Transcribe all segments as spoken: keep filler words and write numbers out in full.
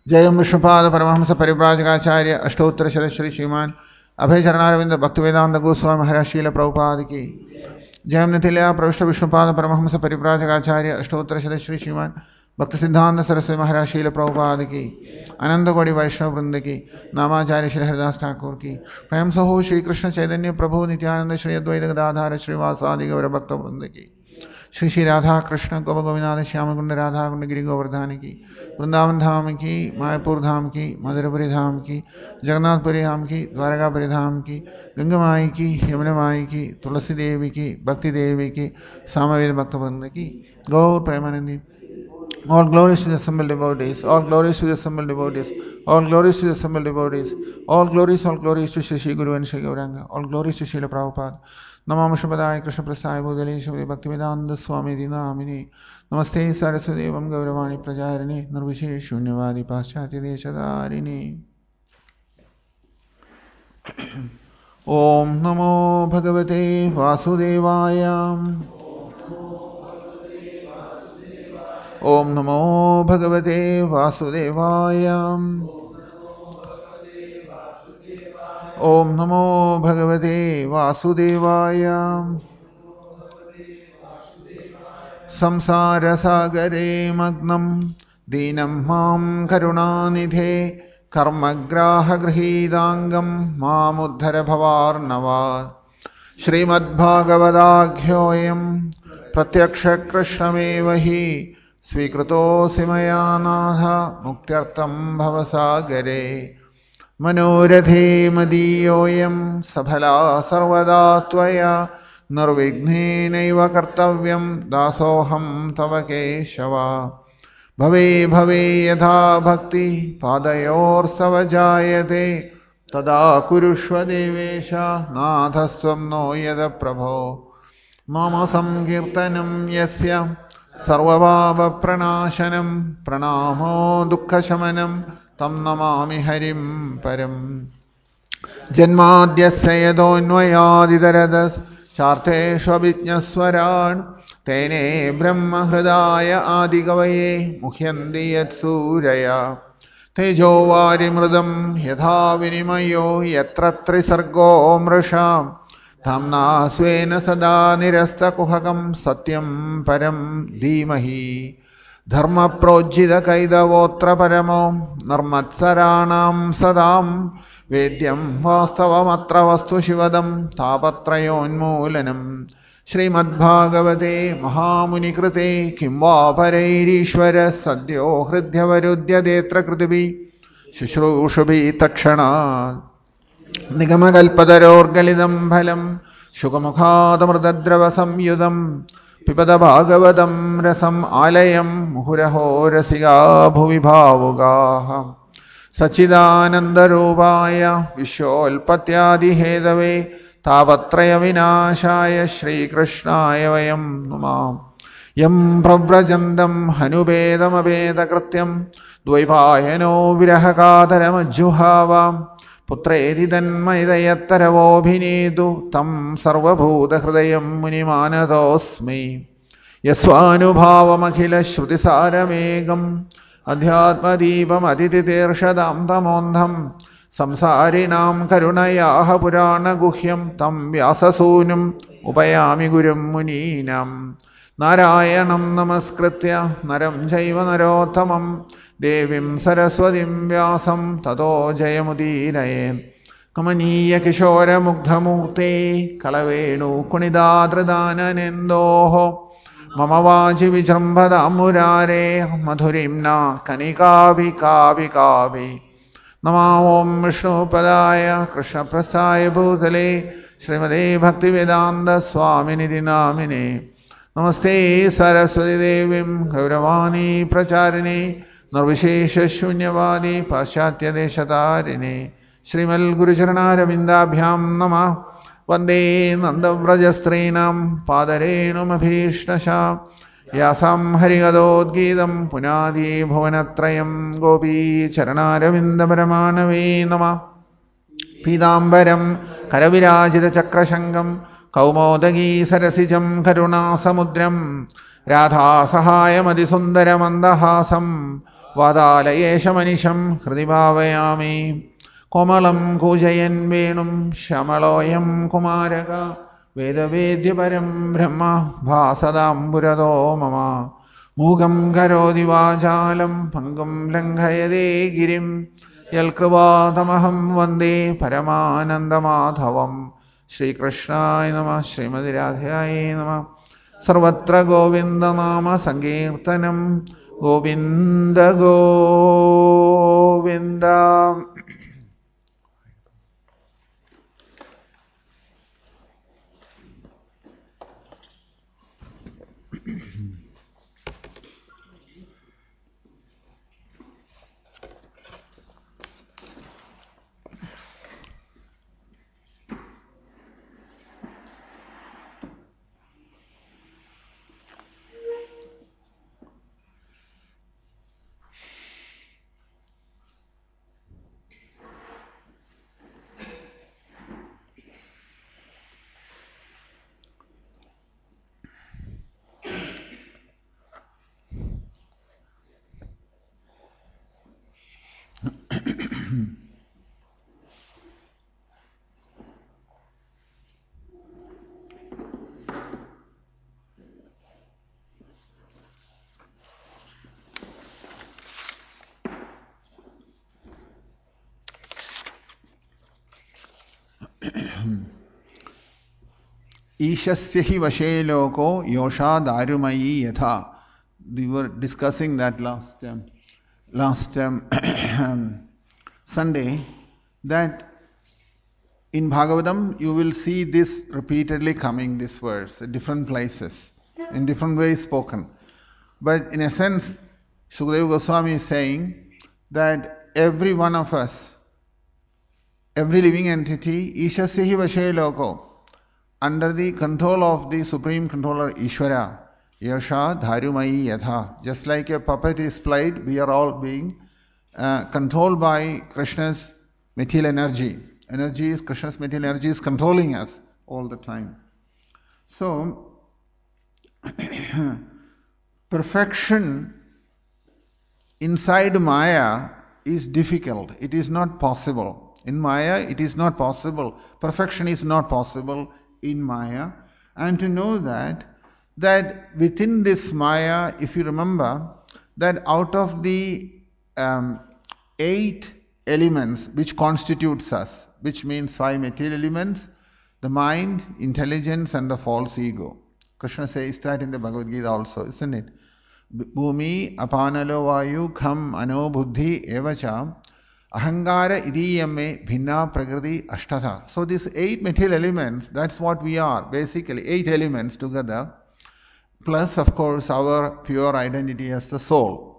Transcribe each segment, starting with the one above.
जयं विष्णुपाद परमहंस परिव्राजकाचार्य अष्टोत्तर शतश्री श्रीमान अभय चरणारविंद भक्तिवेदांत गोस्वामी महाराज शील प्रभुपाद की जयं नितिल्या प्रविष्ट विष्णुपाद परमहंस परिव्राजकाचार्य अष्टोत्तर शतश्री श्रीमान भक्ति सिद्धांत सरस्वती महाराज शील प्रभुपाद की अनंत कोटि वैष्णव वृंद की नामाचार्य श्री हरिदास ठाकुर की प्रेम सहो श्री कृष्ण चैतन्य प्रभु नित्यानंद श्री अद्वैत गदाधार श्रीवासादि गौर भक्त वृंद की श्री श्री राधा कृष्ण गोप गोविंद श्याम कुंड राधा कुंड गिरि गोवर्धन की वृंदावन धाम की मायापुर धाम की मधुरपुरी धाम की जगन्नाथपुरी धाम की द्वारकापुरी धाम की गंगा माई की यमुना माई की तुलसी देवी की भक्ति देवी की सामवेद भक्त वृंद की गौर Premanandi All glories to the assembled devotees, all glories to the assembled devotees, all glories to the assembled devotees, all glories, all glories to Shri Shri Guru and Shri Gauranga, all glories to Srila Prabhupada. Namo Vishnupadaya Krishna Prasthaya Bhudale Shri Bhaktivedanta Swami Dinamini Namaste Saraswati Devam Gauravani Prajarini Nirvishesh Shunyavadi Paschatya Deshadarini Om Namo Bhagavate Vasudevaya Om Namo Bhagavate Vasudevaya Om Namo Bhagavate Vasudevaya Samsara Sagare Magnam Dinam Mam Karunanidhe Karmagraha Grihidangam Mam Uddhara Bhavarnava Srimad Bhagavadagyoyam Pratyaksha Krishnamevahi Svikratosi maya natha muktyartam bhavasagare Manorathe madiyoyam sabhala sarvada tvaya Nirvignenaiva kartavyam dasoham tava keshava Bhave bhave yatha bhakti padayor savajayate Tada kurushva devesha nathastvam no yada prabho Mama samkirtanam yasya Sarvabhava pranashanam pranamo dukkhashamanam tam namami harim param Janmadyasya yadonvayadidaradas charteshu abhijñaswaran tene brahma hridaya adigavaye mukhyandi yatsuraya tejo varimridam yatha vinimayo yatra trisargo mrisham Dhamna svena sada nirasta kuhakam satyam param dhimahi Dharma projita kaidavotra paramo narmatsaranam sadam Vedyam vastavamatra vastu shivadam tapatrayonmulanam Srimad Bhagavate Mahamuni Krite Kimva Parairishvara Sadyo Hridya Varudya Detra Kritibi Shushrushubhi Takshana Nigamagalpadarorgalidam phalam Shukamukhadamrdadrava samyudam Pipada bhagavatam rasam alayam Muhuraho rasiga bhuvi bhavugaha Sachidanandarupaya Vishwolpatyadi hedave Tapatraya vinashaya Shri Krishnaya vayam numam Yam pravrajandam hanubedam abeda krityam Dvaipayano virahakadaram ajjuhavam Putredi tanmaidayattaravobhinedu tam sarvabhuta hridayam munimanadosmi Yasvanubhavam akhila shrutisaaramegam Adhyatmadipam adititirshadam tamondham Samsarinam karunayaha purana guhyam tam vyasasunam upayami gurum muninam Narayanam namaskritya naram jaiva narottamam Devim Saraswatim Vyasam Tato Jayamudiraye Kamaniya Kishora Mugdhamurte Kalavenu Kunidadradana Nendoho Mamavaji Vijrambhada Murare Madhurimna Kanika Vika Vika Vi Nama Om Vishnu Padaya Krishna Prasaya Bhutale Srimade Bhaktivedanta Swami Nidinamine Namaste Saraswati Devim Gauravani Pracharini Nirvishesha Shunyavadi Paschatya Deshatarini Srimal Guru Charanarvindabhyam Namah Vande Nandavrajastrinam Padarenum Abhishnasha Yasam Harigadodgidam Punadi Bhuvanatrayam Gopi Charanarvindabhramanave Namah Pidambaram Karavirajita Chakrashangam Kaumodagi Sarasijam Karuna Samudram Radha Sahaya Madisundara Mandahasam Vadalayeshamanisham Hridivavayami Komalam Kujayan Venum Shamaloyam Kumaraga Vedavedyaparam Brahma Bhasadam Burado Mama Mugam Karodi Vajalam Pangam Langhayade Girim Yalkravatamaham Vande Paramanandamadhavam Shri Krishna Namah Srimadi Radhaya Namah Sarvatra Govinda Nama Sankirtanam Govinda Govinda. Ishasyahi vashe loko yosha darumayi yatha. We were discussing that last um, last um, Sunday, that in Bhagavatam you will see this repeatedly coming, this verse, at different places, in different ways spoken. But in a sense, Shukadeva Goswami is saying that every one of us, every living entity, Ishasyahi vashe loko, under the control of the Supreme Controller Ishvara, Yasha Dharumayi Yatha. Just like a puppet is played, we are all being uh, controlled by Krishna's material energy. Energy is, Krishna's material energy is controlling us all the time. So, perfection inside Maya is difficult. It is not possible. In Maya, it is not possible. Perfection is not possible in Maya. And to know that, that within this Maya, if you remember, that out of the um, eight elements which constitutes us, which means five material elements, the mind, intelligence and the false ego. Krishna says that in the Bhagavad Gita also, isn't it? Bhumi, apanalo vayu, kham, ano, buddhi, evacha, ahangara, idiyame, bhinna, prakriti, ashtata. So these eight material elements, that's what we are, basically, eight elements together, plus of course our pure identity as the soul.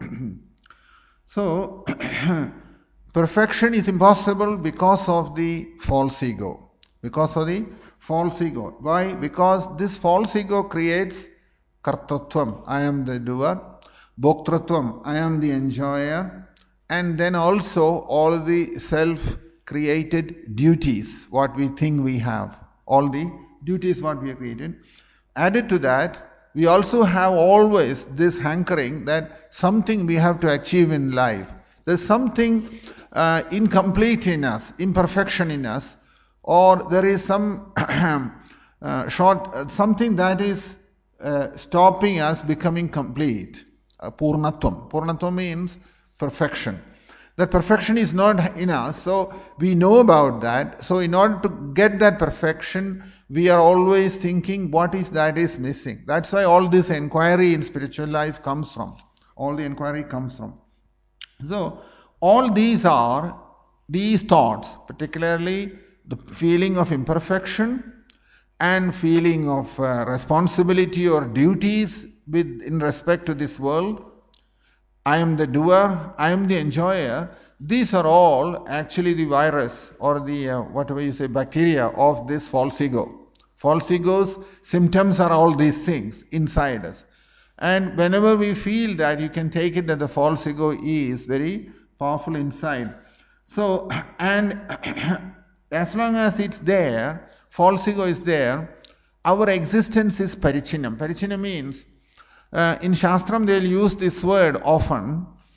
So, perfection is impossible because of the false ego. Because of the false ego. Why? Because this false ego creates kartatvam, I am the doer, bhoktratvam, I am the enjoyer, and then also all the self-created duties, what we think we have, all the duties what we have created. Added to that, we also have always this hankering that something we have to achieve in life. There's something uh, incomplete in us, imperfection in us, or there is some uh, short, uh, something that is uh, stopping us becoming complete. Uh, Purnatvam. Purnatvam means perfection. That perfection is not in us, so we know about that. So in order to get that perfection, we are always thinking what is that is missing. That's why all this inquiry in spiritual life comes from. All the inquiry comes from. So all these are, these thoughts, particularly the feeling of imperfection and feeling of uh, responsibility or duties with in respect to this world. I am the doer, I am the enjoyer. These are all actually the virus or the uh, whatever you say bacteria of this false ego. False ego's symptoms are all these things inside us. And whenever we feel that, you can take it that the false ego is very powerful inside. So, and as long as it's there, false ego is there, our existence is parichinam. Parichinam means, uh, in Shastram they'll use this word often,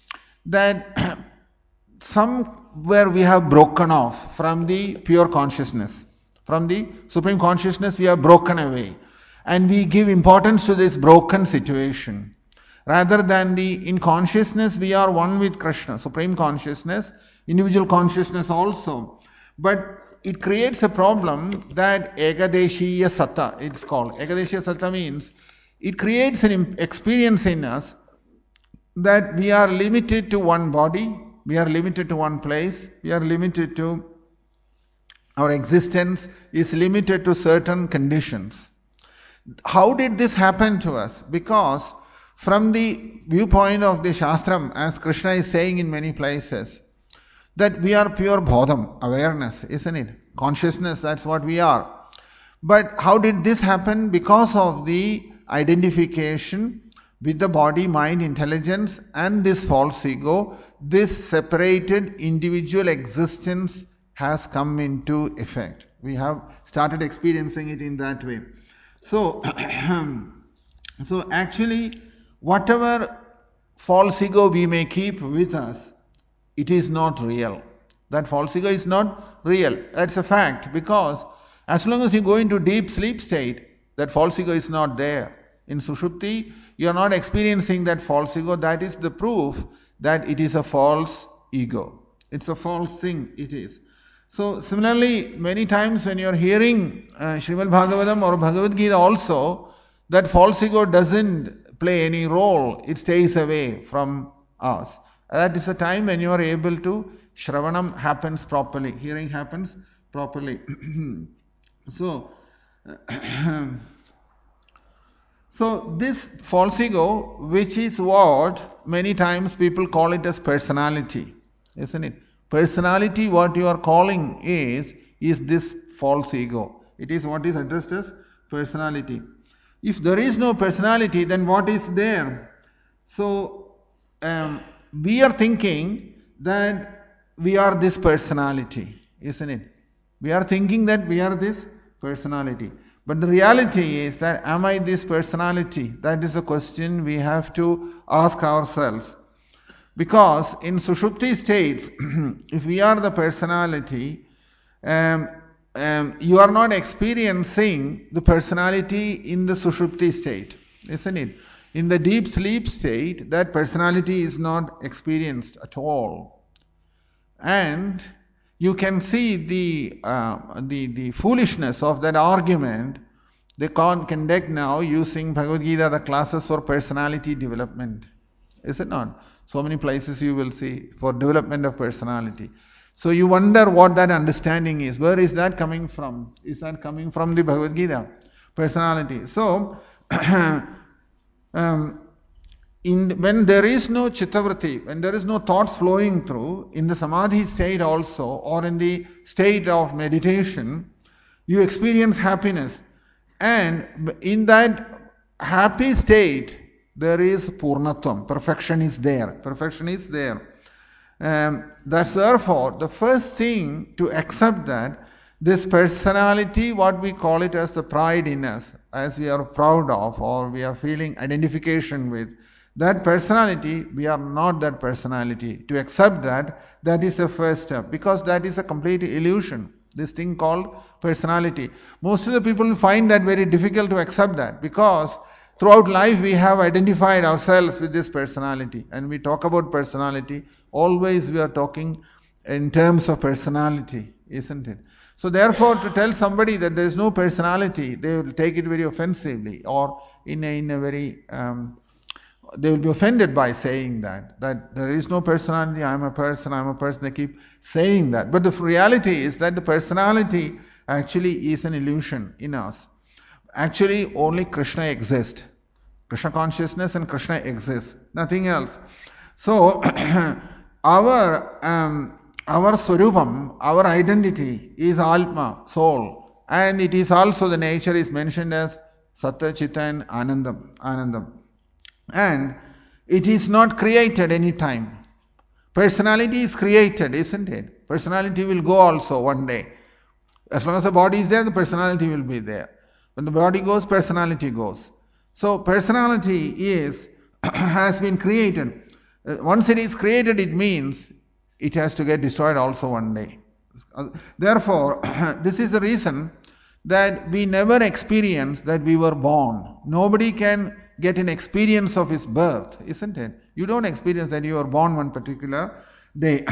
that somewhere we have broken off from the pure consciousness. From the Supreme Consciousness we have broken away. And we give importance to this broken situation. Rather than the, in consciousness we are one with Krishna, Supreme Consciousness, individual consciousness also. But it creates a problem that Ekadeshiya Satta, it's called. Ekadeshiya Satta means it creates an experience in us that we are limited to one body, we are limited to one place, we are limited to, our existence is limited to certain conditions. How did this happen to us? Because from the viewpoint of the Shastram, as Krishna is saying in many places, that we are pure bodham, awareness, isn't it? Consciousness, that's what we are. But how did this happen? Because of the identification with the body, mind, intelligence and this false ego, this separated individual existence has come into effect. We have started experiencing it in that way. So, so actually, whatever false ego we may keep with us, it is not real. That false ego is not real. That's a fact, because as long as you go into deep sleep state, that false ego is not there. In Sushupti, you are not experiencing that false ego. That is the proof that it is a false ego. It's a false thing, it is. So similarly, many times when you are hearing uh, Srimad Bhagavatam or Bhagavad Gita also, that false ego doesn't play any role. It stays away from us. That is a time when you are able to, Shravanam happens properly, hearing happens properly. so, so this false ego, which is what many times people call it as personality, isn't it? Personality, what you are calling is, is this false ego. It is what is addressed as personality. If there is no personality, then what is there? So, um, we are thinking that we are this personality, isn't it? We are thinking that we are this personality. But the reality is that, am I this personality? That is a question we have to ask ourselves. Because in Sushupti states, if we are the personality, um, um, you are not experiencing the personality in the Sushupti state, isn't it? In the deep sleep state, that personality is not experienced at all. And you can see the, uh, the, the foolishness of that argument. They can't conduct now using Bhagavad Gita, the classes for personality development. Is it not? So many places you will see for development of personality. So you wonder what that understanding is. Where is that coming from? Is that coming from the Bhagavad Gita? Personality. So, um, in, when there is no chittavritti, when there is no thoughts flowing through, in the samadhi state also, or in the state of meditation, you experience happiness. And in that happy state, there is purnatvam, perfection is there, perfection is there. Um, that's therefore the first thing to accept that this personality, what we call it as the pride in us, as we are proud of or we are feeling identification with, that personality, we are not that personality. To accept that, that is the first step, because that is a complete illusion. This thing called personality. Most of the people find that very difficult to accept that, because throughout life we have identified ourselves with this personality, and we talk about personality, always we are talking in terms of personality, isn't it? So therefore, to tell somebody that there is no personality, they will take it very offensively, or in a, in a very, um, they will be offended by saying that, that there is no personality, I am a person, I am a person, they keep saying that. But the reality is that the personality actually is an illusion in us. Actually, only Krishna exists. Krishna consciousness and Krishna exists. Nothing else. So, our um, our Swarupam, our identity is Atma, soul. And it is also, the nature is mentioned as Satta, Chitta and Anandam. Anandam. And it is not created any time. Personality is created, isn't it? Personality will go also one day. As long as the body is there, the personality will be there. When the body goes, personality goes. So personality is has been created. Uh, once it is created, it means it has to get destroyed also one day. Uh, therefore, this is the reason that we never experience that we were born. Nobody can get an experience of his birth, isn't it? You don't experience that you were born one particular day.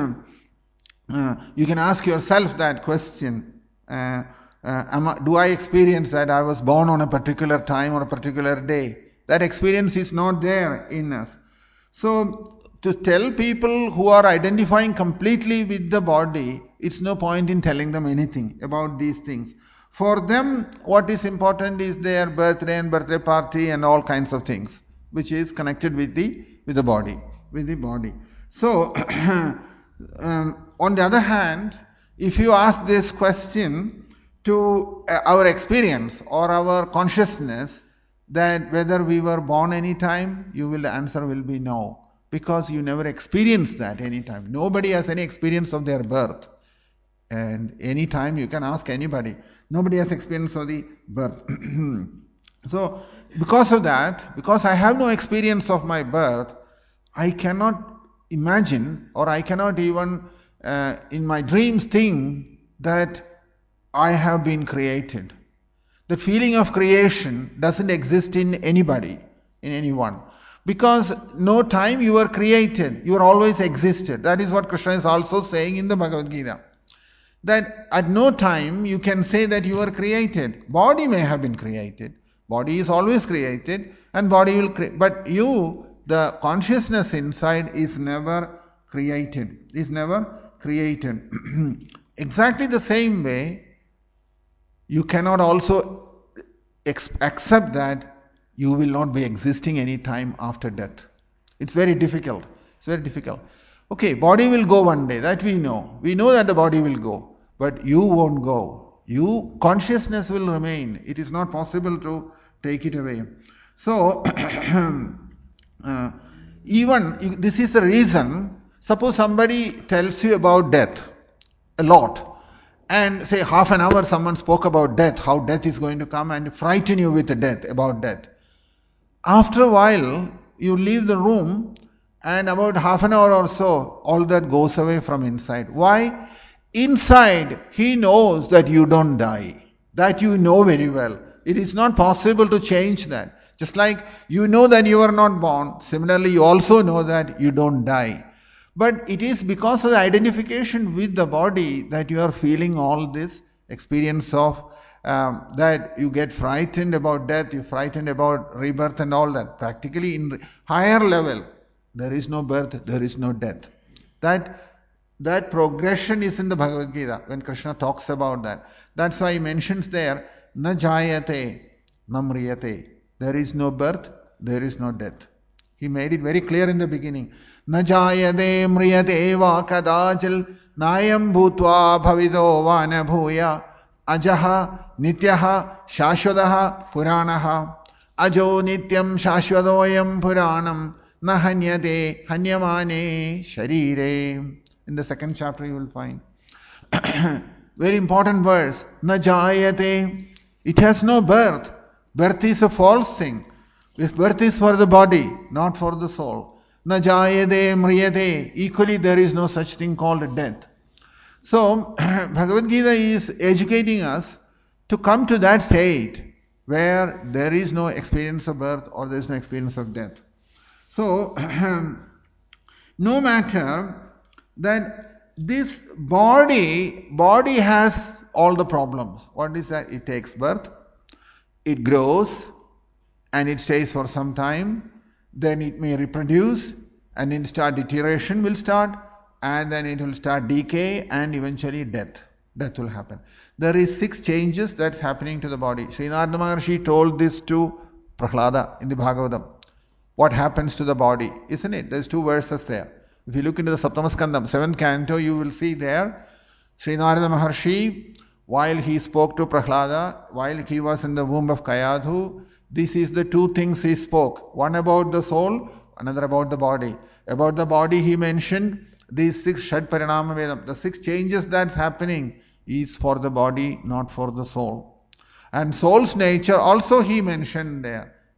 uh, you can ask yourself that question. Uh, uh, am I, do I experience that I was born on a particular time or a particular day? That experience is not there in us. So, to tell people who are identifying completely with the body, it's no point in telling them anything about these things. For them, what is important is their birthday and birthday party and all kinds of things, which is connected with the with the body, with the body. So, um, on the other hand, if you ask this question to uh, our experience or our consciousness, that whether we were born any time, you will the answer will be no, because you never experienced that any time. Nobody has any experience of their birth, and any time you can ask anybody. Nobody has experience of the birth. So, because of that, because I have no experience of my birth, I cannot imagine, or I cannot even uh, in my dreams think that I have been created. The feeling of creation doesn't exist in anybody, in anyone. Because no time you were created, you are always existed. That is what Krishna is also saying in the Bhagavad Gita. That at no time you can say that you were created. Body may have been created. Body is always created, and body will create. But you, the consciousness inside, is never created. Is never created. Exactly the same way, you cannot also ex- accept that you will not be existing any time after death. It's very difficult. It's very difficult. Okay, body will go one day, that we know. We know that the body will go. But you won't go. You, consciousness will remain. It is not possible to take it away. So, uh, even, this is the reason, suppose somebody tells you about death a lot, and say half an hour someone spoke about death, how death is going to come, and frighten you with the death, about death. After a while, you leave the room, and about half an hour or so, all that goes away from inside. Why? Inside, he knows that you don't die. That you know very well. It is not possible to change that. Just like you know that you are not born, similarly you also know that you don't die. But it is because of the identification with the body that you are feeling all this experience of um, that you get frightened about death, you frightened about rebirth and all that. Practically in higher level, there is no birth, there is no death. That That progression is in the Bhagavad Gita when Krishna talks about that. That's why he mentions there, na jayate, na mriyate. There is no birth, there is no death. He made it very clear in the beginning. Na jayate mriyate va kadachil nayam bhutva bhavido va na bhuya ajaha nityaha shashwadaha puranaha ajo nityam shashwadoyam puranam na hanyate hanyamane sharire. In the second chapter you will find. Very important verse. Na jayate. It has no birth. Birth is a false thing. If birth is for the body, not for the soul. Na jayate mriyate. Equally there is no such thing called death. So, Bhagavad Gita is educating us to come to that state where there is no experience of birth or there is no experience of death. So, no matter that this body, body has all the problems. What is that? It takes birth, it grows, and it stays for some time. Then it may reproduce, and then start deterioration will start, and then it will start decay, and eventually death. Death will happen. There is six changes that's happening to the body. Sri Narada Maharshi told this to Prahlada in the Bhagavatam. What happens to the body, isn't it? There's two verses there. If you look into the Saptamaskandam, seventh canto, you will see there, Sri Narada Maharshi, while he spoke to Prahlada, while he was in the womb of Kayadhu, this is the two things he spoke. One about the soul, another about the body. About the body he mentioned these six Shad Parinama Vedam. The six changes that's happening is for the body, not for the soul. And soul's nature also he mentioned there.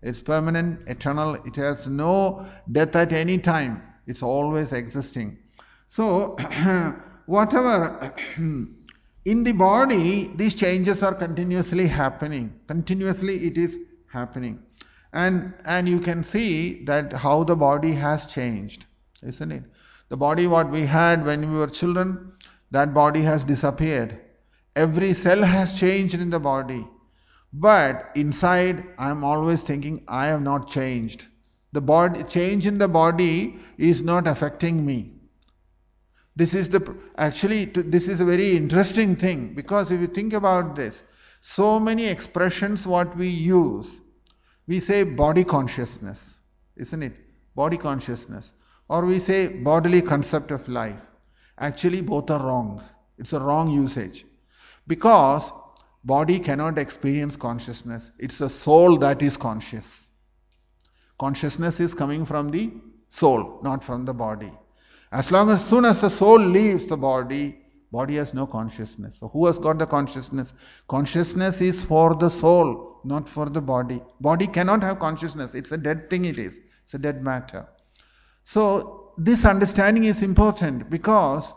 It's permanent, eternal. It has no death at any time. It's always existing. So, whatever, in the body, these changes are continuously happening. Continuously it is happening. And, and you can see that how the body has changed, isn't it? The body what we had when we were children, that body has disappeared. Every cell has changed in the body. But inside, I am always thinking, I have not changed. The body, change in the body is not affecting me. This is the, actually, this is a very interesting thing, because if you think about this, so many expressions what we use, we say body consciousness, isn't it? Body consciousness. Or we say bodily concept of life. Actually, both are wrong. It's a wrong usage. Because body cannot experience consciousness. It's the soul that is conscious. Consciousness is coming from the soul, not from the body. As long as soon as the soul leaves the body, body has no consciousness. So who has got the consciousness? Consciousness is for the soul, not for the body. Body cannot have consciousness. It's a dead thing it is. It's a dead matter. So this understanding is important, because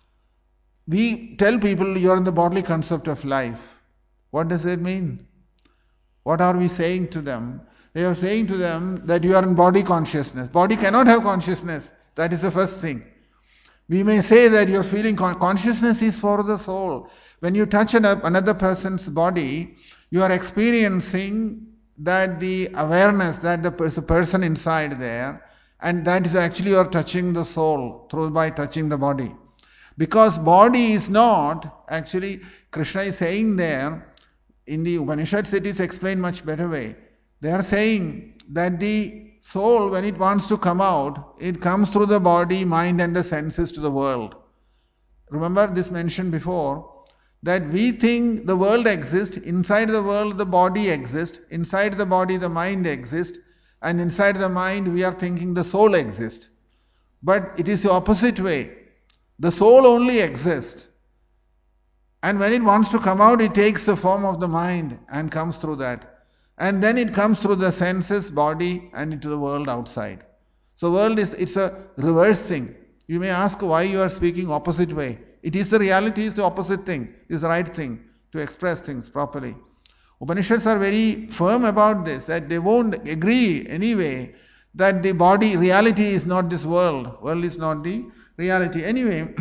we tell people you are in the bodily concept of life. What does it mean? What are we saying to them? They are saying to them that you are in body consciousness. Body cannot have consciousness. That is the first thing. We may say that your feeling con- consciousness is for the soul. When you touch an, another person's body, you are experiencing that the awareness that the pers- person inside there, and that is actually you are touching the soul through by touching the body. Because body is not, actually Krishna is saying there, in the Upanishads it is explained much better way. They are saying that the soul, when it wants to come out, it comes through the body, mind and the senses to the world. Remember this mentioned before, that we think the world exists, inside the world the body exists, inside the body the mind exists, and inside the mind we are thinking the soul exists. But it is the opposite way. The soul only exists. And when it wants to come out, it takes the form of the mind and comes through that. And then it comes through the senses, body, and into the world outside. So world is, it's a reverse thing. You may ask why you are speaking opposite way. It is the reality, is the opposite thing, is the right thing to express things properly. Upanishads are very firm about this, that they won't agree anyway that the body, reality is not this world. World is not the reality. Anyway,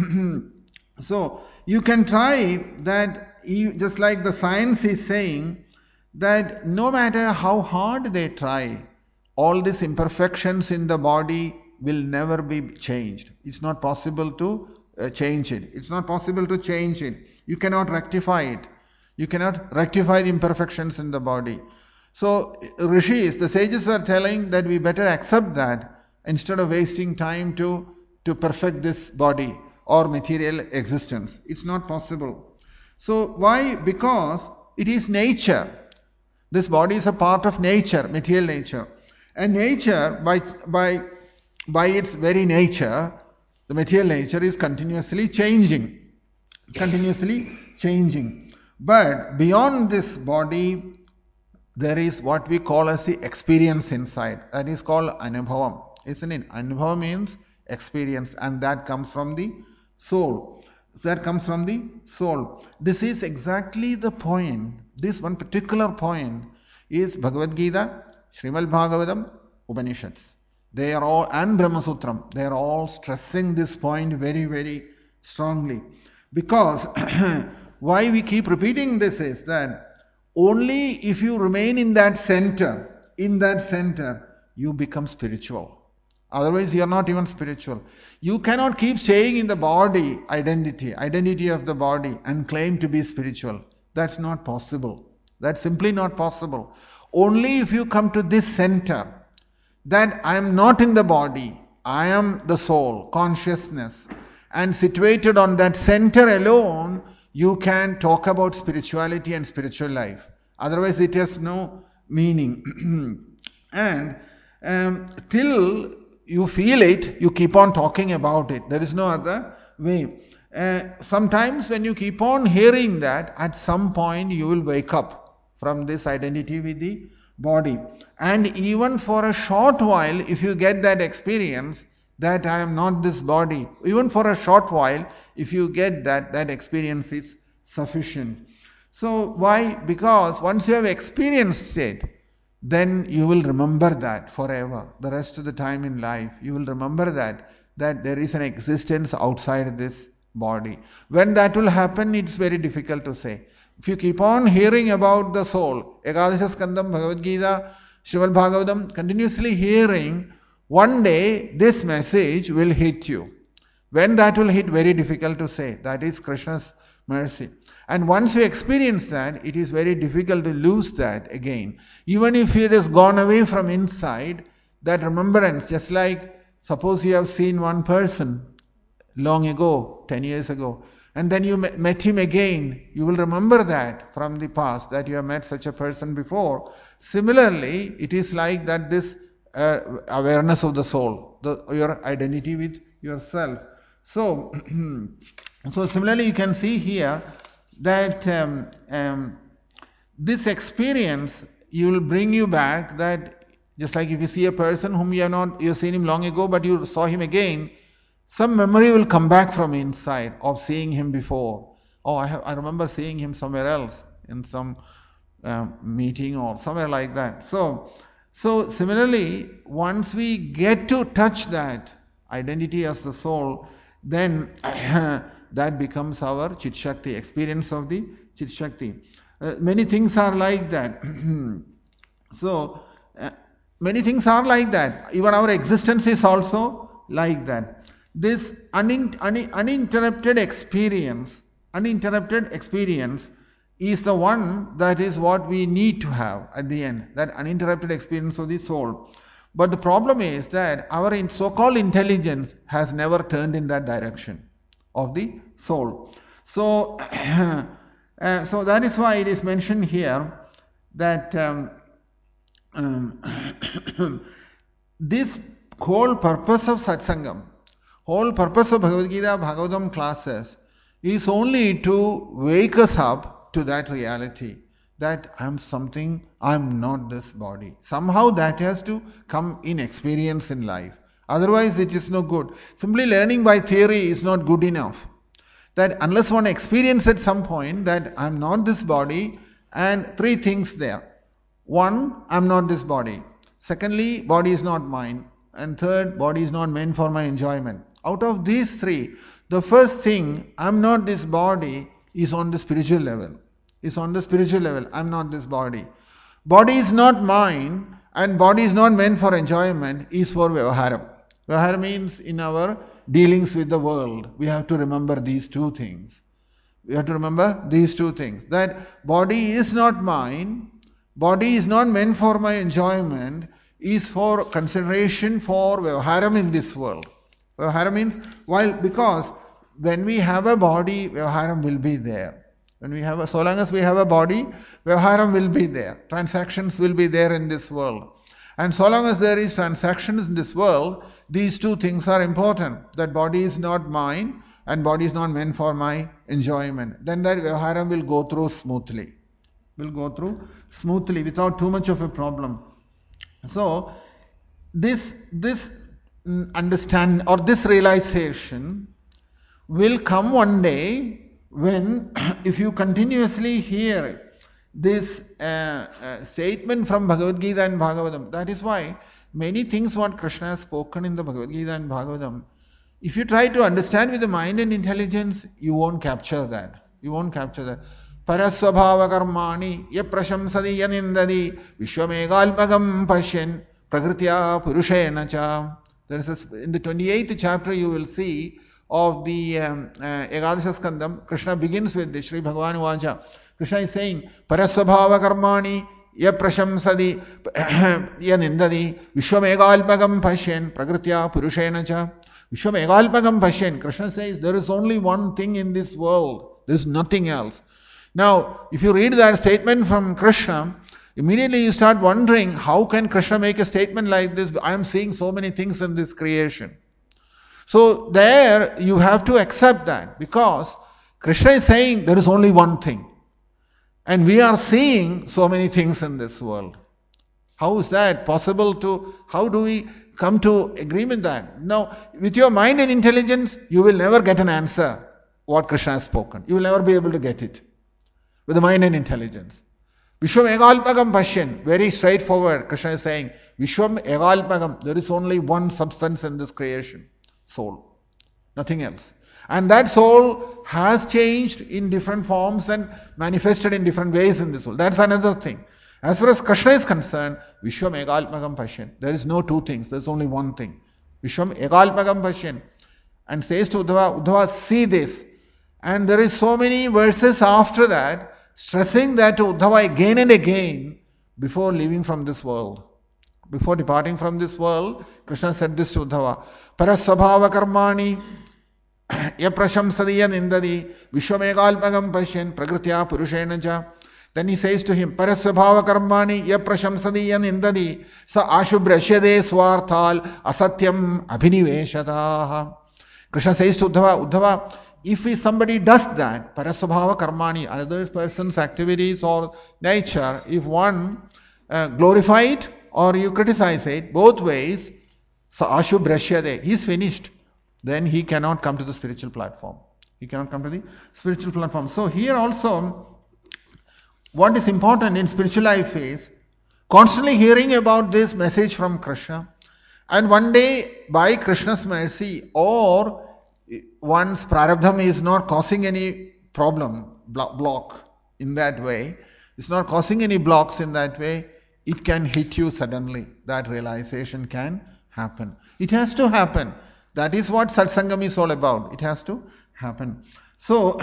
so you can try that, just like the science is saying, that no matter how hard they try, all these imperfections in the body will never be changed. It's not possible to uh, change it. It's not possible to change it. You cannot rectify it. You cannot rectify the imperfections in the body. So rishis, the sages are telling that we better accept that instead of wasting time to, to perfect this body or material existence. It's not possible. So why? Because it is nature. This body is a part of nature, material nature. And nature, by, by, by its very nature, the material nature is continuously changing. Continuously changing. But beyond this body, there is what we call as the experience inside. That is called anubhavam. Isn't it? Anubhavam means experience, and that comes from the soul. That comes from the soul. This is exactly the point. This one particular point is Bhagavad Gita, Srimad Bhagavatam, Upanishads. They are all, and Brahma Sutram, they are all stressing this point very, very strongly. Because why we keep repeating this is that only if you remain in that center, in that center, you become spiritual. Otherwise, you are not even spiritual. You cannot keep staying in the body identity, identity of the body, and claim to be spiritual. That's not possible. That's simply not possible. Only if you come to this center, that I am not in the body, I am the soul, consciousness, and situated on that center alone, you can talk about spirituality and spiritual life. Otherwise, it has no meaning. And um, till you feel it, you keep on talking about it. There is no other way. Uh, sometimes when you keep on hearing that, at some point you will wake up from this identity with the body. And even for a short while, if you get that experience that I am not this body, even for a short while, if you get that, that experience is sufficient. So why? Because once you have experienced it, then you will remember that forever. The rest of the time in life, you will remember that, that there is an existence outside this body. When that will happen, it's very difficult to say. If you keep on hearing about the soul, Ekadasha Skandam, Bhagavad Gita, Srimad Bhagavatam, continuously hearing, one day this message will hit you. When that will hit, very difficult to say. That is Krishna's mercy. And once you experience that, it is very difficult to lose that again. Even if it has gone away from inside, that remembrance, just like suppose you have seen one person long ago, ten years ago, and then you met him again, you will remember that from the past, that you have met such a person before. Similarly, it is like that this uh, awareness of the soul, the, your identity with yourself. So, so similarly you can see here that um, um, this experience you will bring you back, that just like if you see a person whom you have not, you have seen him long ago, but you saw him again, some memory will come back from inside of seeing him before. Oh, I, have, I remember seeing him somewhere else in some uh, meeting or somewhere like that. So, so similarly, once we get to touch that identity as the soul, then that becomes our Chit Shakti, experience of the Chit Shakti. Uh, many things are like that. So, uh, many things are like that. Even our existence is also like that. This unin, un, uninterrupted experience, uninterrupted experience is the one that is what we need to have at the end, that uninterrupted experience of the soul. But the problem is that our so-called intelligence has never turned in that direction of the soul. So, uh, so that is why it is mentioned here that um, um, this whole purpose of satsangam, whole purpose of Bhagavad Gita, Bhagavatam classes is only to wake us up to that reality, that I am something, I am not this body. Somehow that has to come in experience in life. Otherwise it is no good. Simply learning by theory is not good enough. That unless one experiences at some point that I am not this body, and three things there. One, I am not this body. Secondly, body is not mine. And third, body is not meant for my enjoyment. Out of these three, the first thing, I am not this body, is on the spiritual level. Is on the spiritual level. I am not this body. Body is not mine, and body is not meant for enjoyment, is for Vyavaharam. Vyavahara means in our dealings with the world, we have to remember these two things. We have to remember these two things. That body is not mine, body is not meant for my enjoyment, is for consideration for Vyavaharam in this world. Vyavahara means, while, because when we have a body, Vyavaharam will be there. When we have a, so long as we have a body, Vyavaharam will be there. Transactions will be there in this world. And so long as there is transactions in this world, these two things are important. That body is not mine and body is not meant for my enjoyment. Then that Vyavaharam will go through smoothly. Will go through smoothly without too much of a problem. So, this, this understand or this realization will come one day when, if you continuously hear this uh, uh, statement from Bhagavad Gita and Bhagavatam, that is why many things what Krishna has spoken in the Bhagavad Gita and Bhagavatam, if you try to understand with the mind and intelligence, you won't capture that. You won't capture that. Parasvabhava karmani ya prashamsadi ya nindadi vishwamegalpagam pashyan prakritya purushena cha. There is a, in the twenty-eighth chapter you will see of the um, uh, Ekadasha Skandam, Krishna begins with the Sri Bhagavan Vacha. Krishna is saying, Parasvabhava karmani ya prashamsadi ya nindadi vishwamegalpagam pashyan prakritya purushena cha. Vishwamegalpagam pashyan. Krishna says there is only one thing in this world. There is nothing else. Now, if you read that statement from Krishna, immediately you start wondering, how can Krishna make a statement like this? I am seeing so many things in this creation. So there you have to accept that, because Krishna is saying there is only one thing. And we are seeing so many things in this world. How is that possible to, how do we come to agreement that? Now, with your mind and intelligence, you will never get an answer what Krishna has spoken. You will never be able to get it with the mind and intelligence. Vishwam Egalpagam Pashyan, very straightforward. Krishna is saying, Vishwam Egalpagam, there is only one substance in this creation, soul, nothing else. And that soul has changed in different forms and manifested in different ways in this soul. That's another thing. As far as Krishna is concerned, Vishwam Egalpagam Pashyan, there is no two things, there is only one thing. Vishwam Egalpagam Pashyan. And says to Uddhava, Uddhava, see this. And there is so many verses after that, stressing that to Uddhava again and again before leaving from this world. Before departing from this world, Krishna said this to Uddhava. Parasvabhava karmani yaprashamsadiya nindadi vishwamegalpagam pashyan prakritya purushena ja. Then he says to him, Parasvabhava karmani yaprashamsadiya nindadi sa ashubhrashyade swarthal asatyam abhiniveshataha. Krishna says to Uddhava, Uddhava, if somebody does that, parasvabhava karmani, another person's activities or nature, if one uh, glorify it or you criticize it, both ways, sa ashubhrashyade, he is finished. Then he cannot come to the spiritual platform. He cannot come to the spiritual platform. So here also, what is important in spiritual life is constantly hearing about this message from Krishna, and one day by Krishna's mercy or one's prarabdham is not causing any problem, block in that way, it's not causing any blocks in that way, it can hit you suddenly. That realization can happen. It has to happen. That is what satsangam is all about. It has to happen. So,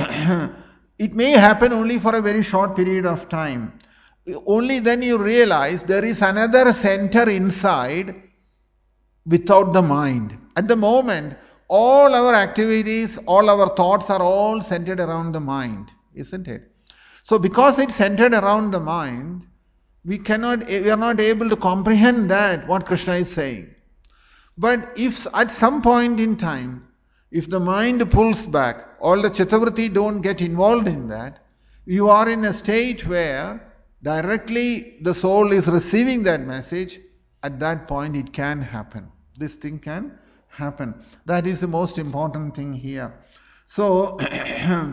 it may happen only for a very short period of time. Only then you realize there is another center inside without the mind. At the moment, all our activities, all our thoughts are all centered around the mind, isn't it? So because it's centered around the mind, we cannot, we are not able to comprehend that, what Krishna is saying. But if at some point in time, if the mind pulls back, all the chittavritti don't get involved in that, you are in a state where directly the soul is receiving that message, at that point it can happen. This thing can happen. That is the most important thing here. So, uh,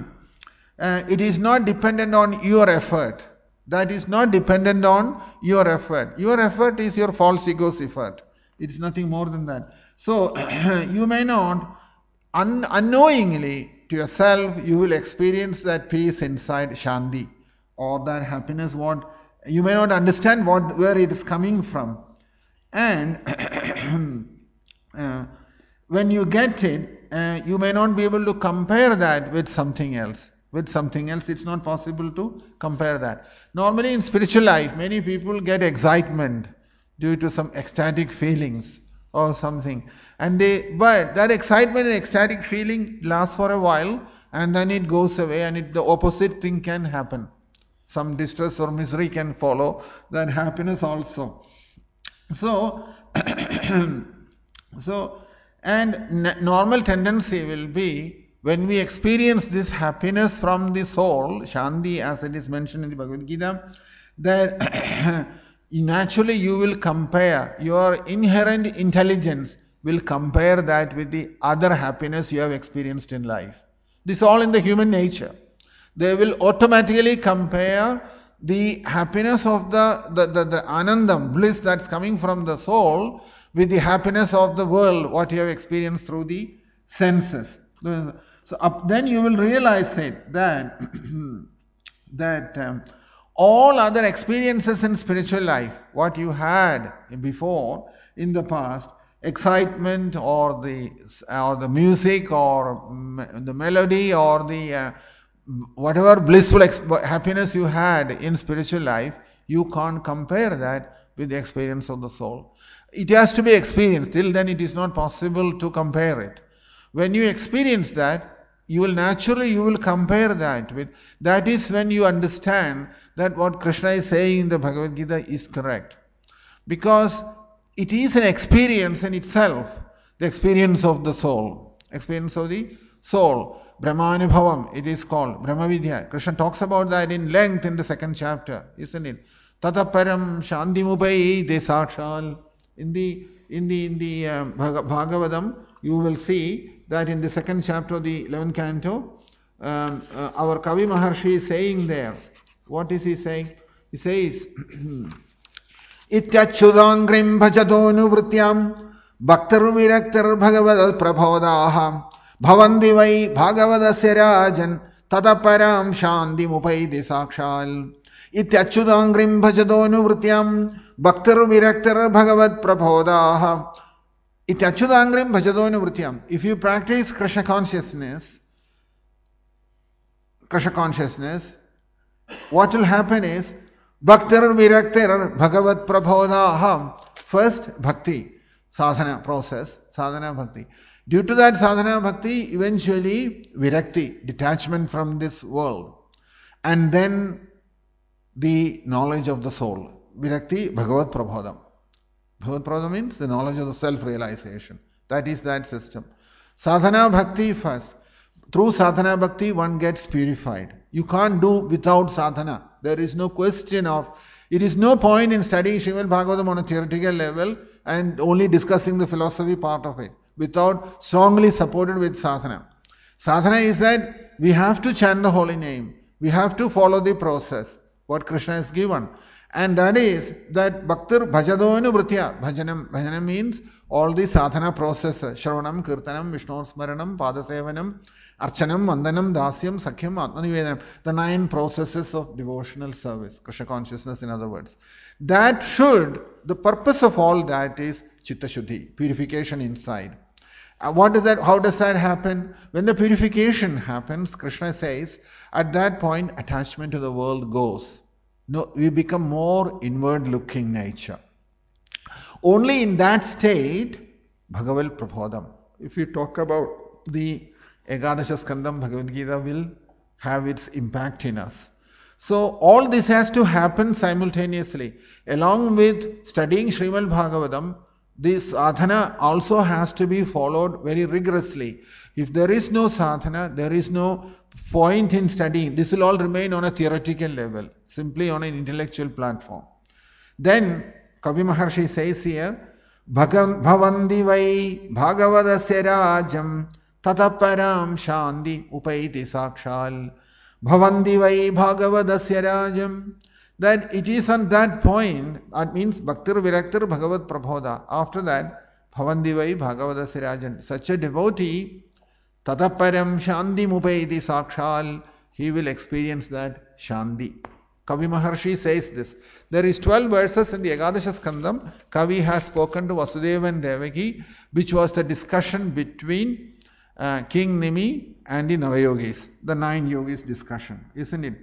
it is not dependent on your effort. That is not dependent on your effort. Your effort is your false ego's effort. It is nothing more than that. So, you may not, un- unknowingly to yourself, you will experience that peace inside, shanti, or that happiness. What you may not understand what where it is coming from, and uh, when you get it, uh, you may not be able to compare that with something else. With something else, it's not possible to compare that. Normally in spiritual life, many people get excitement due to some ecstatic feelings or something. And they, but that excitement and ecstatic feeling lasts for a while and then it goes away, and it, the opposite thing can happen. Some distress or misery can follow that happiness also. So, so, and n- normal tendency will be, when we experience this happiness from the soul, Shanti as it is mentioned in the Bhagavad Gita, that naturally you will compare, your inherent intelligence will compare that with the other happiness you have experienced in life. This is all in the human nature. They will automatically compare the happiness of the, the, the, the anandam, bliss that's coming from the soul, with the happiness of the world, what you have experienced through the senses. So up, then you will realize it, that, that um, all other experiences in spiritual life, what you had before in the past, excitement or the or the music or m- the melody or the uh, whatever blissful ex- happiness you had in spiritual life, you can't compare that with the experience of the soul. It has to be experienced. Till then it is not possible to compare it. When you experience that, you will naturally, you will compare that with, that is when you understand that what Krishna is saying in the Bhagavad Gita is correct. Because it is an experience in itself, the experience of the soul. Experience of the soul. Brahmanubhavam, it is called. Brahmavidya. Krishna talks about that in length in the second chapter, isn't it? Tataparam Shantimupai Desakshal. In the in the in the um, Bhagavatam, you will see that in the second chapter of the eleventh canto, um, uh, our Kavi Maharshi is saying there. What is he saying? He says, Ityachudangrim bhajadonu vrityam bhaktar viraktar bhagavad prabhodaham bhavandi vai bhagavadasya rajan tadaparam shanti mupaidi sakshal. Ityachudangrim bhajadonu vrityam bhaktar viraktar bhagavad prabhodaham. Ityachudangrim bhajadonu vrityam. If you practice Krishna consciousness, Krishna consciousness, what will happen is Bhaktar Viraktar Bhagavat Prabhodaham. First bhakti, sadhana process, sadhana bhakti. Due to that sadhana bhakti, eventually virakti, detachment from this world. And then the knowledge of the soul. Virakti Bhagavat Prabhodam. Bhagavat Prabhodam means the knowledge of the self-realization. That is that system. Sadhana bhakti first. Through sadhana bhakti, one gets purified. You can't do without sadhana. There is no question of, it is no point in studying Srimad Bhagavatam on a theoretical level and only discussing the philosophy part of it without strongly supported with sadhana. Sadhana is that we have to chant the holy name. We have to follow the process, what Krishna has given. And that is that Bhaktir Bhajadonu Vritya. Bhajanam. Bhajanam means all the sadhana processes. Shravanam, Kirtanam, Vishnu Smaranam, Padasevanam, Archanam, Vandanam, Dasyam, Sakhyam, Atmanivedanam. The nine processes of devotional service. Krishna consciousness, in other words. That should, the purpose of all that is Chitta Shuddhi, purification inside. Uh, what is that? How does that happen? When the purification happens, Krishna says, at that point, attachment to the world goes. No, we become more inward-looking nature. Only in that state, Bhagavat Prabhodam. If you talk about the Ekadasha Skandam, Bhagavad Gita will have its impact in us. So all this has to happen simultaneously. Along with studying Srimad Bhagavatam, this sadhana also has to be followed very rigorously. If there is no sadhana, there is no point in studying. This will all remain on a theoretical level, simply on an intellectual platform. Then Kavi Maharshi says here, Bhavandi vai bhagavadasya rajam tataparam shanti upaiti sakshal. Bhavandi vai bhagavadasya rajam. That it is on that point, that means Bhaktir Viraktir Bhagavat Prabhoda. After that, Bhavandi vai bhagavadasya rajan. Such a devotee, Tataparam Shanti Mupaiti Sakshal, he will experience that Shanti. Kavi Maharshi says this. There is twelve verses in the Ekadasha Skandam. Kavi has spoken to Vasudeva and Devaki, which was the discussion between uh, King Nimi and the Navayogis. The nine yogis discussion, isn't it?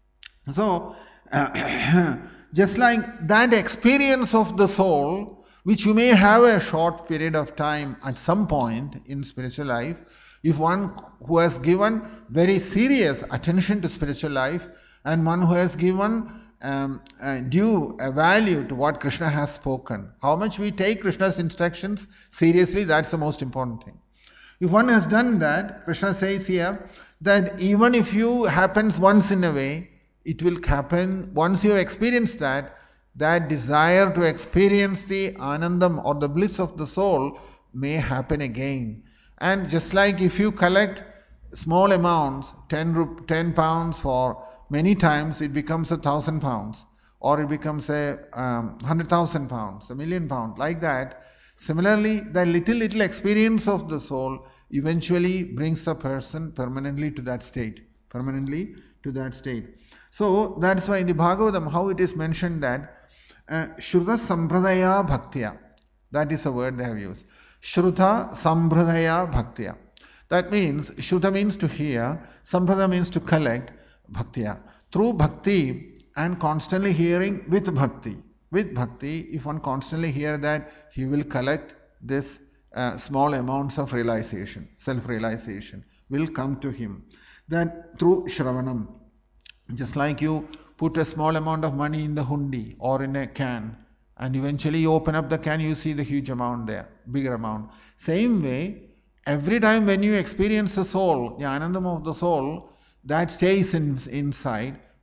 So, uh, just like that experience of the soul, which you may have a short period of time at some point in spiritual life, if one who has given very serious attention to spiritual life and one who has given um, uh, due uh, value to what Krishna has spoken, how much we take Krishna's instructions seriously, that's the most important thing. If one has done that, Krishna says here that even if you happens once in a way, it will happen once you have experienced that, that desire to experience the anandam or the bliss of the soul may happen again. And just like if you collect small amounts, ten, ten pounds for many times, it becomes a thousand pounds. Or it becomes a um, hundred thousand pounds, a million pounds, like that. Similarly, the little, little experience of the soul eventually brings the person permanently to that state. Permanently to that state. So, that's why in the Bhagavatam, how it is mentioned that uh, Shruta Sampradaya Bhaktya. That is a word they have used. Shruta Sampradaya Bhaktya. That means, Shruta means to hear, Samprada means to collect, Bhaktya. Through Bhakti and constantly hearing with Bhakti. With Bhakti, if one constantly hear that, he will collect this uh, small amounts of realization, self-realization will come to him. That through Shravanam, just like you put a small amount of money in the hundi or in a can, and eventually you open up the can, you see the huge amount there, bigger amount. Same way, every time when you experience the soul, the anandam of the soul, that stays in, inside,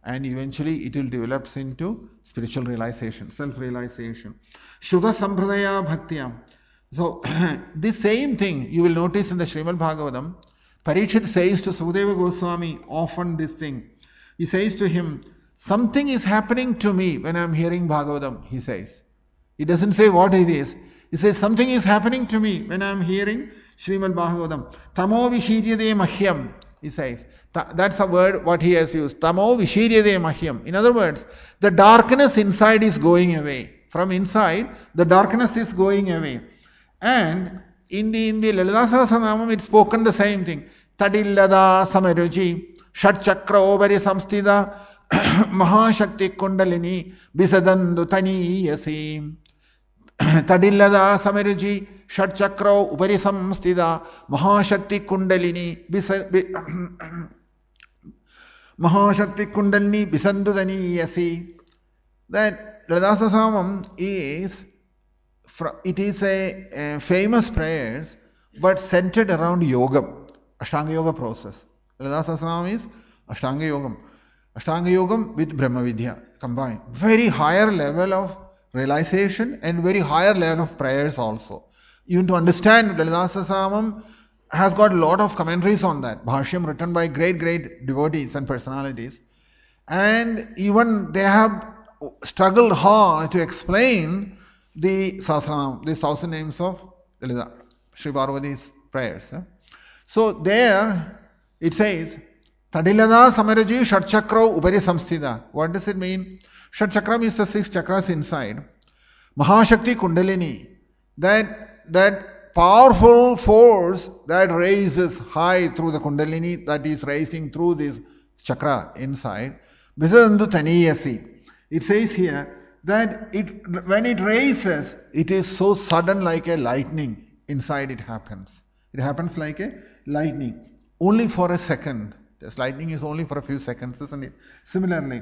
and eventually it will develop into spiritual realization, self-realization. Shuddha Sampradaya Bhaktya. So, this same thing you will notice in the Srimad Bhagavatam. Parikshit says to Sukadeva Goswami often this thing. He says to him, something is happening to me when I am hearing Bhagavatam, he says. He doesn't say what it is. He says, something is happening to me when I am hearing Srimad Bhagavatam. Tamo vishiryade mahyam, he says. That's a word what he has used. Tamo vishiryade mahyam. In other words, the darkness inside is going away. From inside, the darkness is going away. And in the, in the Lalita Sahasranamam, it's spoken the same thing. Tadillada samaruji, shat chakra ovari samstida, mahashakti kundalini, bisadandu taniyasi. Tadillada samaruji, shat chakra upari samstida, mahashakti kundalini, mahashakti kundalini, bisandu taniyasi. That Lalita Sahasranamam is It is a, a famous prayers, but centered around yoga, Ashtanga Yoga process. Lalita Sahasranam is Ashtanga Yogam. Ashtanga Yogam with Brahma Vidya combined. Very higher level of realization and very higher level of prayers also. Even to understand, Lalita Sahasranam has got a lot of commentaries on that. Bhashyam written by great, great devotees and personalities. And even they have struggled hard to explain the Sahasranam, the thousand names of Lalita, Sri Parvati's prayers. So there it says, Tadilada Samaraji Shatchakra Upari Samstida. What does it mean? Shatchakra means the six chakras inside. Mahashakti Kundalini. That, that powerful force that raises high through the Kundalini, that is rising through this chakra inside. Bisadandu Taniyasi. It says here, that it, when it raises, it is so sudden like a lightning. Inside it happens. It happens like a lightning. Only for a second. This lightning is only for a few seconds, isn't it? Similarly.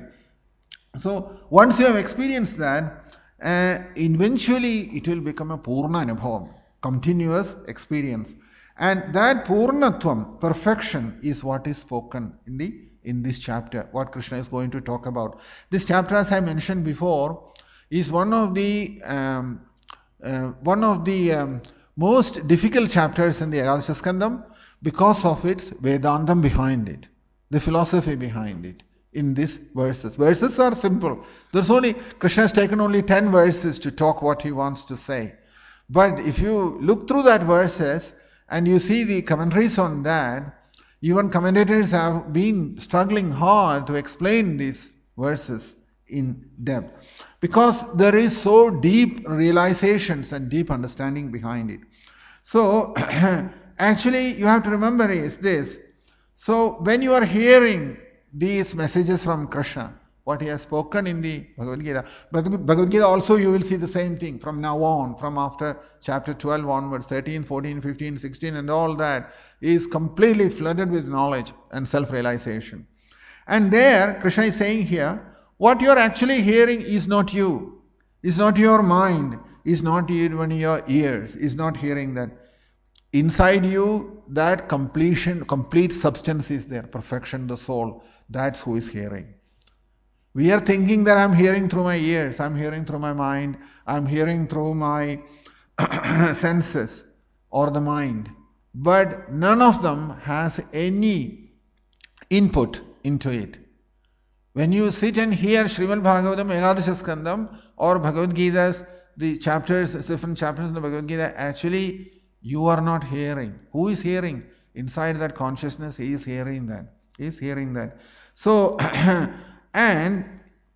So, once you have experienced that, uh, eventually it will become a Purna Anubhavam. Continuous experience. And that Purnatvam, perfection, is what is spoken in the in this chapter, what Krishna is going to talk about. This chapter, as I mentioned before, is one of the um, uh, one of the um, most difficult chapters in the Ekadasha Skandam because of its Vedantam behind it, the philosophy behind it in these verses. Verses are simple. There's only, Krishna has taken only ten verses to talk what he wants to say. But if you look through that verses and you see the commentaries on that, even commentators have been struggling hard to explain these verses in depth. Because there is so deep realizations and deep understanding behind it. So, actually you have to remember is this. So, when you are hearing these messages from Krishna, what he has spoken in the Bhagavad Gita, Bhagavad Gita also you will see the same thing from now on, from after chapter twelve onwards, thirteen, fourteen, fifteen, sixteen and all that is completely flooded with knowledge and self-realization. And there, Krishna is saying here, what you are actually hearing is not you, is not your mind, is not even your ears, is not hearing that. Inside you, that completion, complete substance is there, perfection, the soul, that's who is hearing. We are thinking that I'm hearing through my ears, I'm hearing through my mind, I'm hearing through my senses or the mind. But none of them has any input into it. When you sit and hear Srimad Bhagavatam, Ekadasha Skandam or Bhagavad Gita's, the chapters, different chapters in the Bhagavad Gita, actually you are not hearing. Who is hearing? Inside that consciousness, he is hearing that. He is hearing that. So, and,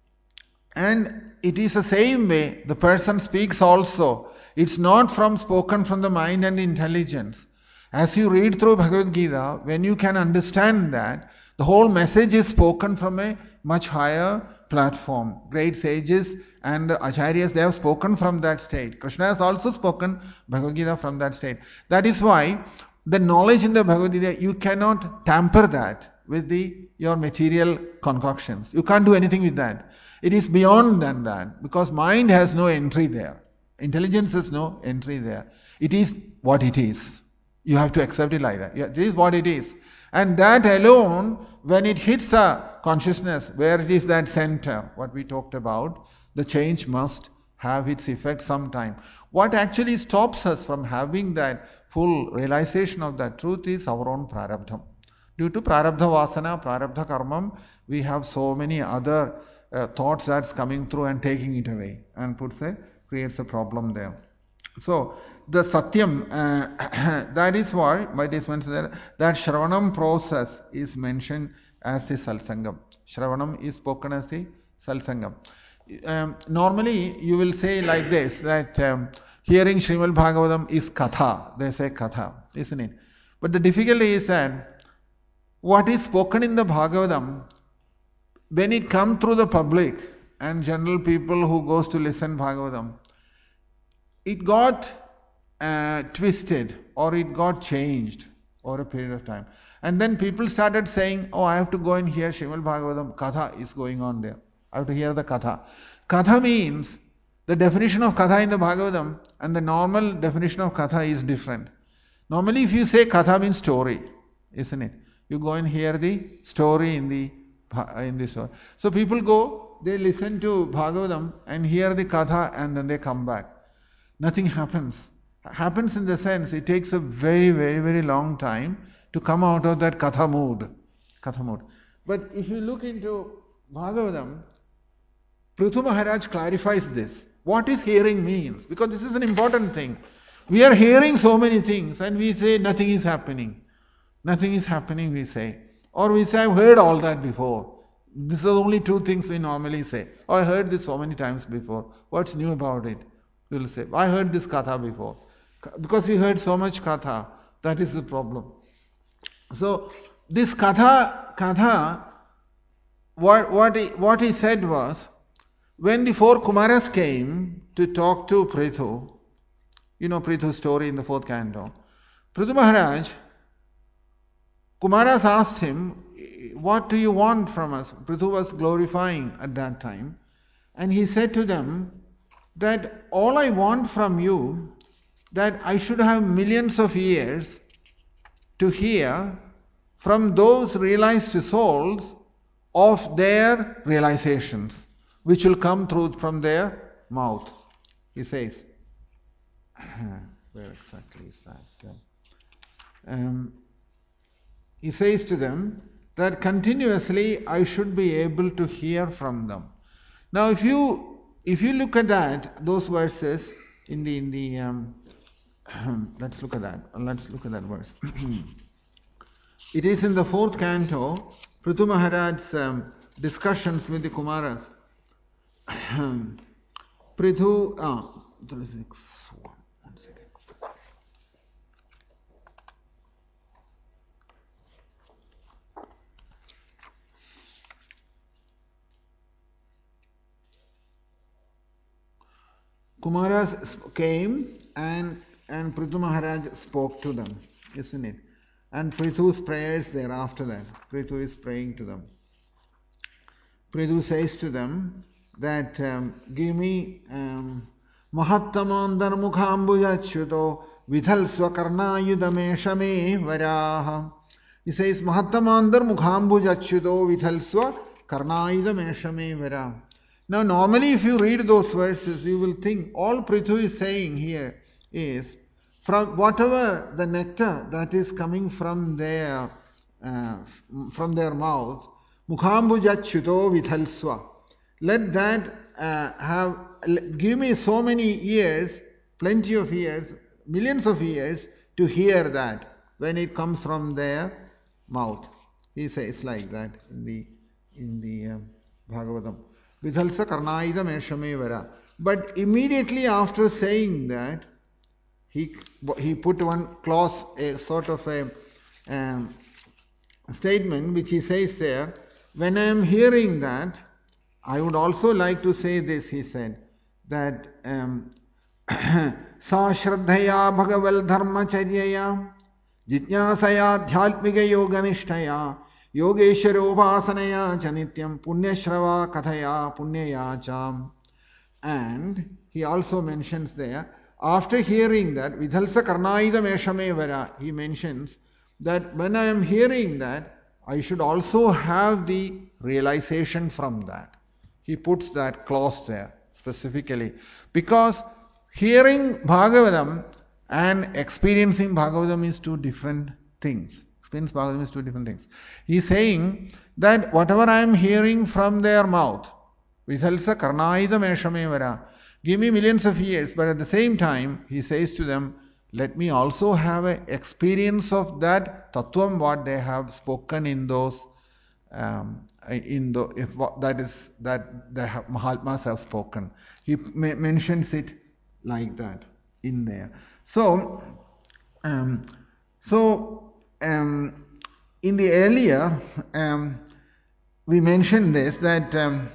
and it is the same way the person speaks also. It's not from spoken from the mind and the intelligence. As you read through Bhagavad Gita, when you can understand that, the whole message is spoken from a much higher platform. Great sages and acharyas, they have spoken from that state. Krishna has also spoken Bhagavad Gita from that state. That is why the knowledge in the Bhagavad Gita, you cannot tamper that with the your material concoctions. You can't do anything with that. It is beyond than that, because mind has no entry there. Intelligence has no entry there. It is what it is. You have to accept it like that. It is what it is. And that alone, when it hits a consciousness, where it is that center, what we talked about, the change must have its effect sometime. What actually stops us from having that full realization of that truth is our own prarabdha. Due to prarabdha vasana, prarabdha karmam, we have so many other uh, thoughts that's coming through and taking it away, and puts a creates a problem there. So the satyam, uh, that is why by this mentioned that, that shravanam process is mentioned as the salsangam. Shravanam is spoken as the salsangam. Um, normally you will say like this, that um, hearing Srimad Bhagavatam is katha. They say katha, isn't it? But the difficulty is that what is spoken in the Bhagavatam, when it comes through the public and general people who goes to listen Bhagavatam, it got uh, twisted or it got changed over a period of time. And then people started saying, oh, I have to go and hear Srimad Bhagavatam, katha is going on there. I have to hear the katha. Katha means, the definition of katha in the Bhagavatam and the normal definition of katha is different. Normally if you say katha means story, isn't it? You go and hear the story in the in the story. So people go, they listen to Bhagavatam and hear the katha and then they come back. Nothing happens. Happens in the sense, it takes a very, very, very long time to come out of that katha mood. Katha mood. But if you look into Bhagavatam, Prithu Maharaj clarifies this. What is hearing means? Because this is an important thing. We are hearing so many things and we say nothing is happening. Nothing is happening, we say. Or we say, I've heard all that before. This is only two things we normally say. Oh, I heard this so many times before. What's new about it? We'll say, I heard this katha before. Because we heard so much katha, that is the problem. So, this katha, katha, what, what, he, what he said was, when the four Kumaras came to talk to Prithu, you know Prithu's story in the fourth canto, Prithu Maharaj, Kumaras asked him, what do you want from us? Prithu was glorifying at that time. And he said to them that all I want from you, that I should have millions of years to hear from those realized souls of their realizations, which will come through from their mouth. He says, where exactly is that? Um, he says to them that continuously I should be able to hear from them. Now, if you if you look at that, those verses in the in the um, let's look at that. Let's look at that verse. It is in the fourth canto, Prithu Maharaj's um, discussions with the Kumaras. Prithu, ah, one second. Kumaras came and and Prithu Maharaj spoke to them, isn't it? And Prithu's prayers thereafter that. Prithu is praying to them. Prithu says to them that um, give me um, Mahattamandar Mukhambujachuto Vidhal Swakarnayudamesha me Varaha. He says Mahattamandar Mukhambujachuto Vidhal Swakarnayudamesha me Varaha. Now normally if you read those verses, you will think all Prithu is saying here is from whatever the nectar that is coming from their uh, from their mouth, Mukhambujachuto Vidhalswa. Let that uh, have, give me so many years, plenty of years, millions of years to hear that when it comes from their mouth. He says like that in the in the uh, Bhagavatam. Vidhalsa Karnaida Meshame Vara. But immediately after saying that, he he put one clause, a sort of a um, statement which he says there, when I am hearing that, I would also like to say this, he said, that um, Sa Shraddhaya Bhagaval Dharmacharyaya Jitnyasaya Dhyalpika Yoganishtaya Yogeshwaro Vasanaya Chanityam Punyashrava Kathaya Punyaya Cham. And he also mentions there, after hearing that, Vidhalsa Karnaida Meshame Vara, he mentions that when I am hearing that, I should also have the realization from that. He puts that clause there specifically. Because hearing Bhagavatam and experiencing Bhagavatam is two different things. Experiencing Bhagavatam is two different things. He's saying that whatever I am hearing from their mouth, Vithalsa Karnaidam Eshamevara, give me millions of years, but at the same time, he says to them, let me also have an experience of that Tattvam, what they have spoken in those, um, in the, if that is, that the Mahatmas have spoken. He m- mentions it like that in there. So, um, so um, in the earlier, um, we mentioned this, that um,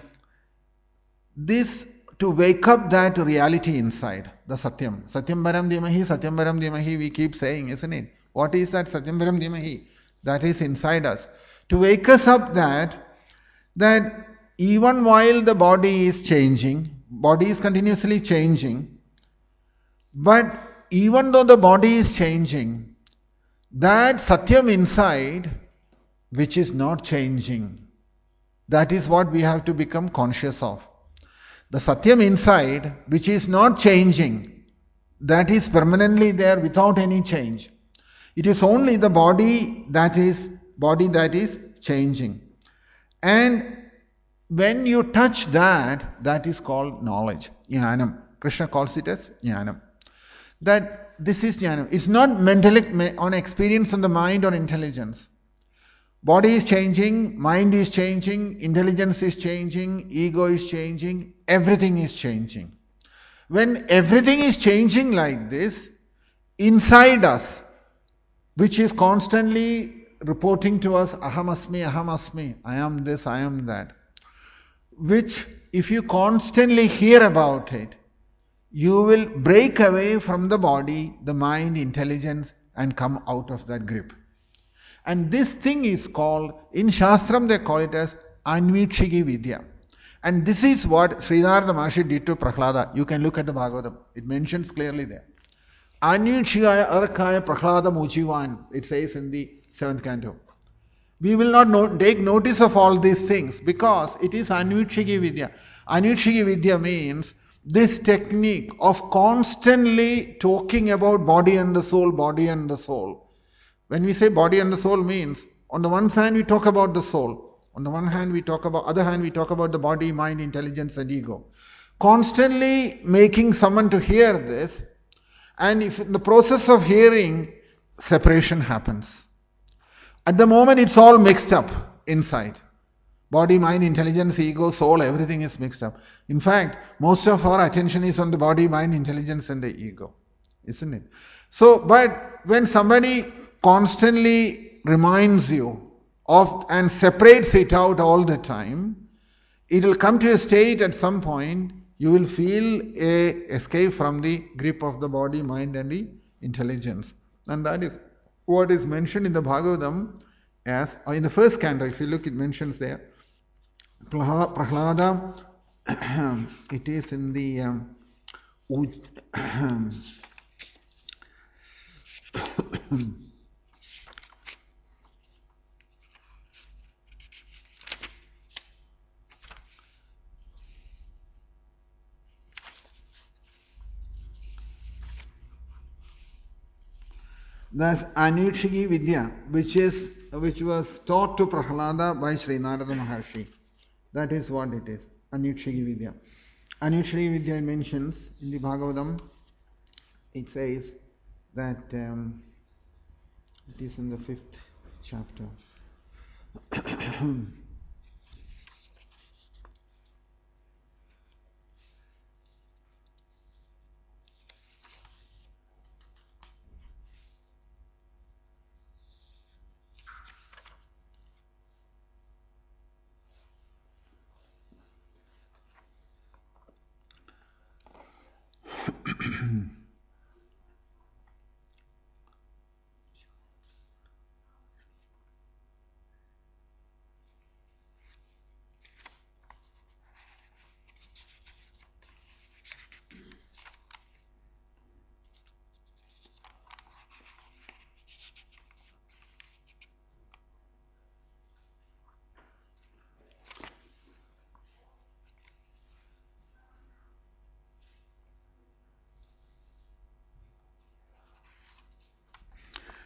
this to wake up that reality inside, the Satyam. Satyam Param Dhimahi, Satyam Param Dhimahi, we keep saying, isn't it? What is that Satyam Param Dhimahi? That is inside us. To wake us up that, that even while the body is changing, body is continuously changing, but even though the body is changing, that Satyam inside, which is not changing, that is what we have to become conscious of. The Satyam inside, which is not changing, that is permanently there without any change. It is only the body that is body that is changing. And when you touch that, that is called knowledge, jnanam. Krishna calls it as jnanam. That this is jnanam. It's not mentally on experience on the mind or intelligence. Body is changing, mind is changing, intelligence is changing, ego is changing, everything is changing. When everything is changing like this, inside us, which is constantly reporting to us, aham asmi, aham asmi, I am this, I am that, which if you constantly hear about it, you will break away from the body, the mind, intelligence, and come out of that grip. And this thing is called, in Shastram they call it as Anvikshigi Vidya. And this is what Sridharada Maharshi did to Prahlada. You can look at the Bhagavatam. It mentions clearly there. Anvikshigaya Arakaya Prahlada Muchivan, it says in the seventh canto. We will not no- take notice of all these things because it is Anvikshigi Vidya. Anvikshigi Vidya means this technique of constantly talking about body and the soul, body and the soul. When we say body and the soul means, on the one hand we talk about the soul, on the one hand we talk about, other hand we talk about the body, mind, intelligence and ego. Constantly making someone to hear this, and if in the process of hearing, separation happens. At the moment it's all mixed up inside. Body, mind, intelligence, ego, soul, everything is mixed up. In fact, most of our attention is on the body, mind, intelligence and the ego. Isn't it? So, but when somebody constantly reminds you of and separates it out all the time, it will come to a state at some point you will feel a escape from the grip of the body, mind and the intelligence. And that is what is mentioned in the Bhagavatam as, or in the first canto, if you look, it mentions there, Prahlada, it is in the um, that's Anvikshigi Vidya, which is which was taught to Prahlada by Sri Narada Maharshi. That is what it is, Anvikshigi Vidya. Anvikshigi Vidya mentions in the Bhagavatam, it says that um, it is in the fifth chapter.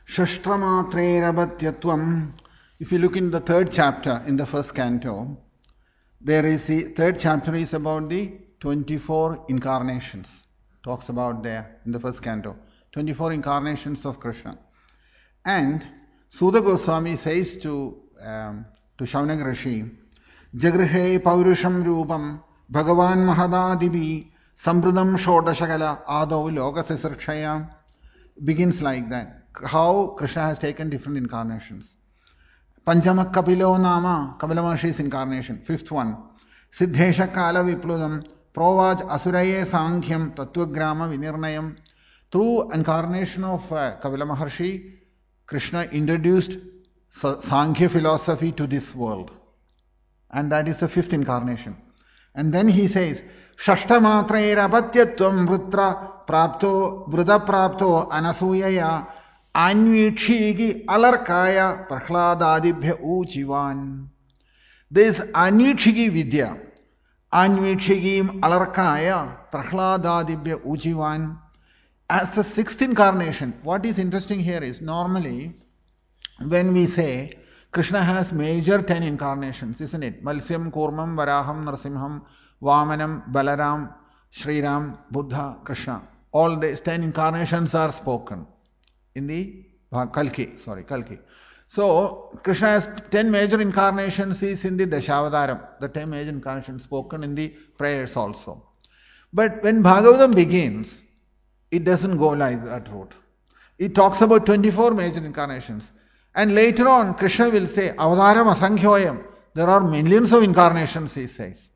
Shashtramatrerabatyatvam. If you look in the third chapter, in the first canto, there is the third chapter is about the twenty-four incarnations. Talks about there in the first canto. twenty-four incarnations of Krishna. And Suda Goswami says to, um, to Shaunaka Rishi, Jagrihe Paurusham Rupam Bhagavan Mahadadibi Samprudam Shodashakala Adav Logasasarkshaya. Begins like that. How Krishna has taken different incarnations. Panchama Kapilo Nama, Kapila Maharshi's incarnation, fifth one. Siddhesha Kala Vipludam, Provaj Asuraye Sankhyam, Tattvagrama Vinirnayam. Through incarnation of uh, Kapila Maharshi, Krishna introduced Sankhya philosophy to this world. And that is the fifth incarnation. And then he says, Shashtamatra Apatyatvam Vrutra Prapto Vruda Prapto Anasuyaya Anvikshigi Alarkaya Prahladadibhya Uchivan. This Anvikshigi Vidya, Anvikshigim Alarkaya Prahladadibhya Uchivan. As the sixth incarnation, what is interesting here is normally when we say Krishna has major ten incarnations, isn't it? Malsyam, Kurmam, Varaham, Narasimham, Vamanam, Balaram, Sriram, Buddha, Krishna. All these ten incarnations are spoken in the Kalki, sorry, Kalki. So, Krishna has ten major incarnations is in the Dashavadaram, the ten major incarnations spoken in the prayers also. But when Bhagavatam begins, it doesn't go like that route. It talks about twenty-four major incarnations. And later on, Krishna will say, Avadaram Asankhoyam. There are millions of incarnations, he says.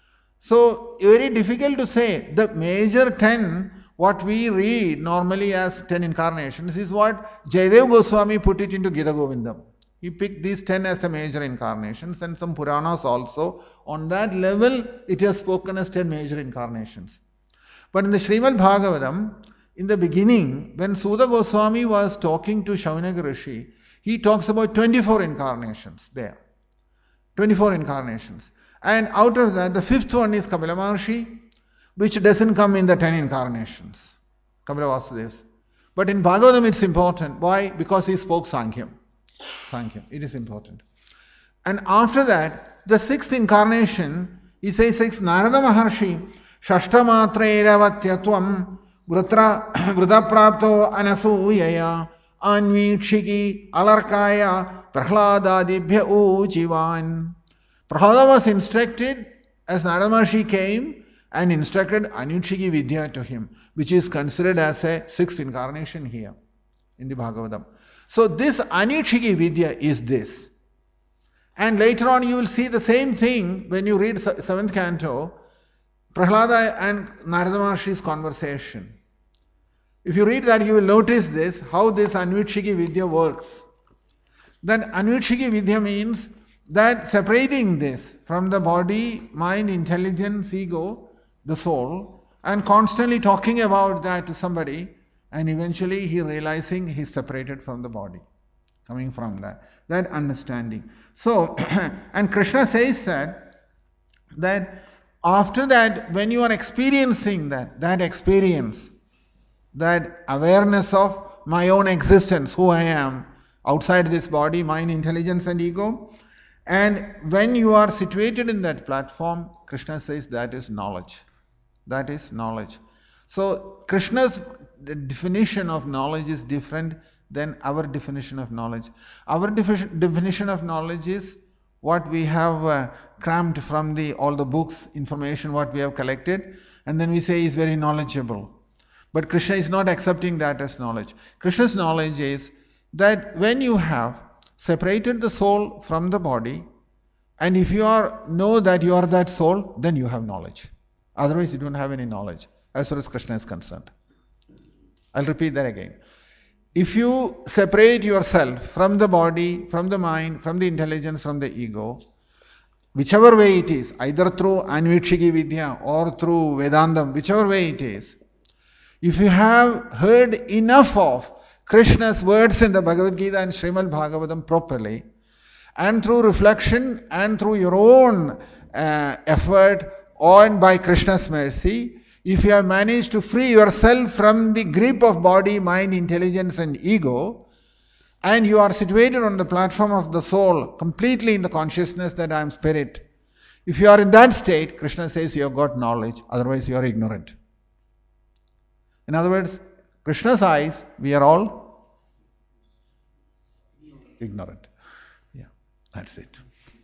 So, very difficult to say. The major ten, what we read normally as ten incarnations, is what Jayadev Goswami put it into Gita Govindam. He picked these ten as the major incarnations, and some Puranas also. On that level, it has spoken as ten major incarnations. But in the Srimad Bhagavatam, in the beginning, when Suda Goswami was talking to Shaunaka Rishi, he talks about twenty-four incarnations there. twenty-four incarnations. And out of that, the fifth one is Kapila Maharshi, which doesn't come in the ten incarnations. Kapila Vasudevas. But in Bhagavatam it's important. Why? Because he spoke Sankhya. Sankhya. It is important. And after that, the sixth incarnation, he says sixth, Narada Maharshi, Shashtamatra Iravatyatvam Vrutra Vrudaprapto Anasuyaya Anvikshiki Alarkaya Prahladadibhya Uchivan. Prahlada was instructed as Narada Maharshi came and instructed Anvikshiki Vidya to him, which is considered as a sixth incarnation here in the Bhagavatam. So this Anvikshiki Vidya is this. And later on you will see the same thing when you read seventh canto, Prahlada and Narada Maharshi's conversation. If you read that, you will notice this, how this Anvikshiki Vidya works. That Anvikshiki Vidya means that separating this from the body, mind, intelligence, ego, the soul, and constantly talking about that to somebody, and eventually he realizing he's separated from the body. Coming from that. That understanding. So, and Krishna says that, that after that, when you are experiencing that, that experience, that awareness of my own existence, who I am, outside this body, mind, intelligence and ego, and when you are situated in that platform, Krishna says that is knowledge. That is knowledge. So, Krishna's definition of knowledge is different than our definition of knowledge. Our defi- definition of knowledge is what we have uh, crammed from the all the books, information what we have collected, and then we say is very knowledgeable. But Krishna is not accepting that as knowledge. Krishna's knowledge is that when you have separated the soul from the body, and if you are know that you are that soul, then you have knowledge. Otherwise you don't have any knowledge as far as Krishna is concerned. I'll repeat that again. If you separate yourself from the body, from the mind, from the intelligence, from the ego, whichever way it is, either through Anvikshiki Vidya or through Vedandam, whichever way it is, if you have heard enough of Krishna's words in the Bhagavad Gita and Srimad Bhagavatam properly, and through reflection and through your own uh, effort, or by Krishna's mercy, if you have managed to free yourself from the grip of body, mind, intelligence and ego, and you are situated on the platform of the soul, completely in the consciousness that I am spirit. If you are in that state, Krishna says you have got knowledge, otherwise you are ignorant. In other words, Krishna's eyes, we are all ignorant. Yeah, that's it.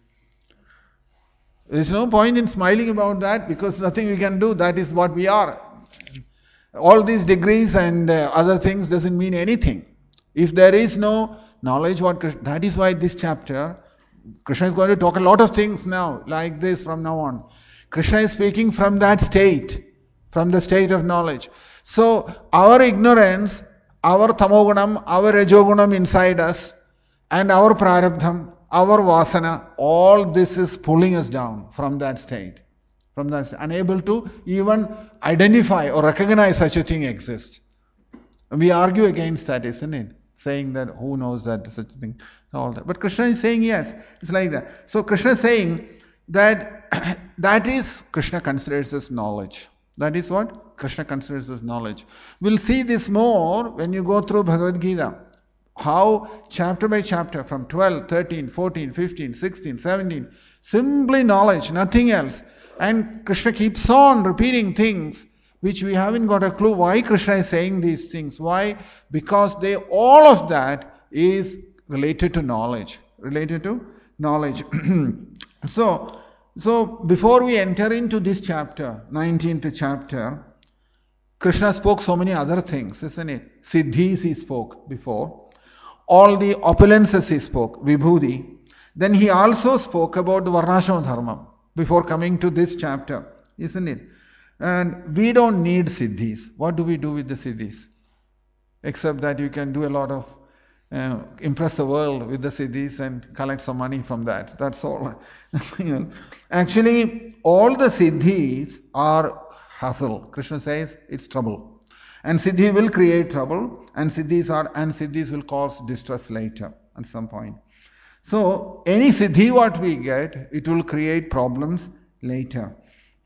There is no point in smiling about that because nothing we can do. That is what we are. All these degrees and uh, other things doesn't mean anything. If there is no knowledge, what Krishna, that is why this chapter, Krishna is going to talk a lot of things now, like this from now on. Krishna is speaking from that state, from the state of knowledge. So our ignorance, our tamogunam, our rajogunam inside us, and our prarabdham, our vasana, all this is pulling us down from that state. From that state, unable to even identify or recognize such a thing exists. We argue against that, isn't it? Saying that who knows that such a thing, all that. But Krishna is saying yes, it's like that. So Krishna is saying that that is Krishna considers as knowledge. That is what Krishna considers as knowledge. We'll see this more when you go through Bhagavad Gita. How chapter by chapter from twelve, thirteen, fourteen, fifteen, sixteen, seventeen, simply knowledge, nothing else. And Krishna keeps on repeating things which we haven't got a clue why Krishna is saying these things. Why? Because they all of that is related to knowledge. Related to knowledge. so, so before we enter into this chapter, nineteenth chapter, Krishna spoke so many other things, isn't it? Siddhis he spoke before. All the opulences he spoke, Vibhuti. Then he also spoke about the Varnashrama Dharma before coming to this chapter, isn't it? And we don't need siddhis. What do we do with the siddhis? Except that you can do a lot of, uh, impress the world with the siddhis and collect some money from that. That's all. Actually, all the siddhis are hassle. Krishna says it's trouble. And siddhi will create trouble, and siddhis are and siddhis will cause distress later at some point. So any siddhi what we get, it will create problems later.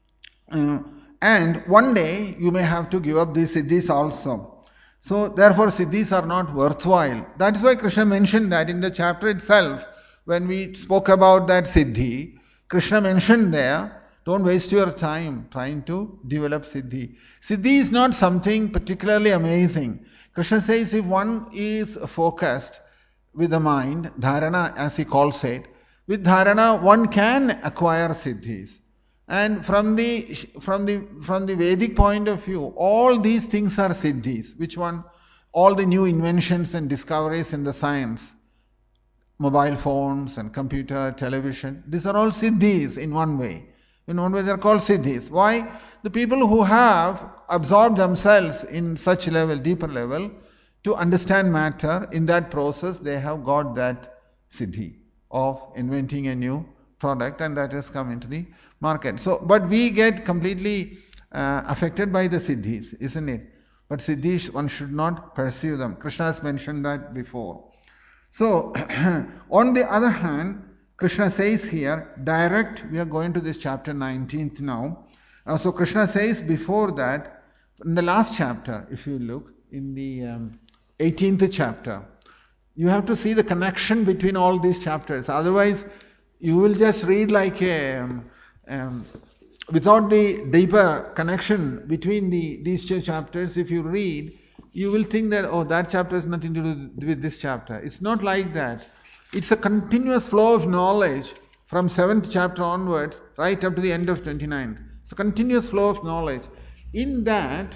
Uh, and one day you may have to give up these siddhis also. So therefore siddhis are not worthwhile. That is why Krishna mentioned that in the chapter itself. When we spoke about that siddhi, Krishna mentioned there, don't waste your time trying to develop siddhi. Siddhi is not something particularly amazing. Krishna says if one is focused with the mind, dharana as he calls it, with dharana one can acquire siddhis. And from the from the from the Vedic point of view, all these things are siddhis. Which one? All the new inventions and discoveries in the science, mobile phones and computer, television, these are all siddhis in one way. In one way they are called siddhis. Why? The people who have absorbed themselves in such level, deeper level, to understand matter, in that process they have got that siddhi of inventing a new product, and that has come into the market. So, but we get completely uh, affected by the siddhis, isn't it? But siddhis, one should not pursue them. Krishna has mentioned that before. So, on the other hand, Krishna says here, direct, we are going to this chapter nineteenth now. Uh, so Krishna says before that, in the last chapter, if you look, in the um, eighteenth chapter, you have to see the connection between all these chapters. Otherwise, you will just read like a, um, um, without the deeper connection between the these two chapters, if you read, you will think that, oh, that chapter has nothing to do with this chapter. It's not like that. It's a continuous flow of knowledge from seventh chapter onwards, right up to the end of twenty-ninth. It's a continuous flow of knowledge. In that,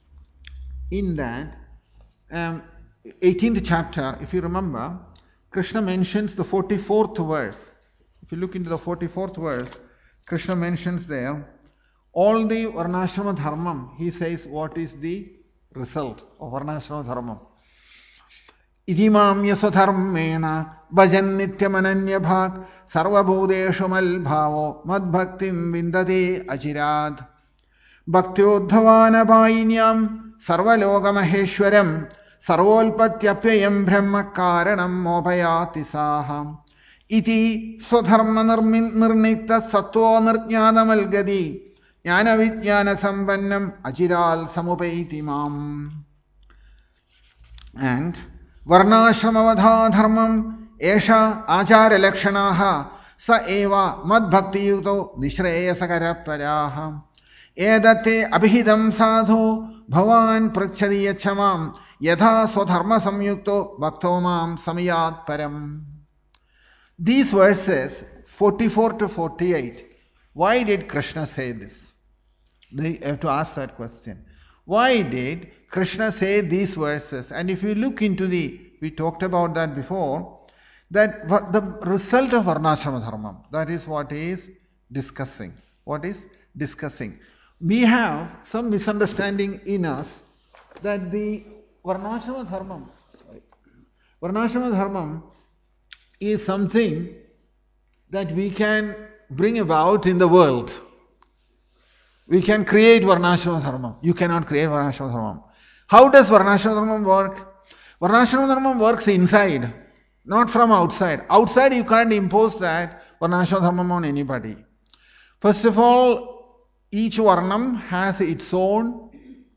in that, um, eighteenth chapter, if you remember, Krishna mentions the forty-fourth verse. If you look into the forty-fourth verse, Krishna mentions there, all the Varnashrama Dharmam, he says what is the result of Varnashrama Dharmam. Idimam yasodharmena bhajan nityamananya bhak sarvabhudeshu malbhavo madbhaktim vindade achirad bhaktyodhavana bhainyam sarvalogamaheshwaram sarvolpatyapyayam brahma karanam mobhayati saham iti swadharma nirnita sattva nirjnanamalgadi jnana vijnana sambannam achiral samupaiti mam. And Varnashramavadha dharmam esha achara lakshanaha sa eva mad bhakti yuto nishreyasakara paraha edate abhidam sadho bhavan prachadi yachamam yatha swadharma samyukto bhakto mam samyat param. These verses forty-four to forty-eight, why did Krishna say this? They have to ask that question. Why did Krishna say these verses? And if you look into the, we talked about that before, that the result of Varnashrama Dharma, that is what he is discussing. What is discussing? We have some misunderstanding in us that the Varnashrama Dharma, sorry, Varnashrama Dharma is something that we can bring about in the world. We can create Varnashrama Dharma. You cannot create Varnashrama Dharma. How does Varnashrama Dharma work? Varnashrama Dharma works inside, not from outside. Outside you can't impose that Varnashrama Dharma on anybody. First of all, each Varnam has its own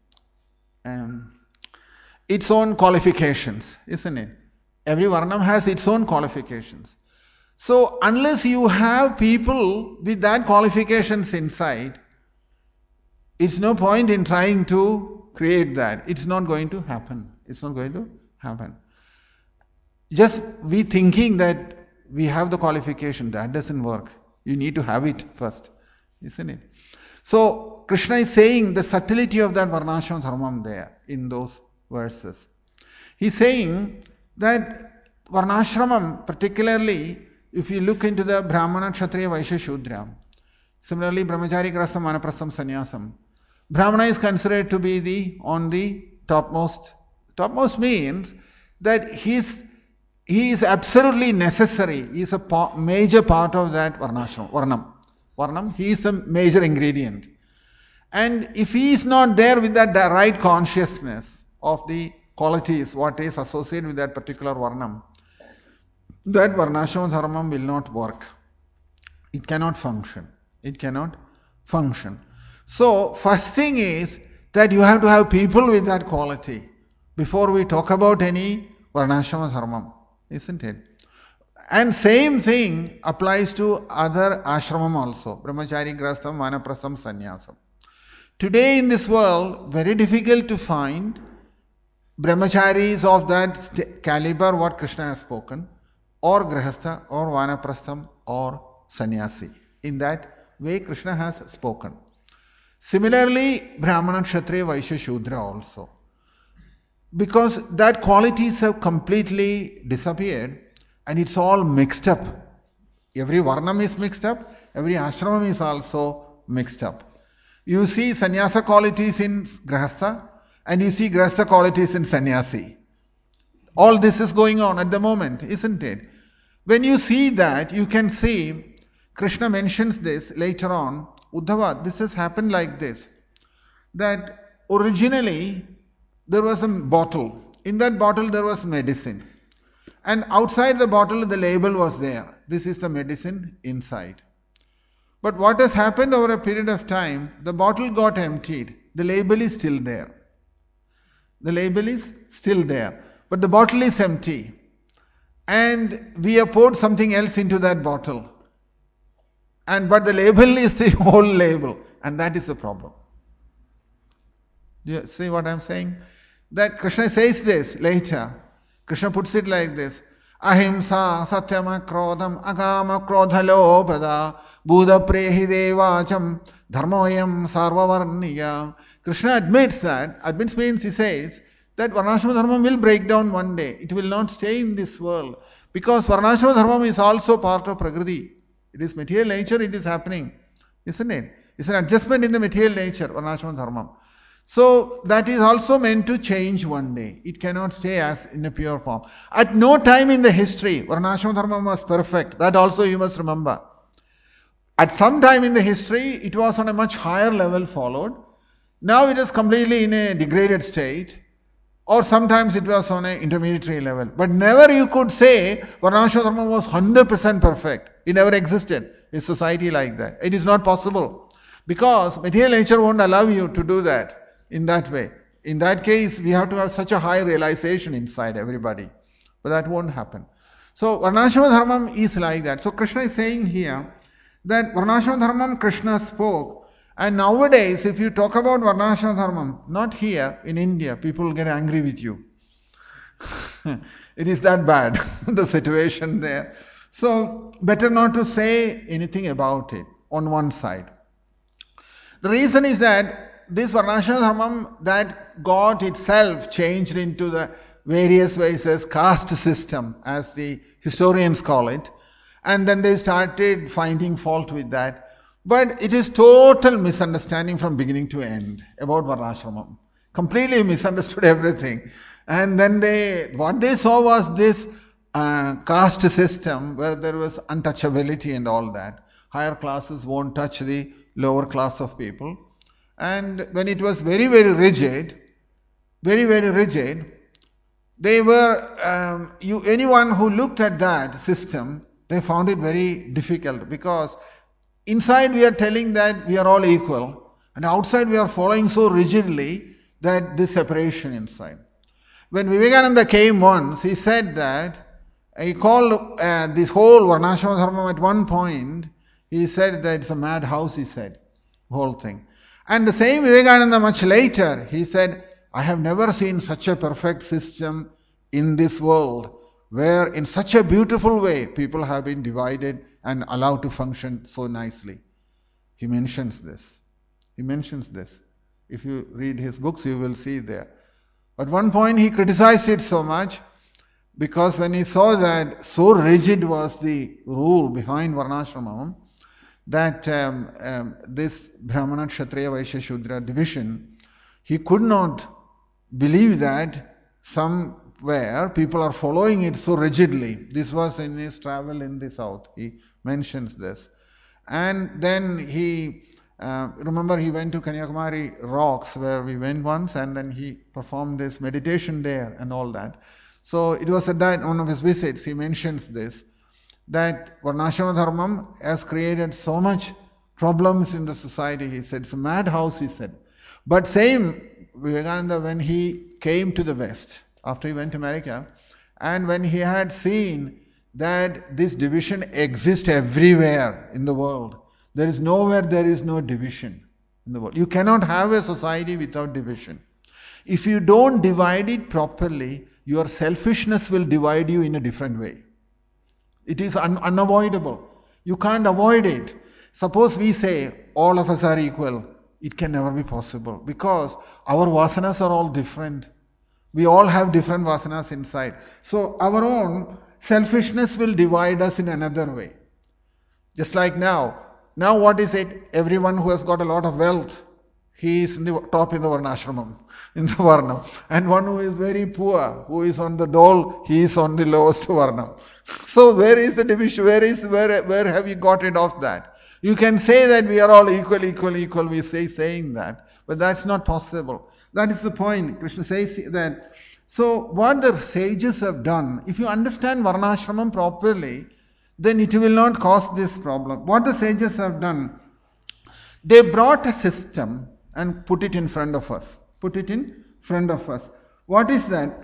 um, its own qualifications, isn't it? Every Varnam has its own qualifications. So unless you have people with that qualifications inside, it's no point in trying to create that. It's not going to happen. It's not going to happen. Just we thinking that we have the qualification, that doesn't work. You need to have it first, isn't it? So Krishna is saying the subtlety of that Varnashrama Dharma there in those verses. He's saying that Varnashramam, particularly if you look into the Brahmana, Kshatriya, Vaishya, Shudra, similarly Brahmachari, Grahastha, Vanaprastham, Sannyasam, Brahmana is considered to be the on the topmost. Topmost means that he is, he is absolutely necessary. He is a pa- major part of that Varnashram, Varnam. Varnam, he is a major ingredient. And if he is not there with that right consciousness of the qualities, what is associated with that particular Varnam, that Varnashrama Dharma will not work. It cannot function. It cannot function. So, first thing is that you have to have people with that quality before we talk about any Varnashrama Dharma, isn't it? And same thing applies to other ashramam also, Brahmachari, Grahastham, Vanaprastham, Sannyasam. Today in this world, very difficult to find brahmacharis of that st- caliber what Krishna has spoken, or Grahastha, or Vanaprastham, or Sannyasi. In that way Krishna has spoken. Similarly, Brahmana, Kshatriya, Vaishya, Shudra also. Because that qualities have completely disappeared and it's all mixed up. Every Varnam is mixed up, every ashramam is also mixed up. You see sannyasa qualities in Grahastha and you see Grahastha qualities in Sannyasi. All this is going on at the moment, isn't it? When you see that, you can see, Krishna mentions this later on, Uddhava, this has happened like this, that originally there was a bottle. In that bottle there was medicine. And outside the bottle the label was there. This is the medicine inside. But what has happened over a period of time, the bottle got emptied. The label is still there. The label is still there. But the bottle is empty. And we have poured something else into that bottle. And but the label is the whole label. And that is the problem. Do you see what I am saying? That Krishna says this later. Krishna puts it like this. Ahimsa satyama krodham agama krodhalobhada buddha prehi devacham dharmoyam sarvavarniya. Krishna admits that. Admits means he says that Varnashrama Dharma will break down one day. It will not stay in this world. Because Varnashrama Dharma is also part of Prakriti. It is material nature, it is happening. Isn't it? It's an adjustment in the material nature, Varnashrama Dharma. So that is also meant to change one day. It cannot stay as in a pure form. At no time in the history, Varnashrama Dharma was perfect. That also you must remember. At some time in the history, it was on a much higher level followed. Now it is completely in a degraded state. Or sometimes it was on an intermediary level. But never you could say Varnashrama Dharma was one hundred percent perfect. It never existed in society like that. It is not possible. Because material nature won't allow you to do that in that way. In that case, we have to have such a high realization inside everybody. But that won't happen. So Varnashrama Dharmam is like that. So Krishna is saying here that Varnashrama Dharmam Krishna spoke. And nowadays, if you talk about Varnashrama Dharmam, not here, in India, people will get angry with you. It is that bad, the situation there. So, better not to say anything about it on one side. The reason is that this Varnashrama Dharmam that got itself changed into the various ways as caste system, as the historians call it, and then they started finding fault with that. But it is total misunderstanding from beginning to end about Varnashramam. Completely misunderstood everything. And then they, what they saw was this uh, caste system where there was untouchability and all that. Higher classes won't touch the lower class of people. And when it was very, very rigid, very, very rigid, they were, um, you, anyone who looked at that system, they found it very difficult, because inside we are telling that we are all equal, and outside we are following so rigidly that this separation inside. When Vivekananda came once, he said that, he called uh, this whole Varnashrama Dharma at one point, he said that it's a madhouse, he said, the whole thing. And the same Vivekananda much later, he said, I have never seen such a perfect system in this world, where in such a beautiful way people have been divided and allowed to function so nicely. He mentions this. He mentions this. If you read his books, you will see there. At one point he criticized it so much, because when he saw that so rigid was the rule behind Varnashramam, that um, um, this Brahmana, Kshatriya, Vaishya, Shudra division, he could not believe that somewhere people are following it so rigidly. This was in his travel in the south. He mentions this. And then he, uh, remember he went to Kanyakumari rocks where we went once, and then he performed this meditation there and all that. So it was at that one of his visits he mentions this, that Varnashrama Dharmam has created so much problems in the society. He said, it's a madhouse, he said. But same Vivekananda, when he came to the West, after he went to America, and when he had seen that this division exists everywhere in the world, there is nowhere there is no division in the world. You cannot have a society without division. If you don't divide it properly, your selfishness will divide you in a different way. It is un- unavoidable. You can't avoid it. Suppose we say all of us are equal. It can never be possible, because our vasanas are all different. We all have different vasanas inside. So our own selfishness will divide us in another way. Just like now. Now what is it? Everyone who has got a lot of wealth, he is in the top in the Varnashramam, in the Varnam. And one who is very poor, who is on the dole, he is on the lowest Varnam. So where is the division? Where is where where have you got rid of that? You can say that we are all equal, equal, equal. We say saying that, but that's not possible. That is the point. Krishna says that. So what the sages have done, if you understand Varnashramam properly, then it will not cause this problem. What the sages have done, they brought a system and put it in front of us. Put it in front of us. What is that?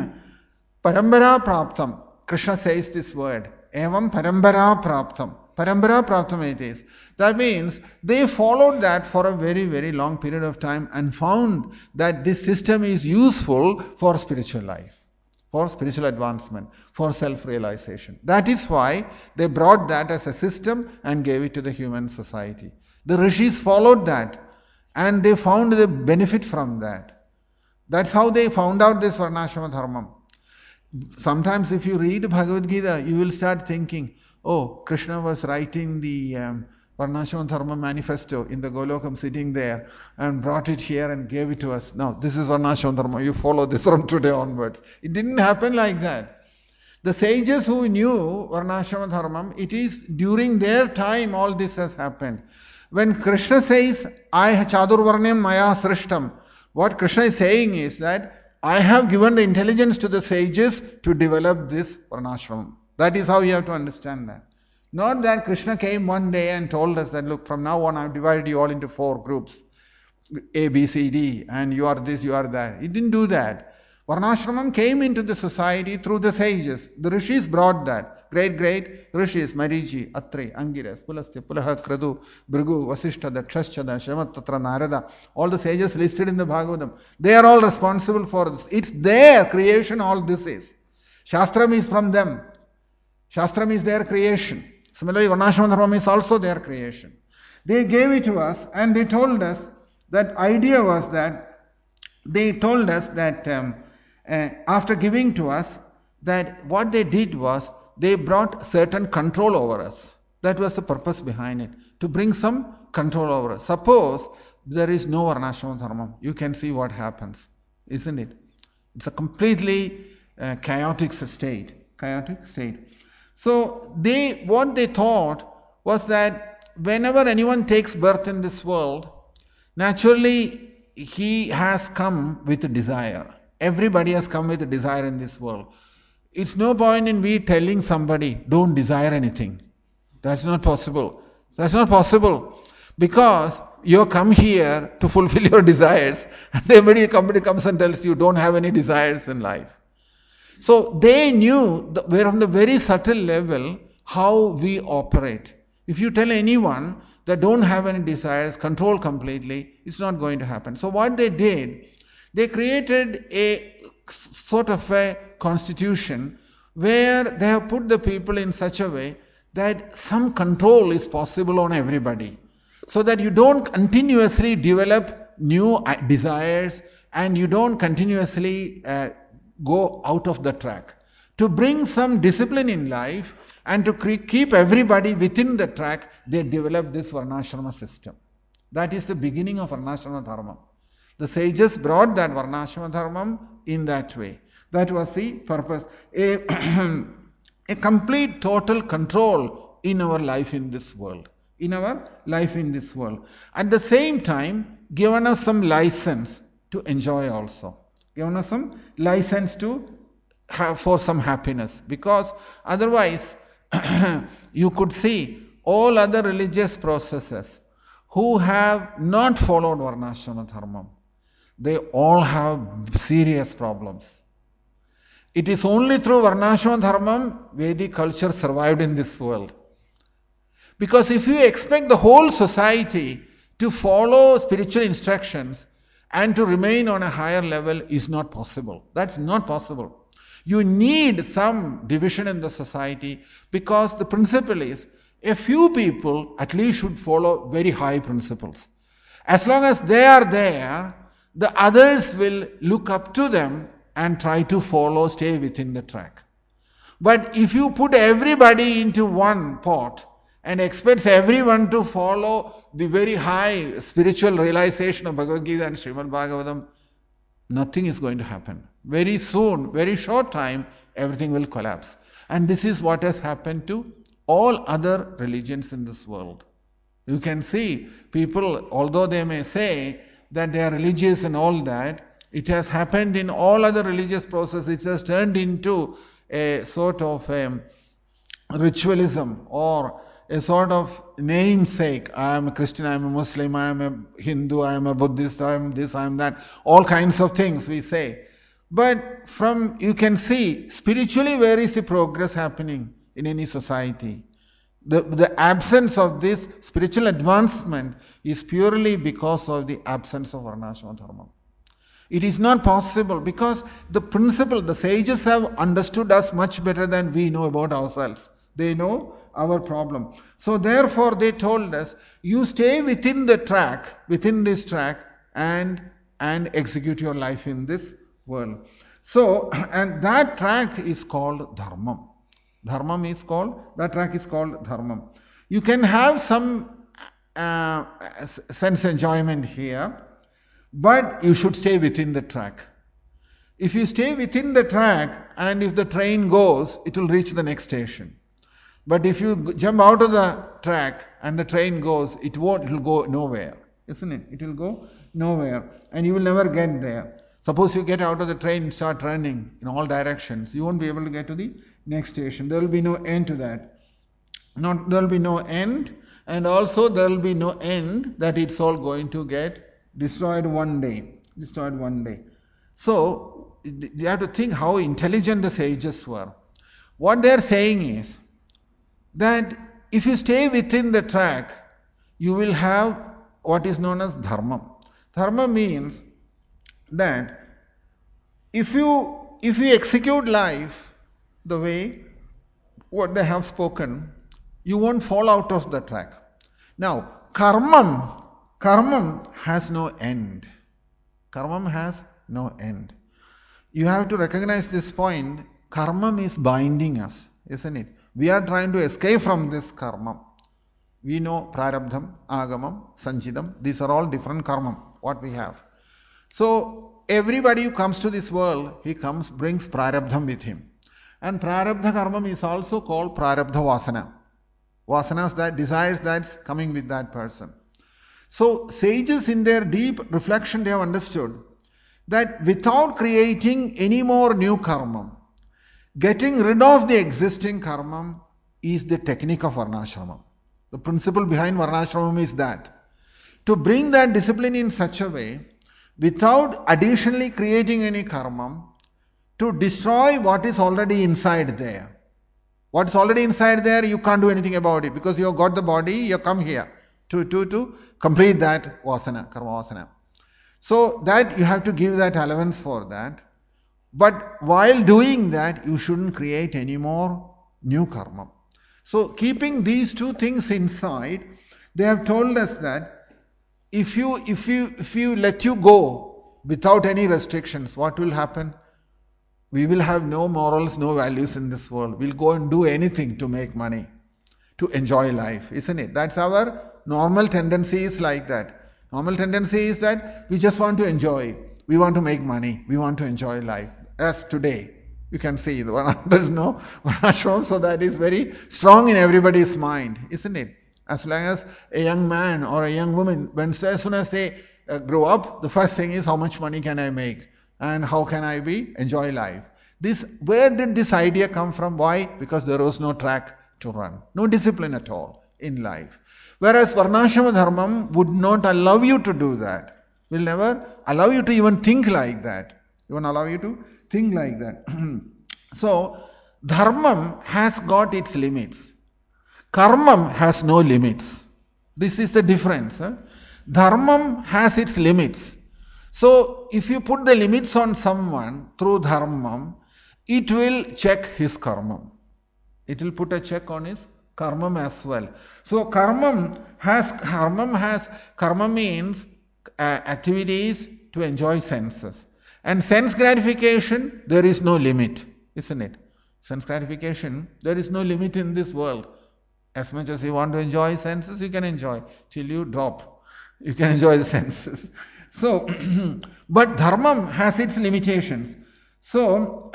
Parambara praptam. Krishna says this word. Evam parambara praptam. Parambara praptam it is. That means they followed that for a very, very long period of time and found that this system is useful for spiritual life, for spiritual advancement, for self-realization. That is why they brought that as a system and gave it to the human society. The rishis followed that and they found the benefit from that. That's how they found out this Varnashrama Dharmam. Sometimes if you read Bhagavad Gita, you will start thinking, oh, Krishna was writing the um, Varnashrama Dharma manifesto in the Golokam, sitting there, and brought it here and gave it to us. No, this is Varnashrama Dharma. You follow this from today onwards. It didn't happen like that. The sages who knew Varnashrama Dharmam, it is during their time all this has happened. When Krishna says, I Chadurvarnyam Maya Srishtam, what Krishna is saying is that I have given the intelligence to the sages to develop this Varnashramam. That is how you have to understand that. Not that Krishna came one day and told us that, look, from now on I have divided you all into four groups, A, B, C, D, and you are this, you are that. He didn't do that. Varnashramam came into the society through the sages. The rishis brought that. Great, great rishis, Marichi, Atri, Angiras, Pulastya, Pulaha, Kradu, Bhrigu, Vasishta, Dakshashchada, Shamatatra, Narada, all the sages listed in the Bhagavatam. They are all responsible for this. It's their creation, all this is. Shastram is from them. Shastram is their creation. Similarly, Varnashram Dharma is also their creation. They gave it to us and they told us, that idea was that, they told us that um, uh, after giving to us, that what they did was, they brought certain control over us. That was the purpose behind it, to bring some control over us. Suppose there is no Varnashram Dharma, you can see what happens, isn't it? It's a completely uh, chaotic state. Chaotic state. So they, what they thought was that whenever anyone takes birth in this world, naturally he has come with a desire. Everybody has come with a desire in this world. It's no point in we telling somebody, don't desire anything. That's not possible. That's not possible. Because you come here to fulfill your desires, and everybody somebody comes and tells you, don't have any desires in life. So they knew, the, we're on the very subtle level, how we operate. If you tell anyone that don't have any desires, control completely, it's not going to happen. So what they did, they created a sort of a constitution where they have put the people in such a way that some control is possible on everybody. So that you don't continuously develop new desires and you don't continuously uh, go out of the track. To bring some discipline in life and to keep everybody within the track, they developed this Varnashrama system. That is the beginning of Varnashrama Dharma. The sages brought that Varnashrama Dharma in that way. That was the purpose. A, a complete total control in our life in this world. In our life in this world. At the same time, given us some license to enjoy also. Given us some license to have for some happiness. Because otherwise, you could see all other religious processes who have not followed Varnashrama Dharma, they all have serious problems. It is only through Varnashrama Dharma Vedic culture survived in this world. Because if you expect the whole society to follow spiritual instructions and to remain on a higher level is not possible. That's not possible. You need some division in the society because the principle is a few people at least should follow very high principles. As long as they are there, the others will look up to them and try to follow, stay within the track. But if you put everybody into one pot and expect everyone to follow the very high spiritual realization of Bhagavad Gita and Srimad Bhagavatam, nothing is going to happen. Very soon, very short time, everything will collapse. And this is what has happened to all other religions in this world. You can see people, although they may say that they are religious and all that, it has happened in all other religious processes. It has turned into a sort of a ritualism or a sort of namesake. I am a Christian, I am a Muslim, I am a Hindu, I am a Buddhist, I am this, I am that. All kinds of things we say. But from, you can see, spiritually where is the progress happening in any society? The, the absence of this spiritual advancement is purely because of the absence of Varnashrama Dharma. It is not possible because the principle, the sages have understood us much better than we know about ourselves. They know our problem. So therefore they told us, you stay within the track, within this track and, and execute your life in this world. So, and that track is called Dharmam. Dharmam is called, that track is called Dharmam. You can have some uh, sense enjoyment here, but you should stay within the track. If you stay within the track and if the train goes, it will reach the next station. But if you jump out of the track and the train goes, it won't, it will go nowhere, isn't it? It will go nowhere and you will never get there. Suppose you get out of the train and start running in all directions, you won't be able to get to the next station. There will be no end to that. Not, there will be no end, and also there will be no end that it's all going to get destroyed one day. Destroyed one day. So, you have to think how intelligent the sages were. What they are saying is that if you stay within the track, you will have what is known as dharma. Dharma means that if you if you execute life the way what they have spoken, you won't fall out of the track. Now, karmam, karmam has no end. Karmam has no end. You have to recognize this point. Karmam is binding us, isn't it? We are trying to escape from this karmam. We know prarabdham, agamam, sanchidam. These are all different karmam, what we have. So, everybody who comes to this world, he comes, brings prarabdham with him. And prarabdha karmam is also called prarabdha vasana. Vasanas, that desires that's coming with that person. So, sages in their deep reflection, they have understood that without creating any more new karmam, getting rid of the existing karmam is the technique of varnashramam. The principle behind varnashramam is that to bring that discipline in such a way, without additionally creating any karmam, to destroy what is already inside there. What is already inside there, you can't do anything about it because you have got the body, you come here to, to, to complete that vasana, karma vasana. So that you have to give that allowance for that. But while doing that, you shouldn't create any more new karma. So keeping these two things inside, they have told us that if you if you if you let you go without any restrictions, what will happen? We will have no morals, no values in this world. We'll go and do anything to make money, to enjoy life, isn't it? That's our normal tendency is like that. Normal tendency is that we just want to enjoy. We want to make money. We want to enjoy life. As today, you can see there's no varnashram, so that is very strong in everybody's mind, isn't it? As long as a young man or a young woman, when as soon as they uh, grow up, the first thing is how much money can I make and how can I be enjoy life. This where did this idea come from? Why? Because there was no track to run, no discipline at all in life. Whereas varnashrama dharmam would not allow you to do that. Will never allow you to even think like that. It won't allow you to think like that. So, dharmam has got its limits. Karmam has no limits. This is the difference. Huh? Dharmam has its limits. So, if you put the limits on someone through dharmam, it will check his karmam. It will put a check on his karmam as well. So, karmam has, karmam has, karma means uh, activities to enjoy senses. And sense gratification, there is no limit, isn't it? Sense gratification, there is no limit in this world. As much as you want to enjoy senses, you can enjoy till you drop. You can enjoy the senses. So, but dharmam has its limitations. So,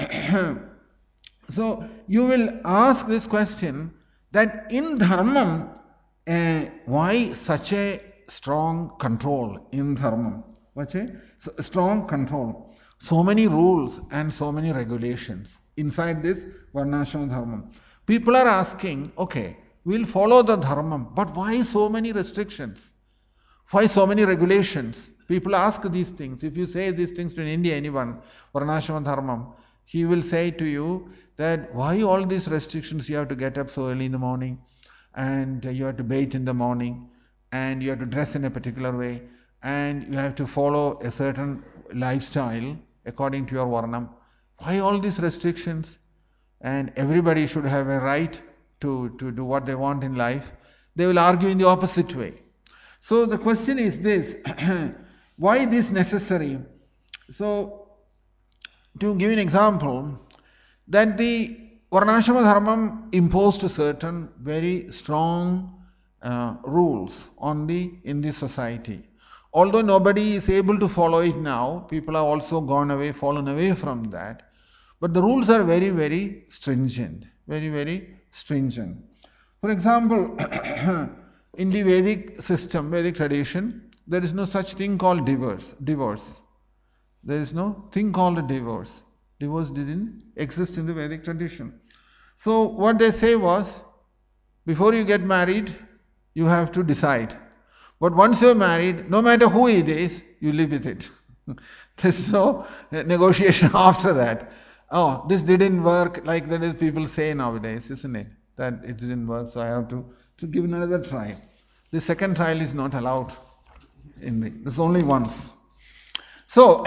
so you will ask this question that in dharmam, uh, why such a strong control in dharmam? What's a strong control? So many rules and so many regulations inside this varnashrama dharmam. People are asking, okay, we'll follow the dharmam, but why so many restrictions? Why so many regulations? People ask these things. If you say these things to in India, anyone, varnashrama dharmam, he will say to you that why all these restrictions? You have to get up so early in the morning, and you have to bathe in the morning, and you have to dress in a particular way, and you have to follow a certain lifestyle according to your varnam. Why all these restrictions? And everybody should have a right to, to do what they want in life. They will argue in the opposite way. So the question is this, why this necessary? So to give an example, that the varnashrama dharmam imposed certain very strong uh, rules on the in this society. Although nobody is able to follow it now, people have also gone away, fallen away from that. But the rules are very, very stringent. Very, very stringent. For example, in the Vedic system, Vedic tradition, there is no such thing called divorce. Divorce. There is no thing called a divorce. Divorce didn't exist in the Vedic tradition. So what they say was, before you get married, you have to decide. But once you're married, no matter who it is, you live with it. There's no negotiation after that. Oh, this didn't work, like that is people say nowadays, isn't it? That it didn't work, so I have to, to give another try. The second trial is not allowed in the, there's only once. So,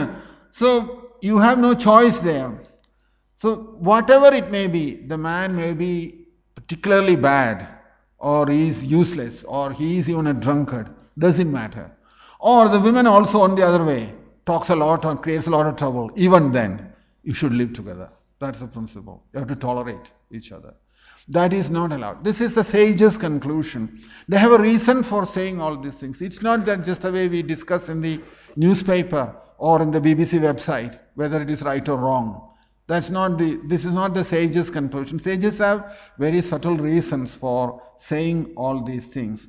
so you have no choice there. So whatever it may be, the man may be particularly bad, or he is useless, or he is even a drunkard, doesn't matter. Or the woman also on the other way, talks a lot or creates a lot of trouble. Even then, you should live together. That's the principle. You have to tolerate each other. That is not allowed. This is the sage's conclusion. They have a reason for saying all these things. It's not that just the way we discuss in the newspaper or in the B B C website, whether it is right or wrong. That's not the, this is not the sage's conclusion. Sages have very subtle reasons for saying all these things.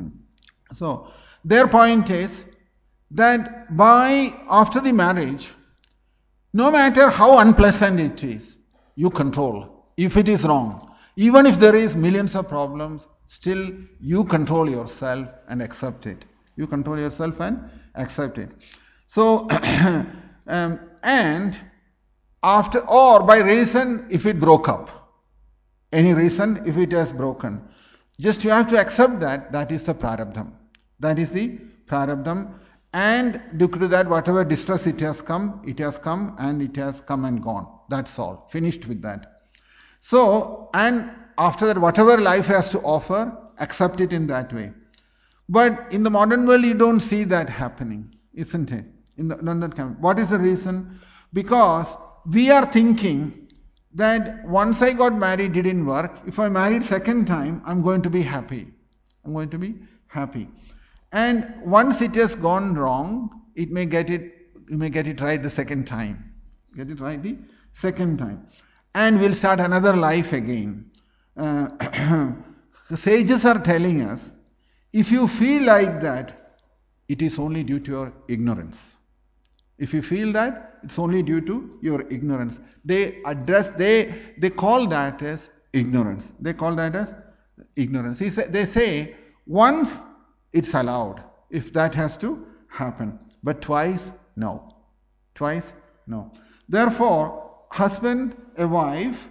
So, their point is that by, after the marriage, no matter how unpleasant it is, you control. If it is wrong, even if there is millions of problems, still you control yourself and accept it. You control yourself and accept it. So, um, and after, or by reason, if it broke up, any reason, if it has broken, just you have to accept that, that is the prarabdham. That is the prarabdham, and due to that, whatever distress it has come, it has come and it has come and gone. That's all. Finished with that. So, and after that, whatever life has to offer, accept it in that way. But in the modern world, you don't see that happening, isn't it? In the, not that kind. What is the reason? Because we are thinking that once I got married, it didn't work. If I married second time, I'm going to be happy. I'm going to be happy. And once it has gone wrong, it may get it, you may get it right the second time. Get it right the second time. And we'll start another life again. Uh, the sages are telling us, if you feel like that, it is only due to your ignorance. If you feel that, it's only due to your ignorance. They address, they, they call that as ignorance. They call that as ignorance. They say, once it's allowed, if that has to happen. But twice, no. Twice, no. Therefore, husband, a wife,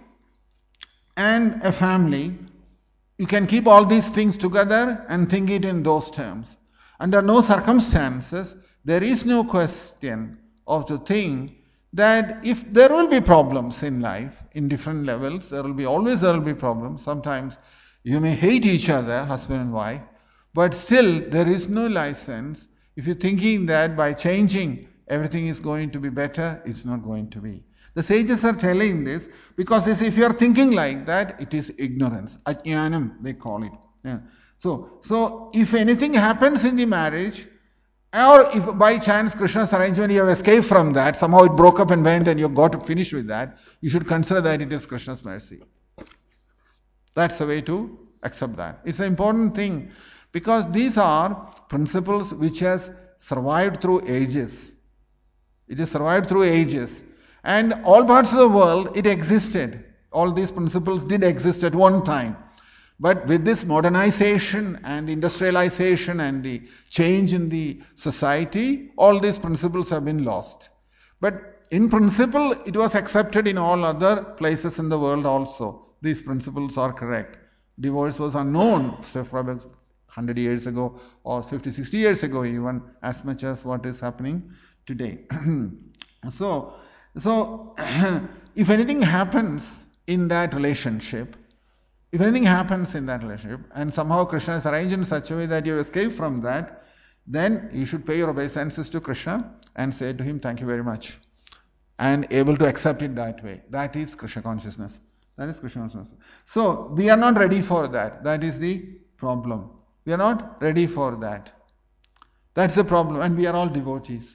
and a family, you can keep all these things together and think it in those terms. Under no circumstances, there is no question of to think that if there will be problems in life, in different levels, there will be always there will be problems. Sometimes you may hate each other, husband and wife, but still there is no license. If you're thinking that by changing everything is going to be better, it's not going to be. The sages are telling this because if you are thinking like that, it is ignorance. Ajnanam, they call it. Yeah. So, so if anything happens in the marriage, or if by chance Krishna's arrangement you have escaped from that, somehow it broke up and went and you got to finish with that, you should consider that it is Krishna's mercy. That's the way to accept that. It's an important thing because these are principles which has survived through ages. It has survived through ages. And all parts of the world, it existed. All these principles did exist at one time. But with this modernization and industrialization and the change in the society, all these principles have been lost. But in principle, it was accepted in all other places in the world also. These principles are correct. Divorce was unknown, say, probably one hundred years ago or fifty, sixty years ago even, as much as what is happening today. so, so if anything happens in that relationship, If anything happens in that relationship and somehow Krishna is arranged in such a way that you escape from that, then you should pay your obeisances to Krishna and say to him, thank you very much. And able to accept it that way. That is Krishna consciousness. That is Krishna consciousness. So, we are not ready for that. That is the problem. We are not ready for that. That's the problem. And we are all devotees.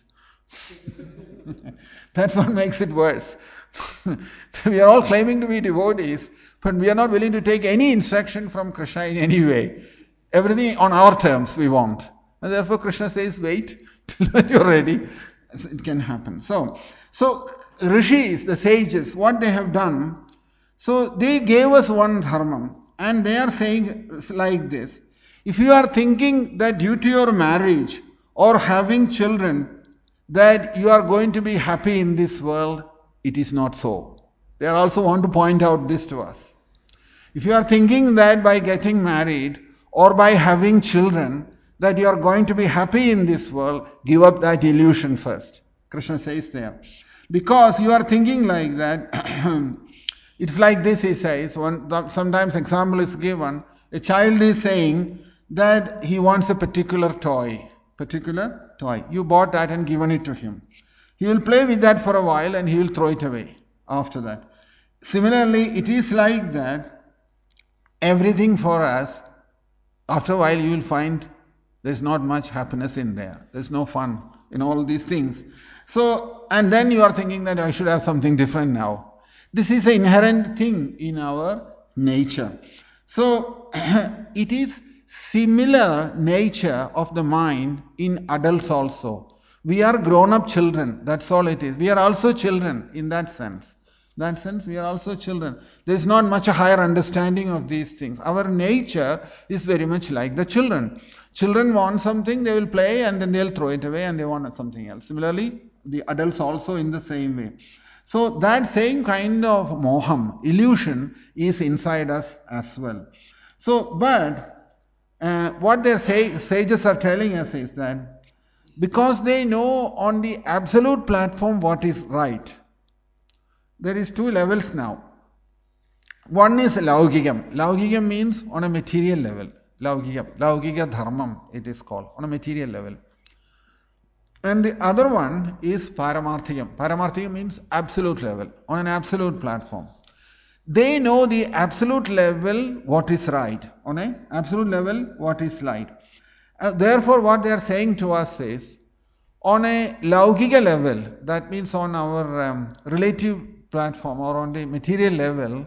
That's what makes it worse. We are all claiming to be devotees, but we are not willing to take any instruction from Krishna in any way. Everything on our terms we want. And therefore Krishna says, wait till you're ready. It can happen. So, so rishis, the sages, what they have done, so they gave us one dharma, and they are saying like this. If you are thinking that due to your marriage or having children, that you are going to be happy in this world, it is not so. They also want to point out this to us. If you are thinking that by getting married or by having children, that you are going to be happy in this world, give up that illusion first. Krishna says there. Because you are thinking like that, it's like this, he says, one, sometimes example is given, a child is saying that he wants a particular toy, particular toy. You bought that and given it to him. He will play with that for a while and he will throw it away after that. Similarly, it is like that, everything for us, after a while you will find there's not much happiness in there. There's no fun in all these things. So, and then you are thinking that I should have something different now. This is an inherent thing in our nature. So, it is similar nature of the mind in adults also. We are grown-up children. That's all it is. We are also children in that sense. That sense, we are also children. There is not much a higher understanding of these things. Our nature is very much like the children. Children want something, they will play and then they'll throw it away and they want something else. Similarly, the adults also in the same way. So that same kind of moham, illusion, is inside us as well. So, but uh, what their say, sages are telling us is that because they know on the absolute platform what is right, there is two levels now. One is laugikam. Laugikam means on a material level. Laugikam. Laugika dharmam, it is called, on a material level. And the other one is paramarthikam. Paramarthikam means absolute level, on an absolute platform. They know the absolute level what is right. On an absolute level what is right. Uh, therefore, what they are saying to us is, on a laugika level, that means on our um, relative platform or on the material level,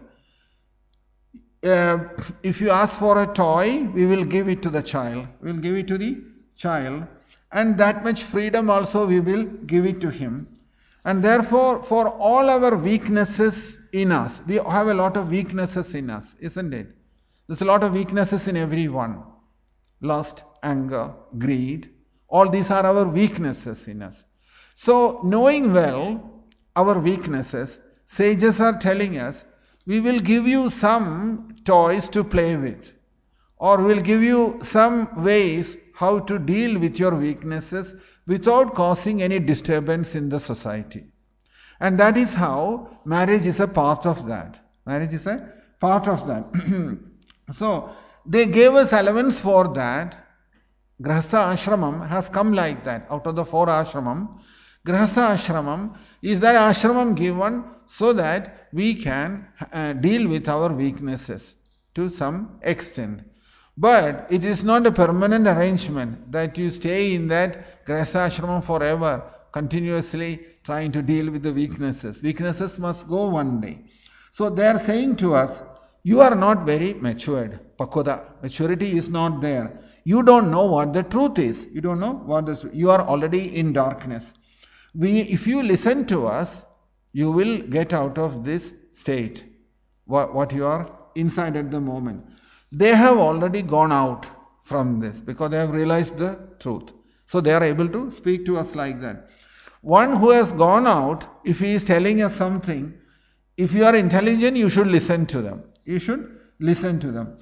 uh, if you ask for a toy, we will give it to the child. We will give it to the child. And that much freedom also we will give it to him. And therefore, for all our weaknesses in us, we have a lot of weaknesses in us, isn't it? There's a lot of weaknesses in everyone. Lust, anger, greed, all these are our weaknesses in us. So, knowing well our weaknesses, sages are telling us, we will give you some toys to play with, or we'll give you some ways how to deal with your weaknesses without causing any disturbance in the society. And that is how marriage is a part of that. Marriage is a part of that. So, they gave us allowance for that. Grahastha ashramam has come like that. Out of the four ashramam, Grahastha ashramam is that ashramam given so that we can uh, deal with our weaknesses to some extent. But it is not a permanent arrangement that you stay in that Grahastha ashramam forever, continuously trying to deal with the weaknesses. Weaknesses must go one day. So they are saying to us, you are not very matured. Pakoda, maturity is not there. You don't know what the truth is. You don't know what the you are already in darkness. We, if you listen to us, you will get out of this state, what, what you are inside at the moment. They have already gone out from this because they have realized the truth. So they are able to speak to us like that. One who has gone out, if he is telling us something, if you are intelligent, you should listen to them. You should listen to them.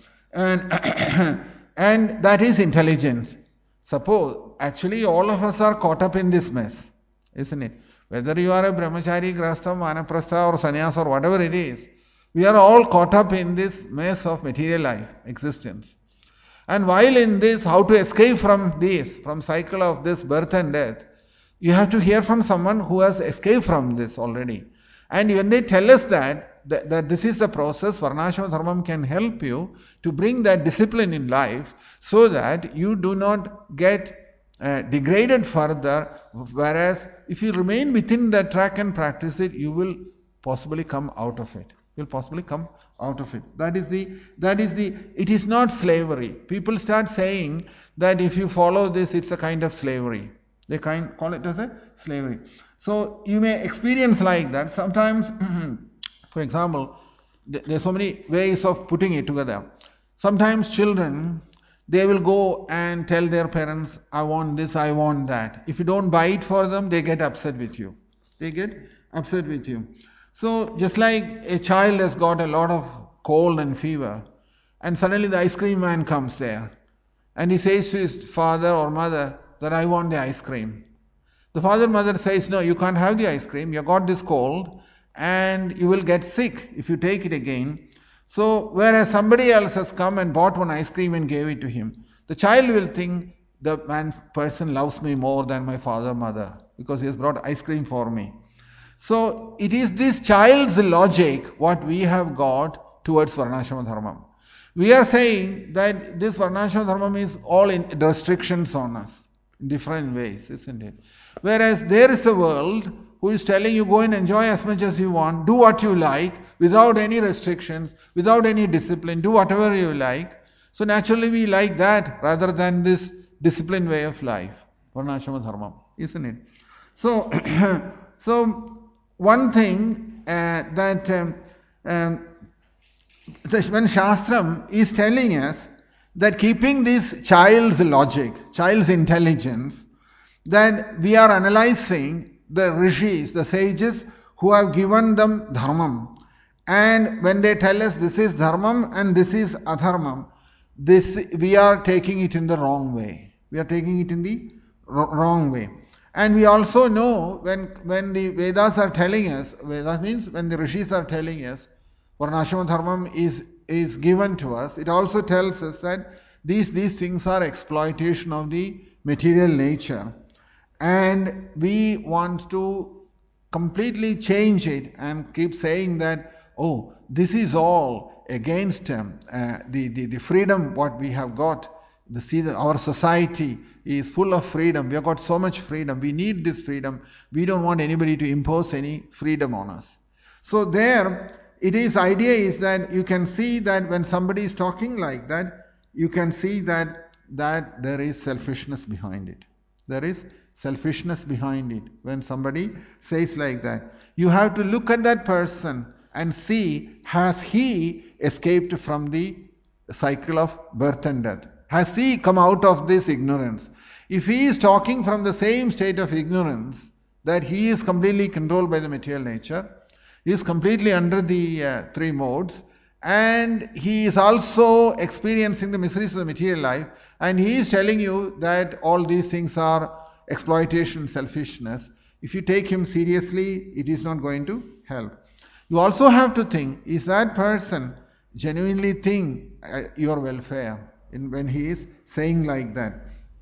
And, and that is intelligence. Suppose, actually all of us are caught up in this mess, isn't it? Whether you are a brahmachari, grahastha, vanaprastha or sannyas or whatever it is, we are all caught up in this mess of material life, existence. And while in this, how to escape from this, from cycle of this birth and death, you have to hear from someone who has escaped from this already. And when they tell us that, that, that this is the process, Varnashram Dharmam can help you to bring that discipline in life so that you do not get uh, degraded further, whereas if you remain within that track and practice it, you will possibly come out of it. You will possibly come out of it. That is the, that is the, it is not slavery. People start saying that if you follow this, it's a kind of slavery. They kind call it as a slavery. So you may experience like that. Sometimes, for example, there are so many ways of putting it together. Sometimes children, they will go and tell their parents, I want this, I want that. If you don't buy it for them, they get upset with you. They get upset with you. So just like a child has got a lot of cold and fever, and suddenly the ice cream man comes there, and he says to his father or mother that I want the ice cream. The father or mother says, no, you can't have the ice cream, you got this cold, and you will get sick if you take it again. So whereas somebody else has come and bought one ice cream and gave it to him, the child will think the man person loves me more than my father or mother because he has brought ice cream for me. So it is this child's logic what we have got towards Varnashrama Dharma. We are saying that this Varnashrama Dharma is all in restrictions on us in different ways, isn't it? Whereas there is a world who is telling you go and enjoy as much as you want, do what you like, without any restrictions, without any discipline, do whatever you like. So naturally we like that rather than this disciplined way of life, Varnashrama Dharma, isn't it? So, so one thing uh, that um, um, when Shastram is telling us that keeping this child's logic, child's intelligence, that we are analyzing the rishis, the sages who have given them dharmam. And when they tell us this is dharmam and this is adharmam, this we are taking it in the wrong way. We are taking it in the wrong way. And we also know when, when the Vedas are telling us, Vedas means when the rishis are telling us, Varnashrama Dharmam is, is given to us, it also tells us that these, these things are exploitation of the material nature. And we want to completely change it and keep saying that, oh, this is all against um, uh, the, the, the freedom what we have got. The, see, the, our society is full of freedom. We have got so much freedom. We need this freedom. We don't want anybody to impose any freedom on us. So there, it is idea is that you can see that when somebody is talking like that, you can see that, that there is selfishness behind it. There is selfishness behind it when somebody says like that. You have to look at that person and see, has he escaped from the cycle of birth and death? Has he come out of this ignorance? If he is talking from the same state of ignorance, that he is completely controlled by the material nature, he is completely under the uh, three modes, and he is also experiencing the miseries of the material life, and he is telling you that all these things are exploitation, selfishness. If you take him seriously, it is not going to help. You also have to think, is that person genuinely think uh, your welfare in, when he is saying like that?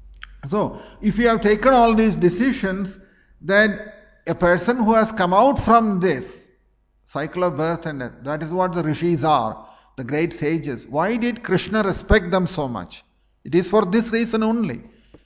So, if you have taken all these decisions, that a person who has come out from this cycle of birth and death, that is what the rishis are, the great sages. Why did Krishna respect them so much? It is for this reason only.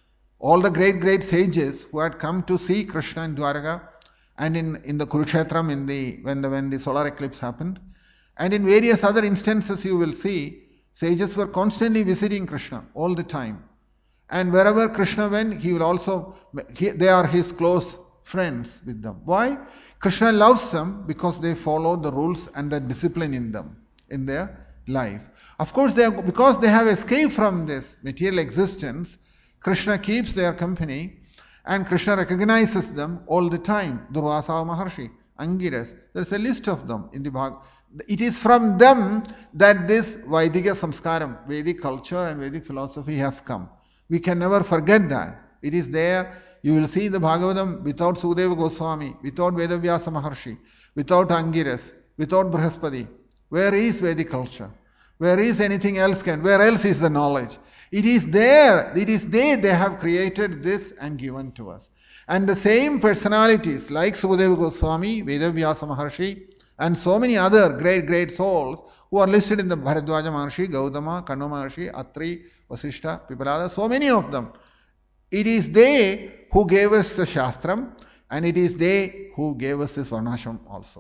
All the great, great sages who had come to see Krishna in Dwaraka and in, in the Kurukshetram in the, when, the, when the solar eclipse happened, and in various other instances you will see, sages were constantly visiting Krishna all the time. And wherever Krishna went, he will also, he, they are his close friends with them. Why? Krishna loves them because they follow the rules and the discipline in them, in their life. Of course, they are, because they have escaped from this material existence, Krishna keeps their company and Krishna recognizes them all the time. Durvasa Maharshi, Angiras, there is a list of them in the Bhagavad. It is from them that this Vaidika Samskaram, Vedic culture and Vedic philosophy has come. We can never forget that. It is there. You will see the Bhagavatam without Sukadeva Goswami, without Vedavyasa Maharshi, without Angiras, without Brihaspati. Where is Vedic culture? Where is anything else can? Where else is the knowledge? It is there. It is they. They have created this and given to us. And the same personalities like Sukadeva Goswami, Vedavyasa Maharshi, and so many other great, great souls who are listed in the Bharadwaja Maharshi, Gautama, Kanva Maharshi, Atri, Vasishtha, Pipalada, so many of them. It is they who gave us the Shastram, and it is they who gave us this Varnashram also.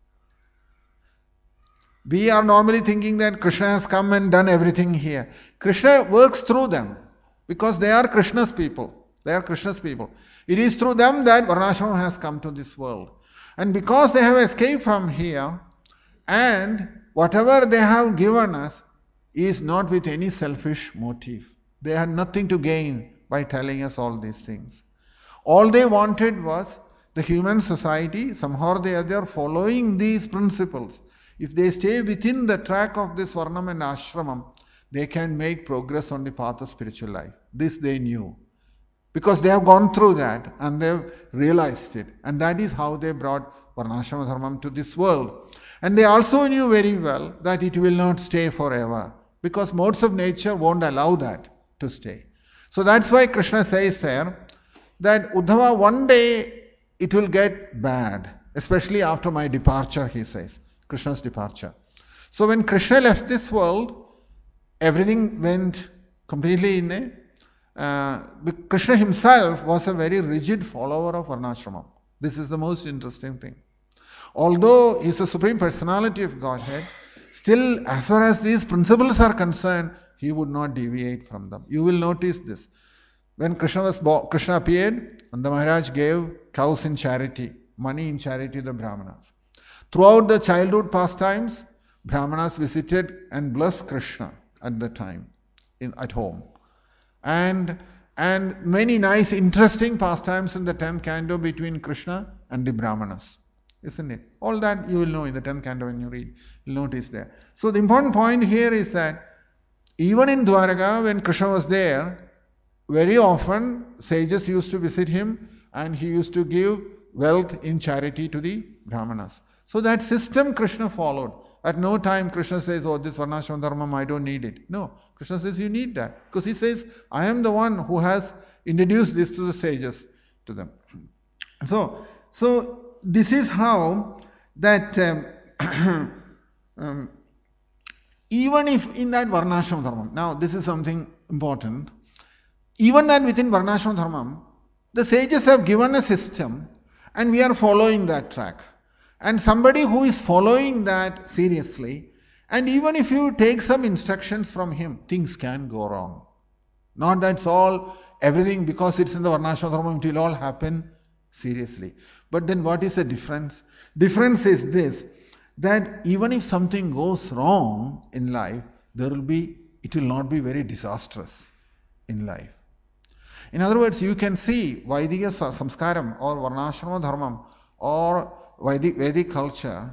We are normally thinking that Krishna has come and done everything here. Krishna works through them because they are Krishna's people. They are Krishna's people. It is through them that Varnashram has come to this world. And because they have escaped from here, and whatever they have given us is not with any selfish motive. They had nothing to gain by telling us all these things. All they wanted was the human society, somehow or the other, following these principles. If they stay within the track of this Varnam and Ashramam, they can make progress on the path of spiritual life. This they knew. Because they have gone through that and they've realized it. And that is how they brought Varnashrama Dharmam to this world. And they also knew very well that it will not stay forever. Because modes of nature won't allow that to stay. So that's why Krishna says there that Uddhava, one day it will get bad. Especially after my departure, he says. Krishna's departure. So when Krishna left this world, everything went completely in a Uh, Krishna himself was a very rigid follower of Varnashramam. This is the most interesting thing. Although he is the Supreme Personality of Godhead, still as far as these principles are concerned, he would not deviate from them. You will notice this. When Krishna was born, Krishna appeared, and the Maharaj gave cows in charity, money in charity to the Brahmanas. Throughout the childhood pastimes, Brahmanas visited and blessed Krishna at the time, in, at home. And and many nice, interesting pastimes in the tenth canto between Krishna and the Brahmanas. Isn't it? All that you will know in the tenth canto when you read. You'll notice there. So the important point here is that even in Dwaraka, when Krishna was there, very often sages used to visit him and he used to give wealth in charity to the Brahmanas. So that system Krishna followed. At no time Krishna says, oh, this Varnashrama Dharmam, I don't need it. No, Krishna says you need that. Because he says, I am the one who has introduced this to the sages, to them. So, so this is how that um, um, even if in that Varnashrama Dharmam, now this is something important, even that within Varnashrama Dharmam, the sages have given a system and we are following that track. And somebody who is following that seriously, and even if you take some instructions from him, things can go wrong. Not that's all, everything because it's in the Varnashrama Dharma, it will all happen seriously. But then what is the difference? Difference is this, that even if something goes wrong in life, there will be, it will not be very disastrous in life. In other words, you can see Vaidika Samskaram or Varnashrama Dharmam or Vedic, Vedic culture,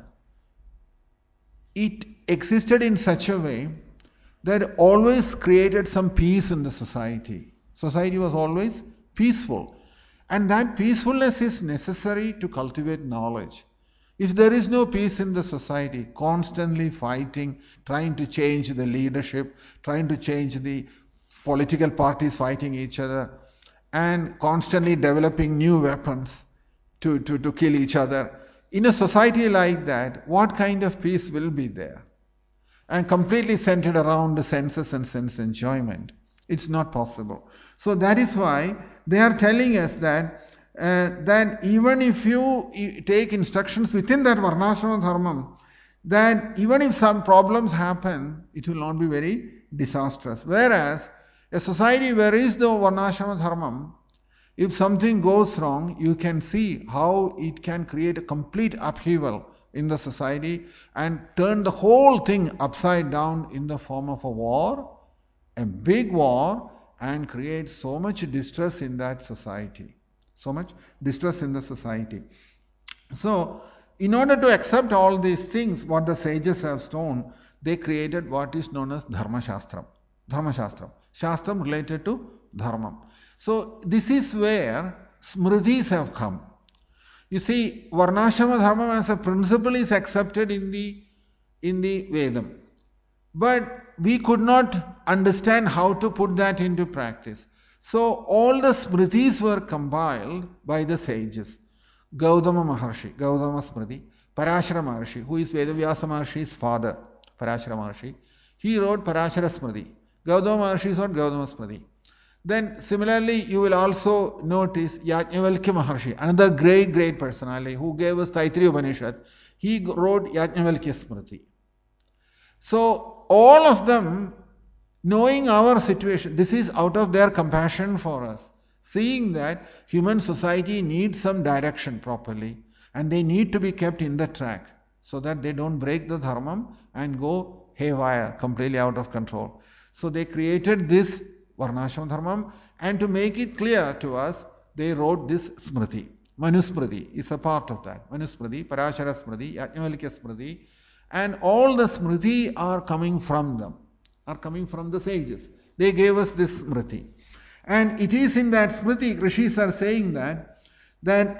it existed in such a way that it always created some peace in the society. Society was always peaceful. And that peacefulness is necessary to cultivate knowledge. If there is no peace in the society, constantly fighting, trying to change the leadership, trying to change the political parties fighting each other, and constantly developing new weapons to, to, to kill each other, in a society like that, what kind of peace will be there? And completely centered around the senses and sense enjoyment. It's not possible. So that is why they are telling us that uh, that even if you take instructions within that Varnashrama Dharmam, that even if some problems happen, it will not be very disastrous. Whereas a society where is the Varnashrama Dharmam, if something goes wrong, you can see how it can create a complete upheaval in the society and turn the whole thing upside down in the form of a war, a big war, and create so much distress in that society. So much distress in the society. So, in order to accept all these things, what the sages have shown, they created what is known as Dharma Shastram. Dharma Shastram. Shastram related to Dharmam. So this is where Smritis have come. You see, Varnashrama Dharma as a principle is accepted in the in the Vedam. But we could not understand how to put that into practice. So all the Smritis were compiled by the sages. Gautama Maharshi, Gautama Smriti, Parashara Maharshi, who is Vedavyasa Maharshi's father, Parashara Maharshi, he wrote Parashara Smriti. Gautama Maharshi wrote Gautama Smriti. Then similarly, you will also notice Yajnavalkya Maharshi, another great, great personality who gave us Taittiriya Upanishad. He wrote Yajnavalkya Smriti. So all of them, knowing our situation, this is out of their compassion for us, seeing that human society needs some direction properly and they need to be kept in the track so that they don't break the dharmam and go haywire, completely out of control. So they created this Varnashram Dharmam, and to make it clear to us, they wrote this Smriti. Manusmriti is a part of that. Manusmriti, Parashara Smriti, Yajnavalkya Smriti, and all the Smriti are coming from them, are coming from the sages. They gave us this Smriti. And it is in that Smriti, Rishis are saying that, that,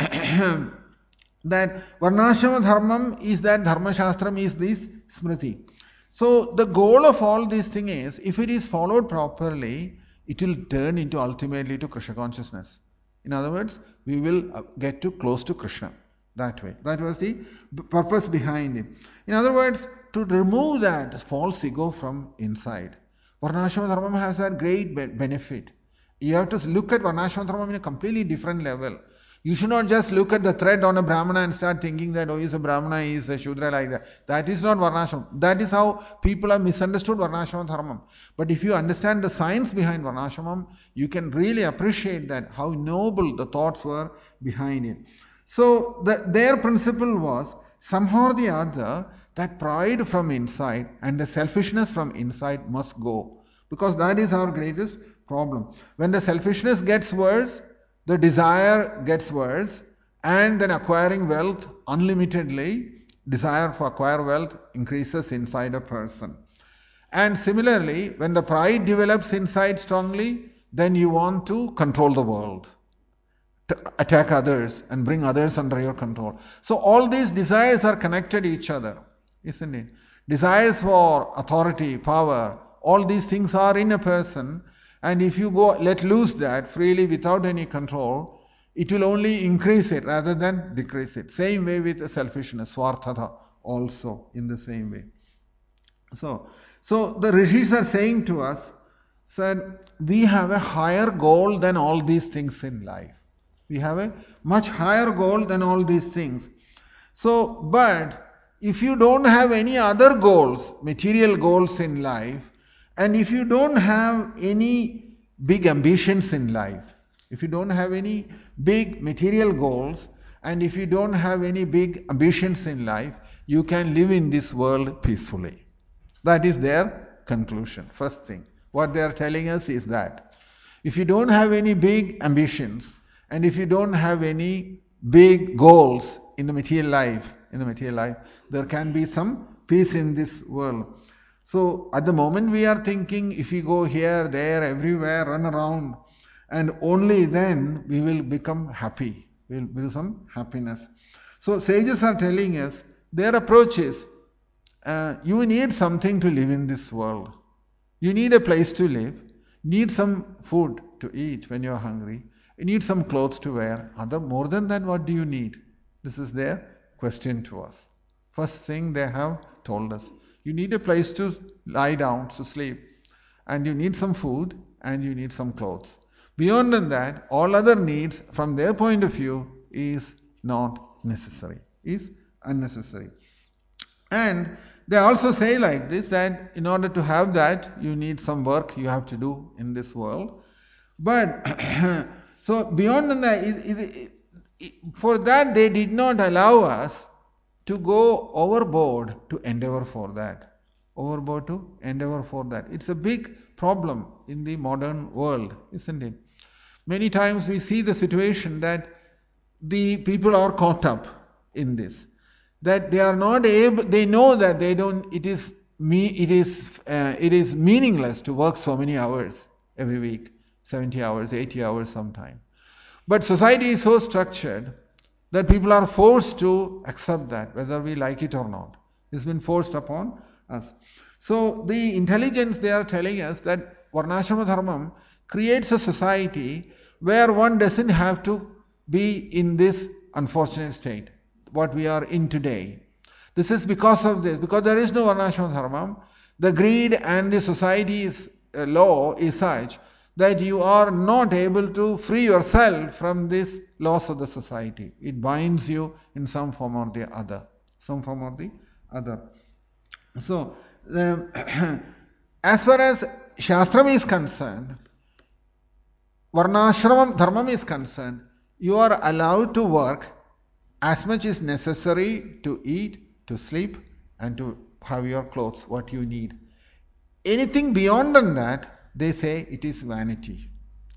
that Varnashram Dharmam is that Dharma Shastram is this Smriti. So the goal of all this thing is, if it is followed properly, it will turn into ultimately to Krishna consciousness. In other words, we will get to close to Krishna that way. That was the purpose behind it. In other words, to remove that false ego from inside. Varnashram Dharmam has that great benefit. You have to look at Varnashram Dharmam in a completely different level. You should not just look at the thread on a Brahmana and start thinking that, oh, he's a Brahmana, he's a Shudra, like that. That is not Varnashram. That is how people have misunderstood Varnashram Dharmam. But if you understand the science behind Varnashramam, you can really appreciate that, how noble the thoughts were behind it. So the, their principle was, somehow or the other, that pride from inside and the selfishness from inside must go. Because that is our greatest problem. When the selfishness gets worse, the desire gets worse, and then acquiring wealth unlimitedly, desire for acquire wealth increases inside a person. And similarly, when the pride develops inside strongly, then you want to control the world, to attack others and bring others under your control. So all these desires are connected to each other, isn't it? Desires for authority, power, all these things are in a person. And if you go let loose that freely without any control, it will only increase it rather than decrease it. Same way with the selfishness, swartha also in the same way. So, so the rishis are saying to us, said, we have a higher goal than all these things in life. We have a much higher goal than all these things. So, but if you don't have any other goals, material goals in life, and if you don't have any big ambitions in life, if you don't have any big material goals, and if you don't have any big ambitions in life, you can live in this world peacefully. That is their conclusion. First thing, what they are telling us is that if you don't have any big ambitions, and if you don't have any big goals in the material life, in the material life, there can be some peace in this world. So at the moment we are thinking, if we go here, there, everywhere, run around, and only then we will become happy. We will build some happiness. So sages are telling us, their approach is, uh, you need something to live in this world. You need a place to live. You need some food to eat when you are hungry. You need some clothes to wear. Other, more than that, what do you need? This is their question to us. First thing they have told us. You need a place to lie down, to sleep, and you need some food, and you need some clothes. Beyond that, all other needs, from their point of view, is not necessary, is unnecessary. And they also say like this, that in order to have that, you need some work you have to do in this world. But, so beyond that, it, it, it, for that they did not allow us to go overboard to endeavor for that. Overboard to endeavor for that. It's a big problem in the modern world, isn't it? Many times we see the situation that the people are caught up in this. That they are not able, they know that they don't, it is me, it is, uh, it is meaningless to work so many hours every week, seventy hours, eighty hours sometime. But society is so structured that people are forced to accept that, whether we like it or not. It's been forced upon us. So the intelligence, they are telling us that Varnashrama Dharmam creates a society where one doesn't have to be in this unfortunate state, what we are in today. This is because of this, because there is no Varnashrama Dharmam. The greed and the society's uh, law is such that you are not able to free yourself from this laws of the society. It binds you in some form or the other. Some form or the other. So, um, as far as Shastram is concerned, Varnashramam Dharmam is concerned, you are allowed to work as much as necessary to eat, to sleep, and to have your clothes, what you need. Anything beyond than that, they say it is vanity.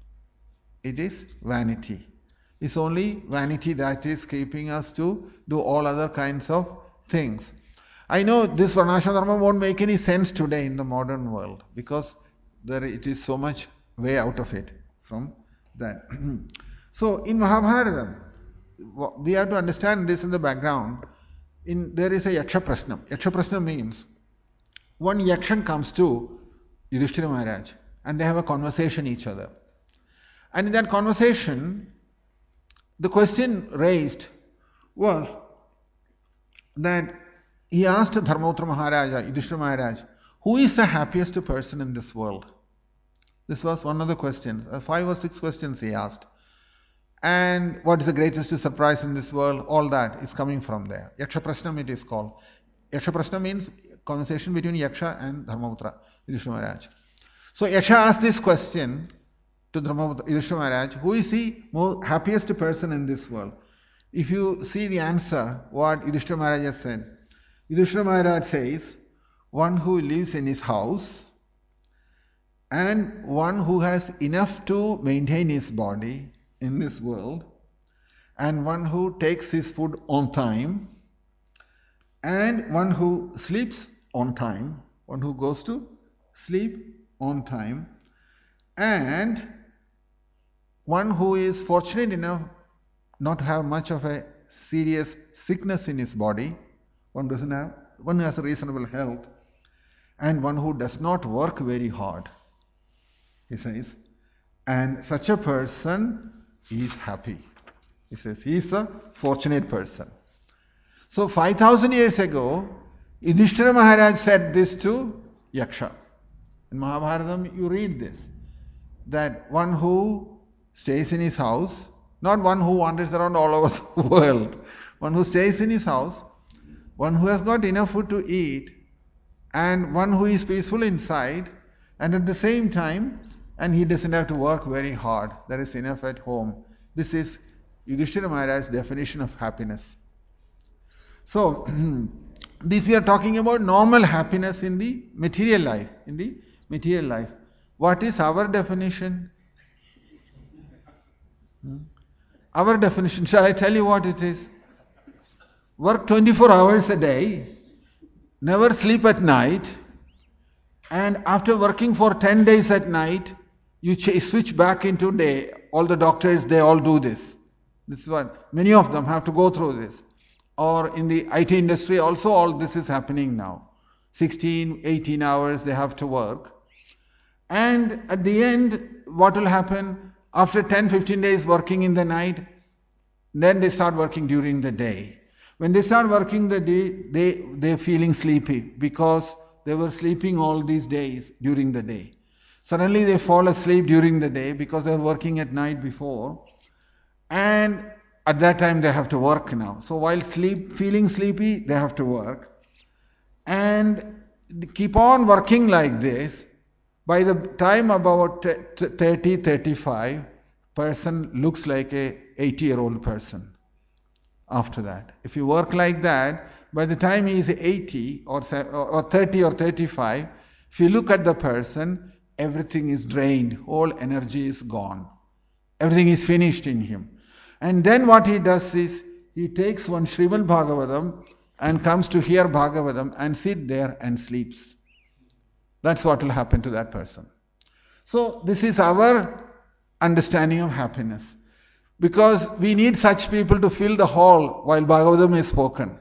It is vanity. It's only vanity that is keeping us to do all other kinds of things. I know this Varnashram Dharma won't make any sense today in the modern world because there it is so much way out of it from that. So in Mahabharata, we have to understand this in the background. In there is a Yaksha Prasnam. Yaksha Prasnam means one Yakshan comes to Yudhishthira Maharaj and they have a conversation each other. And in that conversation, the question raised was that he asked Dharmautra Maharaja, Yudhishthira Maharaj, who is the happiest person in this world? This was one of the questions. Uh, five or six questions he asked. And what is the greatest surprise in this world? All that is coming from there. Yaksha Prasnam it is called. Yaksha Prasnam means conversation between Yaksha and Dharmautra, Yudhishthira Maharaj. So Yaksha asked this question to Dharmautra, Yudhishthira Maharaj, who is the most happiest person in this world? If you see the answer, what Yudhishthira Maharaj has said, Yudhishthira Maharaj says, one who lives in his house and one who has enough to maintain his body in this world and one who takes his food on time and one who sleeps on time, one who goes to sleep on time and one who is fortunate enough not to have much of a serious sickness in his body, one doesn't have, one has a reasonable health, and one who does not work very hard, he says, and such a person is happy. He says he is a fortunate person. So five thousand years ago, Yudhishthira Maharaj said this to Yaksha. In Mahabharata you read this, that one who stays in his house, not one who wanders around all over the world, one who stays in his house, one who has got enough food to eat, and one who is peaceful inside, and at the same time, and he doesn't have to work very hard, there is enough at home. This is Yudhishthira Maharaj's definition of happiness. So, this we are talking about normal happiness in the material life, in the material life. What is our definition? Hmm? Our definition, shall I tell you what it is? Work twenty-four hours a day, never sleep at night, and after working for ten days at night, you ch- switch back into day. All the doctors, they all do this. This is what, many of them have to go through this. Or in the I T industry also all this is happening now. sixteen, eighteen hours they have to work. And at the end, what will happen? After ten, fifteen days working in the night, then they start working during the day. When they start working the day, they, they're feeling sleepy because they were sleeping all these days during the day. Suddenly they fall asleep during the day because they were working at night before. And at that time they have to work now. So while sleep, feeling sleepy, they have to work. And keep on working like this. By the time about thirty, thirty-five, person looks like a eighty-year-old person. After that, if you work like that, by the time he is eighty or thirty or thirty-five, if you look at the person, everything is drained, all energy is gone. Everything is finished in him. And then what he does is, he takes one Srimad Bhagavatam and comes to hear Bhagavatam and sit there and sleeps. That's what will happen to that person. So this is our understanding of happiness. Because we need such people to fill the hall while Bhagavatam is spoken.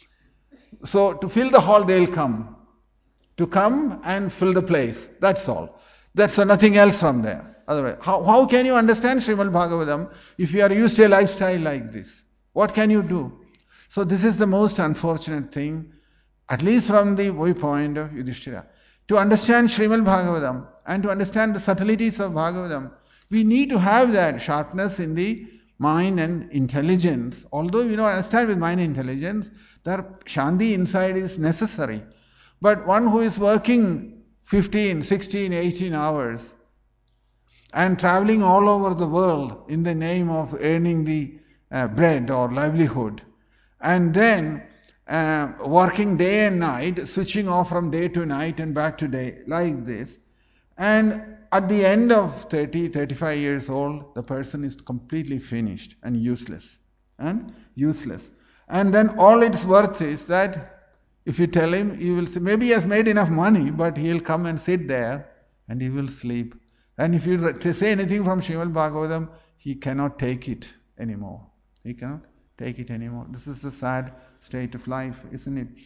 So to fill the hall they'll come. To come and fill the place. That's all. That's nothing else from there. Otherwise, how, how can you understand Srimad Bhagavatam if you are used to a lifestyle like this? What can you do? So this is the most unfortunate thing, at least from the viewpoint of Yudhishthira. To understand Srimad Bhagavatam and to understand the subtleties of Bhagavatam, we need to have that sharpness in the mind and intelligence. Although we don't understand with mind and intelligence, that shanti inside is necessary. But one who is working fifteen, sixteen, eighteen hours and traveling all over the world in the name of earning the uh, bread or livelihood, and then uh, working day and night, switching off from day to night and back to day, like this, and at the end of thirty, thirty-five years old, the person is completely finished and useless. And useless. And then all it's worth is that if you tell him, he will say, maybe he has made enough money, but he'll come and sit there and he will sleep. And if you say anything from Srimad Bhagavatam, he cannot take it anymore. He cannot take it anymore. This is the sad state of life, isn't it?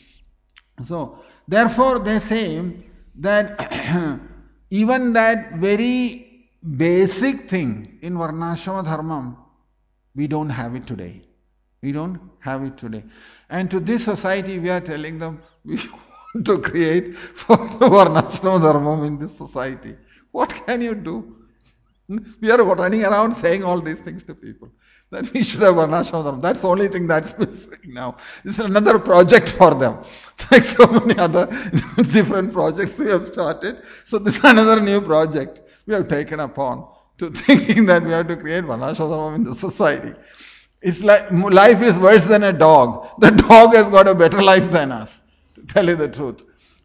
So, therefore they say that even that very basic thing in Varnashrama Dharmam, we don't have it today. We don't have it today. And to this society we are telling them, we want to create for Varnashrama Dharmam in this society. What can you do? We are running around saying all these things to people. That we should have Varnashrama Dharma. That's the only thing that's missing now. This is another project for them. Like so many other different projects we have started. So this is another new project we have taken upon to thinking that we have to create Varnashrama Dharma in the society. It's like life is worse than a dog. The dog has got a better life than us, to tell you the truth.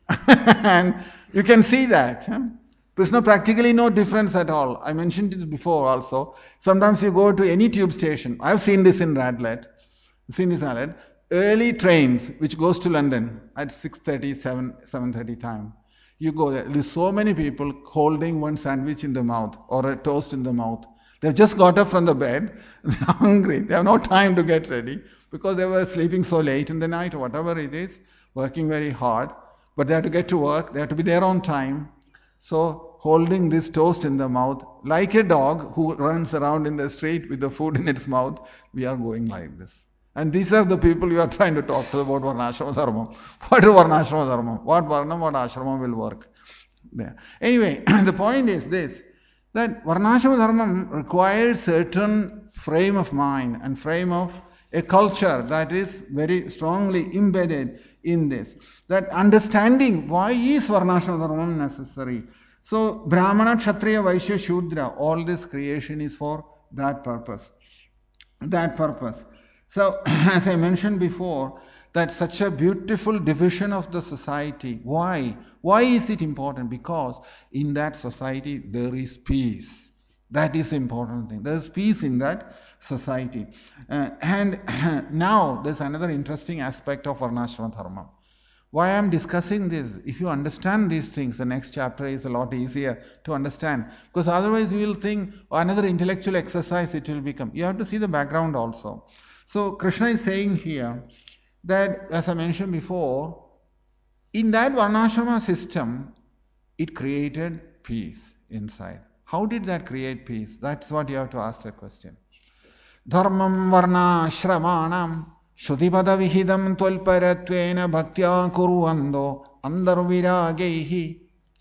And you can see that. Huh? There's no practically no difference at all. I mentioned this before also. Sometimes you go to any tube station. I've seen this in Radlett. I've seen this in Radlett. Early trains which goes to London at six thirty, seven, seven thirty time. You go there. There's so many people holding one sandwich in the mouth or a toast in the mouth. They've just got up from the bed. They're hungry. They have no time to get ready because they were sleeping so late in the night or whatever it is, working very hard. But they have to get to work. They have to be there on time. So, holding this toast in the mouth, like a dog who runs around in the street with the food in its mouth, we are going like this. And these are the people you are trying to talk to about Varnashrama Dharma. What is Varnashrama Dharma? What Varnam, what Ashrama will work there. Anyway, the point is this, that Varnashrama Dharma requires certain frame of mind and frame of a culture that is very strongly embedded in this. That understanding why is Varnashrama Dharma necessary. So, Brahmana, Kshatriya, Vaishya, Shudra, all this creation is for that purpose. That purpose. So, as I mentioned before, that such a beautiful division of the society. Why? Why is it important? Because in that society there is peace. That is the important thing. There is peace in that society. Uh, and now there's another interesting aspect of Varnashrama Dharma. Why I am discussing this? If you understand these things, the next chapter is a lot easier to understand. Because otherwise you will think, oh, another intellectual exercise it will become. You have to see the background also. So Krishna is saying here that, as I mentioned before, in that Varnashrama system, it created peace inside. How did that create peace? That's what you have to ask the question. Dharmam varna shramanam Shrudipada vihidam twalparatvena bhaktya kuruvando andar viragehi.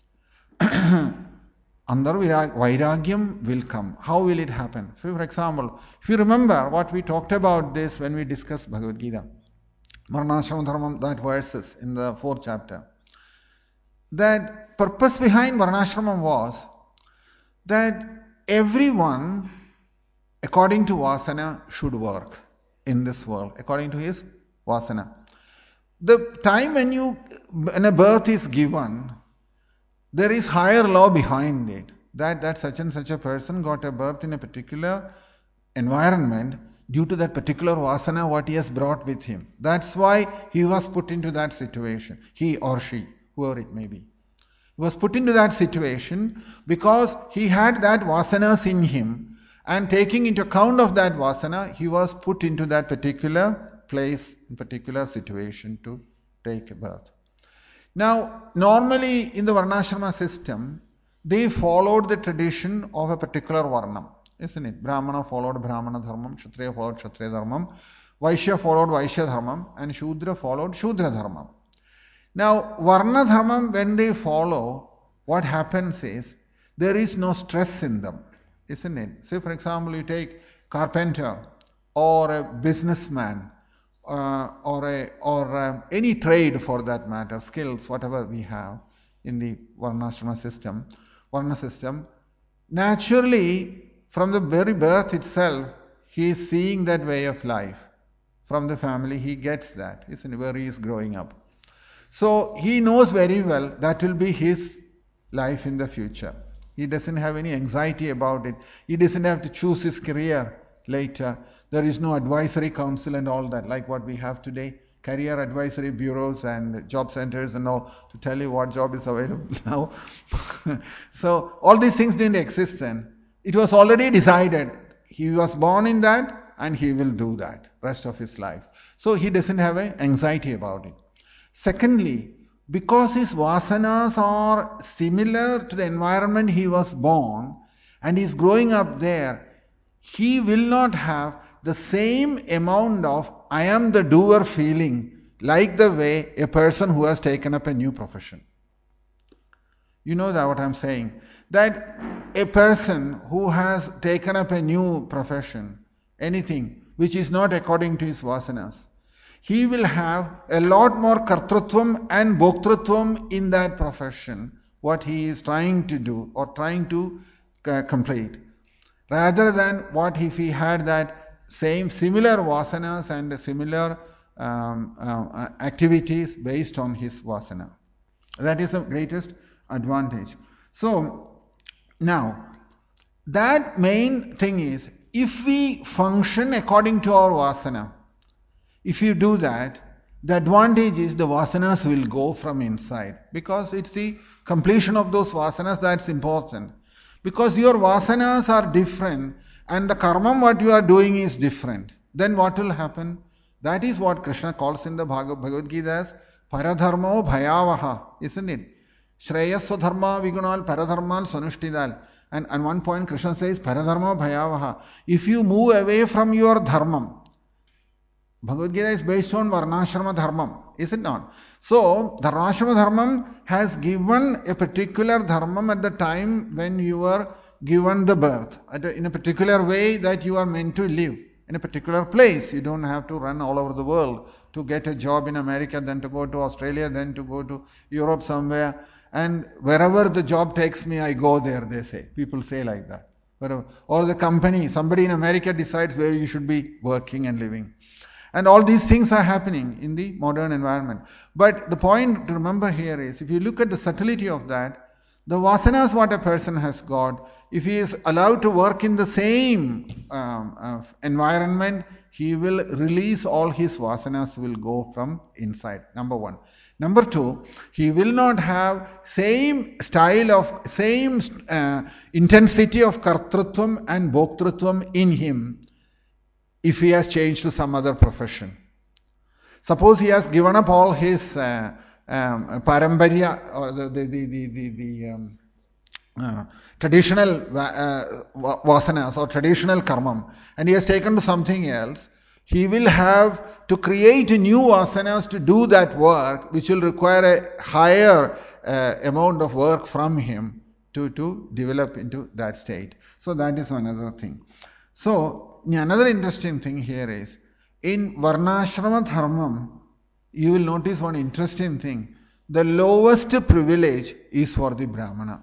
Andar vairagyam will come. How will it happen? For example, if you remember what we talked about this when we discussed Bhagavad Gita, Varnashrama Dharma, that verses in the fourth chapter. That purpose behind Varnashrama was that everyone, according to Vasana, should work in this world, according to his Vasana. The time when you, when a birth is given, there is higher law behind it. That, that such and such a person got a birth in a particular environment due to that particular Vasana, what he has brought with him. That's why he was put into that situation. He or she, whoever it may be. He was put into that situation because he had that Vasanas in him, and taking into account of that Vasana, he was put into that particular place, in particular situation to take a birth. Now, normally in the Varnashrama system, they followed the tradition of a particular Varnam, isn't it? Brahmana followed Brahmana Dharmam, Kshatriya followed Kshatriya Dharmam, Vaishya followed Vaishya Dharmam, and Shudra followed Shudra Dharmam. Now, Varna Dharmam, when they follow, what happens is, there is no stress in them, isn't it? Say, for example, you take carpenter or a businessman, Uh, or a, or uh, any trade for that matter, skills, whatever we have in the Varnashrama system, Varna system, naturally, from the very birth itself, he is seeing that way of life. From the family, he gets that, isn't it, where he is growing up. So, he knows very well that will be his life in the future. He doesn't have any anxiety about it. He doesn't have to choose his career later. There is no advisory council and all that, like what we have today. Career advisory bureaus and job centers and all to tell you what job is available now. So all these things didn't exist then. It was already decided. He was born in that and he will do that rest of his life. So he doesn't have an anxiety about it. Secondly, because his vasanas are similar to the environment he was born and he's growing up there, he will not have the same amount of I am the doer feeling like the way a person who has taken up a new profession. You know that what I'm saying? That a person who has taken up a new profession, anything which is not according to his vasanas, he will have a lot more kartrutvam and bhoktrutvam in that profession, what he is trying to do or trying to uh, complete, rather than what if he had that same similar vasanas and similar um, uh, activities based on his vasana. That is the greatest advantage. So now that main thing is, if we function according to our vasana, if you do that, the advantage is the vasanas will go from inside, because it's the completion of those vasanas that's important. Because your vasanas are different and the karma what you are doing is different, then what will happen? That is what Krishna calls in the Bhagavad Gita as paradharmo bhayavaha, isn't it? Shreya swadharma vigunal paradharmal sanushtidal. And at one point Krishna says paradharmo bhayavaha. If you move away from your dharmam, Bhagavad Gita is based on varnashrama dharmam, is it not? So, varnashrama dharmam has given a particular dharmam at the time when you were given the birth, at a, in a particular way that you are meant to live, in a particular place. You don't have to run all over the world to get a job in America, then to go to Australia, then to go to Europe somewhere. And wherever the job takes me, I go there, they say. People say like that. Wherever. Or the company, somebody in America decides where you should be working and living. And all these things are happening in the modern environment. But the point to remember here is, if you look at the subtlety of that, the vasanas what a person has got, if he is allowed to work in the same um, uh, environment, he will release all his vasanas will go from inside. Number one. Number two, he will not have same style of, same uh, intensity of kartrutvam and bhoktrutvam in him if he has changed to some other profession. Suppose he has given up all his uh, um, paramparya or the, the, the, the, the, the um, uh, traditional uh, vasanas or traditional karmam, and he has taken to something else. He will have to create new vasanas to do that work, which will require a higher uh, amount of work from him to, to develop into that state. So that is another thing. So another interesting thing here is, in varnashrama dharmam, you will notice one interesting thing. The lowest privilege is for the Brahmana.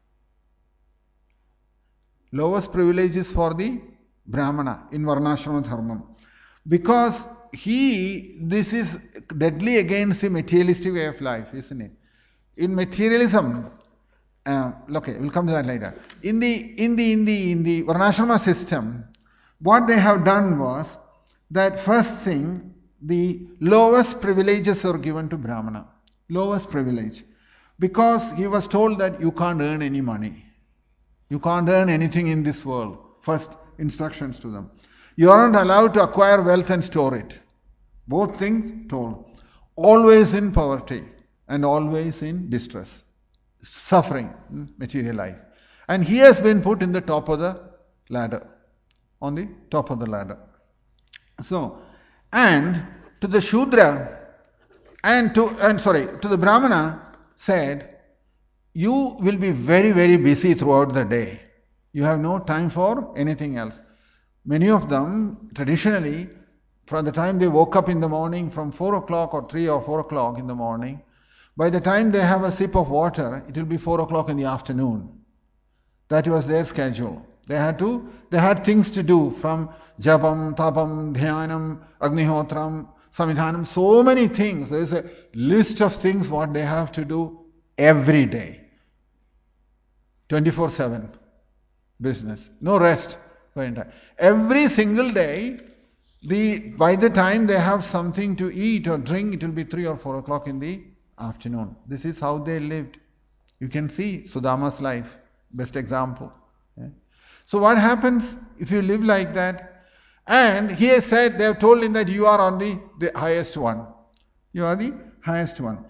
Lowest privilege is for the Brahmana in varnashrama dharmam. Because he, this is deadly against the materialistic way of life, isn't it? In materialism, uh, okay, we'll come to that later. In the in the in the in the varnashrama system, what they have done was that first thing, the lowest privileges are given to Brahmana. Lowest privilege. Because he was told that you can't earn any money. You can't earn anything in this world. First instructions to them. You aren't allowed to acquire wealth and store it. Both things told. Always in poverty and always in distress. Suffering, material life. And he has been put in the top of the ladder. On the top of the ladder. So, and to the Shudra, and to, and sorry, to the Brahmana said, you will be very, very busy throughout the day. You have no time for anything else. Many of them, traditionally, from the time they woke up in the morning from four o'clock or three or four o'clock in the morning, by the time they have a sip of water, it will be four o'clock in the afternoon. That was their schedule. They had to, they had things to do from Japam, Tapam, Dhyanam, Agnihotram, Samidhanam, so many things. There is a list of things what they have to do every day twenty-four seven business. No rest for entire. Every single day, the by the time they have something to eat or drink, it will be three or four o'clock in the afternoon. This is how they lived. You can see Sudama's life, best example. Yeah. So what happens if you live like that? And he has said, they have told him that you are on the, the highest one. You are the highest one.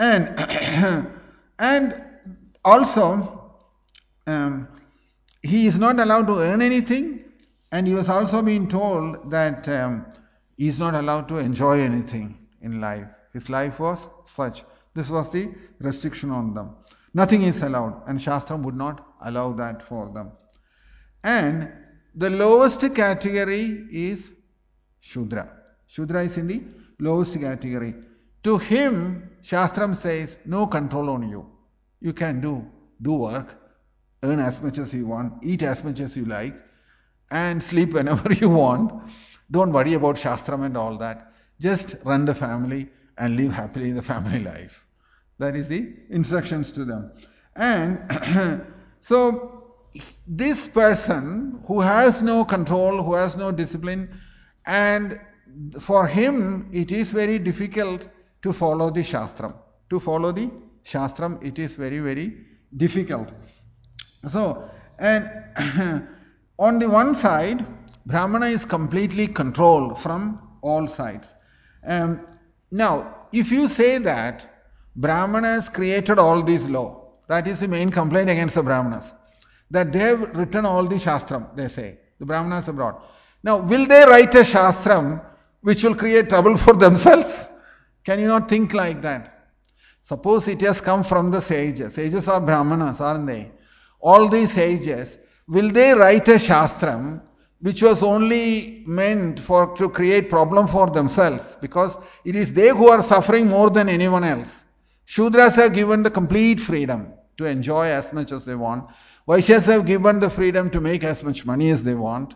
And, and also, um, he is not allowed to earn anything, and he was also being told that um, he is not allowed to enjoy anything in life. His life was such. This was the restriction on them. Nothing is allowed, and Shastram would not allow that for them. And the lowest category is Shudra. Shudra is in the lowest category. To him, Shastram says, no control on you. You can do, do work, earn as much as you want, eat as much as you like, and sleep whenever you want. Don't worry about Shastram and all that. Just run the family and live happily in the family life. That is the instructions to them. And so this person who has no control, who has no discipline, and for him it is very difficult to follow the Shastram. To follow the Shastram, it is very, very difficult. So, and on the one side, Brahmana is completely controlled from all sides. Um, now, if you say that Brahmanas created all these law, that is the main complaint against the Brahmanas, that they have written all the Shastram, they say, the Brahmanas abroad. Now, will they write a Shastram which will create trouble for themselves? Can you not think like that? Suppose it has come from the sages. Sages are Brahmanas, aren't they? All these sages, will they write a Shastram which was only meant for to create problem for themselves? Because it is they who are suffering more than anyone else. Shudras have given the complete freedom to enjoy as much as they want. Vaishyas have given the freedom to make as much money as they want.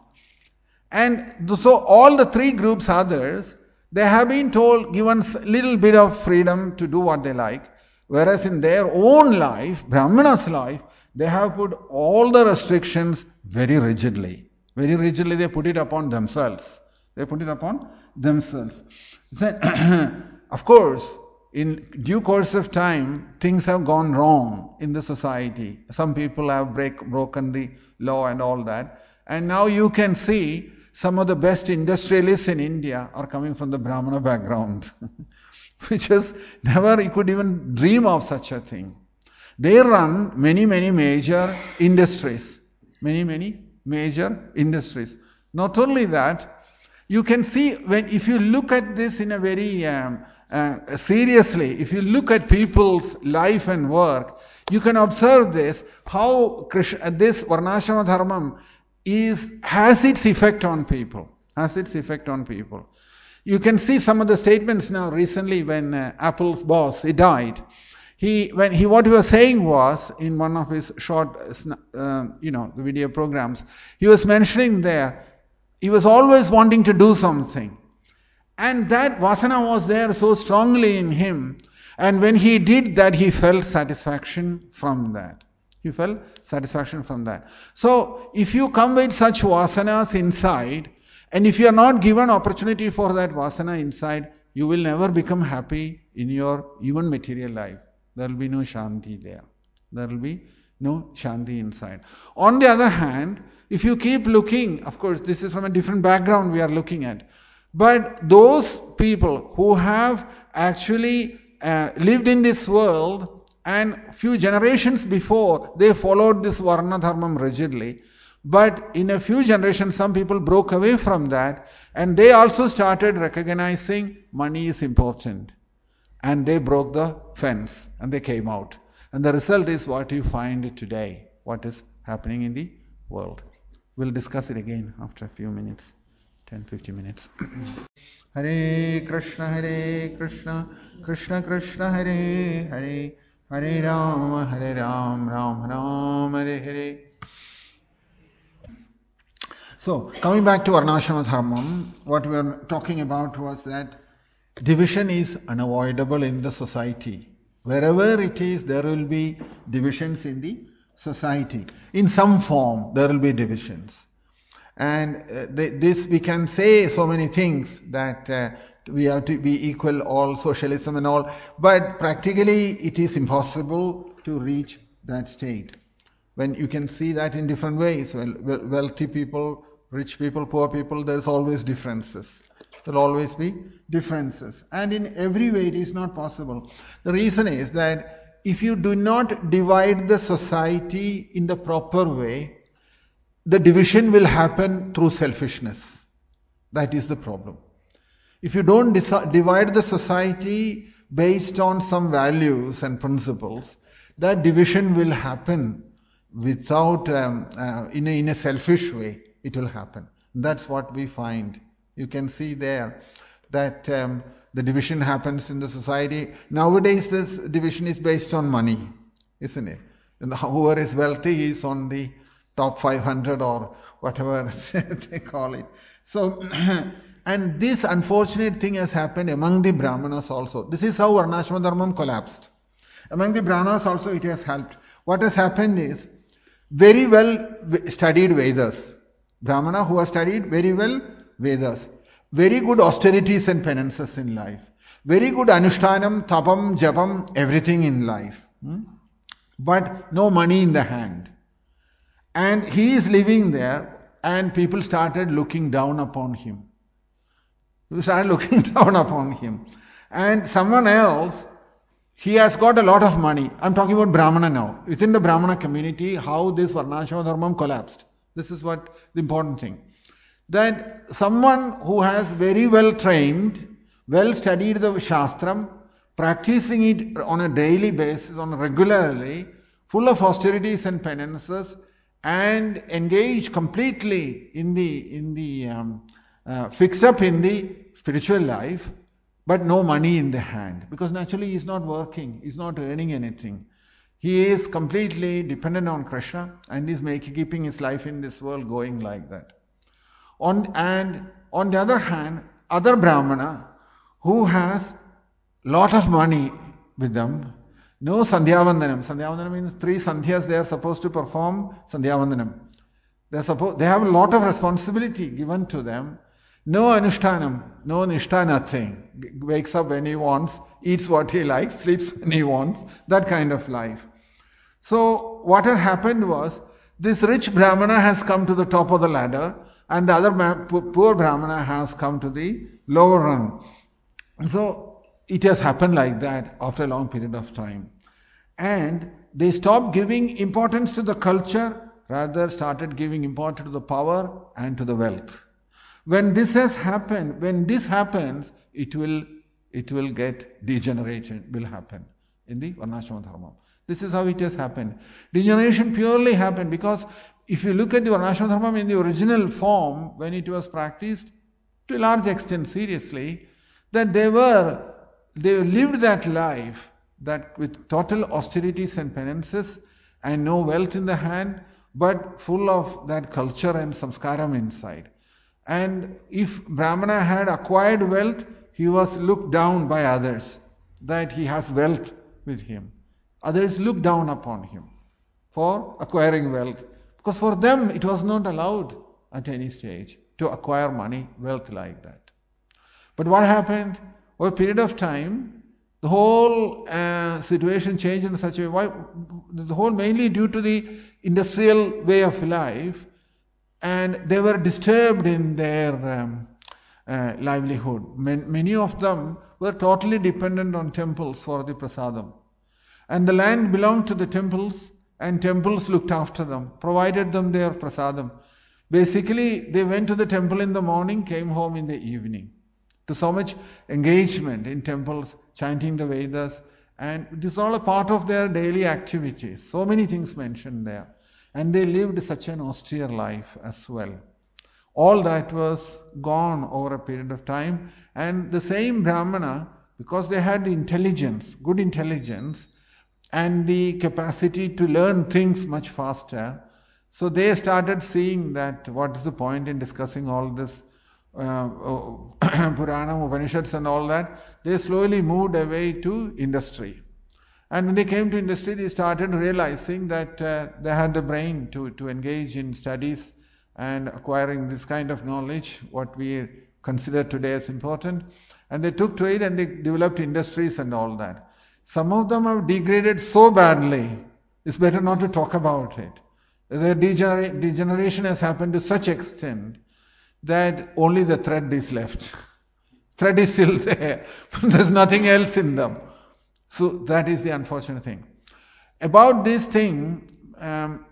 And so all the three groups others, they have been told, given a little bit of freedom to do what they like. Whereas in their own life, Brahmana's life, they have put all the restrictions very rigidly. Very rigidly they put it upon themselves. They put it upon themselves. Then, of course, in due course of time, things have gone wrong in the society. Some people have break, broken the law and all that. And now you can see some of the best industrialists in India are coming from the Brahmana background. Which is never, you could even dream of such a thing. They run many, many major industries. Many, many major industries. Not only that, you can see when if you look at this in a very um, uh, seriously, if you look at people's life and work, you can observe this, how Krishna, this Varnashrama Dharmam is, has its effect on people. Has its effect on people. You can see some of the statements now recently when uh, Apple's boss, he died. He, when he, what he was saying was, in one of his short, uh, you know, the video programs, he was mentioning there, he was always wanting to do something. And that vasana was there so strongly in him. And when he did that, he felt satisfaction from that. He felt satisfaction from that. So, if you come with such vasanas inside, and if you are not given opportunity for that vasana inside, you will never become happy in your even material life. There will be no shanti there. There will be no shanti inside. On the other hand, if you keep looking, of course this is from a different background we are looking at, but those people who have actually uh, lived in this world and few generations before, they followed this Varna Dharmam rigidly. But in a few generations, some people broke away from that and they also started recognizing money is important. And they broke the fence and they came out. And the result is what you find today, what is happening in the world. We'll discuss it again after a few minutes, ten to fifteen minutes. Hare Krishna, Hare Krishna, Krishna Krishna, Hare Hare, Hare Rama, Hare Ram, Ram Ram, Hare Hare. So, coming back to Varnashrama Dharmam, what we were talking about was that division is unavoidable in the society. Wherever it is, there will be divisions in the society. In some form, there will be divisions. And uh, th- this, we can say so many things that uh, we have to be equal, all socialism and all, but practically it is impossible to reach that state. When you can see that in different ways, well, wealthy people, rich people, poor people, there's always differences. There will always be differences. And in every way it is not possible. The reason is that if you do not divide the society in the proper way, the division will happen through selfishness. That is the problem. If you don't deci- divide the society based on some values and principles, that division will happen without, um, uh, in, a, in a selfish way, it will happen. That's what we find. You can see there that um, the division happens in the society. Nowadays, this division is based on money, isn't it? And whoever is wealthy is on the top five hundred or whatever they call it. So, and this unfortunate thing has happened among the Brahmanas also. This is how Varnashrama Dharmam collapsed. Among the Brahmanas also it has helped. What has happened is, very well studied Vedas. Brahmana who has studied very well Vedas. Very good austerities and penances in life. Very good anushtanam, tapam, japam, everything in life. Hmm? But no money in the hand. And he is living there, and people started looking down upon him. People started looking down upon him. And someone else, he has got a lot of money. I'm talking about Brahmana now. Within the Brahmana community, how this Varnashrama Dharmam collapsed. This is what the important thing. That someone who has very well trained, well studied the Shastram, practicing it on a daily basis, on regularly, full of austerities and penances, and engaged completely in the in the um, uh, fixed up in the spiritual life, but no money in the hand, because naturally he is not working, he is not earning anything. He is completely dependent on Krishna and is making keeping his life in this world going like that. On and on the other hand, other Brahmana who has lot of money with them, no Sandhyavandanam. Sandhyavandanam means three Sandhyas they are supposed to perform Sandhyavandanam. They are supposed they have a lot of responsibility given to them. No Anushtanam, no Nishta, nothing. Wakes up when he wants, eats what he likes, sleeps when he wants, that kind of life. So what had happened was, this rich Brahmana has come to the top of the ladder, and the other poor Brahmana has come to the lower rung. So it has happened like that after a long period of time. And they stopped giving importance to the culture, rather started giving importance to the power and to the wealth. When this has happened, when this happens, it will it will get degeneration, will happen in the Varnashrama Dharma. This is how it has happened. Degeneration purely happened because if you look at the Varnashrama Dharma in the original form, when it was practiced to a large extent seriously, that they were, they lived that life that with total austerities and penances and no wealth in the hand, but full of that culture and samskaram inside. And if Brahmana had acquired wealth, he was looked down by others, that he has wealth with him. Others looked down upon him for acquiring wealth. Because for them it was not allowed at any stage to acquire money, wealth like that. But what happened? Over a period of time, the whole uh, situation changed in such a way. Why? The whole mainly due to the industrial way of life, and they were disturbed in their um, uh, livelihood. Man, many of them were totally dependent on temples for the prasadam. And the land belonged to the temples, and temples looked after them, provided them their prasadam. Basically, they went to the temple in the morning, came home in the evening. To so much engagement in temples, chanting the Vedas, and this is all a part of their daily activities. So many things mentioned there. And they lived such an austere life as well. All that was gone over a period of time, and the same Brahmana, because they had intelligence, good intelligence, and the capacity to learn things much faster, so they started seeing that what is the point in discussing all this uh, Purana, Upanishads and all that. They slowly moved away to industry. And when they came to industry, they started realizing that uh, they had the brain to, to engage in studies and acquiring this kind of knowledge, what we consider today as important. And they took to it and they developed industries and all that. Some of them have degraded so badly, it's better not to talk about it. The degener- degeneration has happened to such extent that only the thread is left. Thread is still there, but there's nothing else in them. So that is the unfortunate thing. About this thing, um,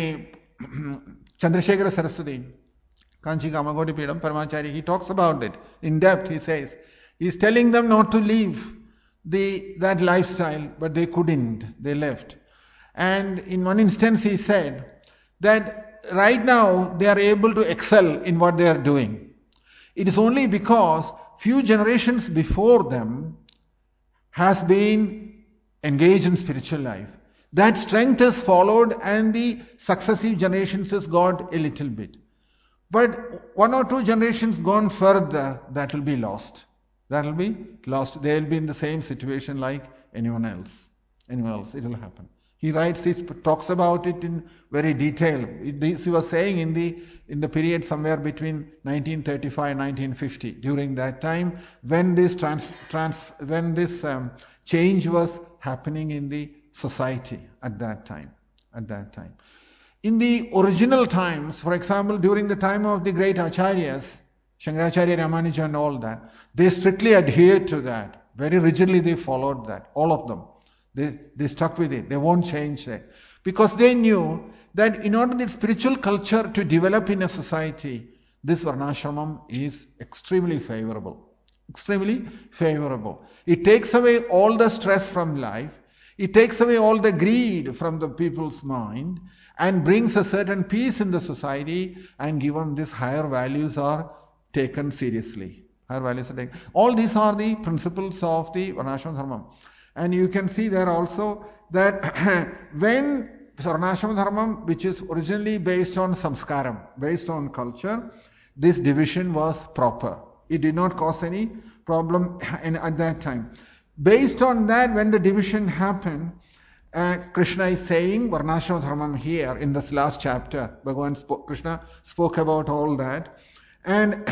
Chandrasekhara Saraswati, Kanchi Kamagodi Pidam, Paramachari, he talks about it in depth. He says, he's telling them not to leave the that lifestyle, but they couldn't. They left. And in one instance he said that right now they are able to excel in what they are doing. It is only because few generations before them has been engaged in spiritual life. That strength has followed and the successive generations has got a little bit. But one or two generations gone further, that will be lost. That will be lost. They will be in the same situation like anyone else. Anyone else, it will happen. He writes, he talks about it in very detail. This he was saying in the in the period somewhere between nineteen thirty-five and nineteen fifty. During that time, when this trans, trans when this um, change was happening in the society at that time. At that time, in the original times, for example, during the time of the great acharyas, Shankaracharya, Ramanuja, and all that, they strictly adhered to that. Very rigidly, they followed that. All of them. They, they stuck with it. They won't change it. Because they knew that in order for the spiritual culture to develop in a society, this Varnashramam is extremely favorable. Extremely favorable. It takes away all the stress from life. It takes away all the greed from the people's mind and brings a certain peace in the society, and given these higher values are taken seriously. Higher values are taken. All these are the principles of the Varnashram Dharma. And you can see there also that when Varnashram Dharma, which is originally based on samskaram, based on culture, this division was proper. It did not cause any problem in, at that time. Based on that, when the division happened, uh, Krishna is saying Varnashram Dharma here in this last chapter. Bhagavan spoke, Krishna spoke about all that. And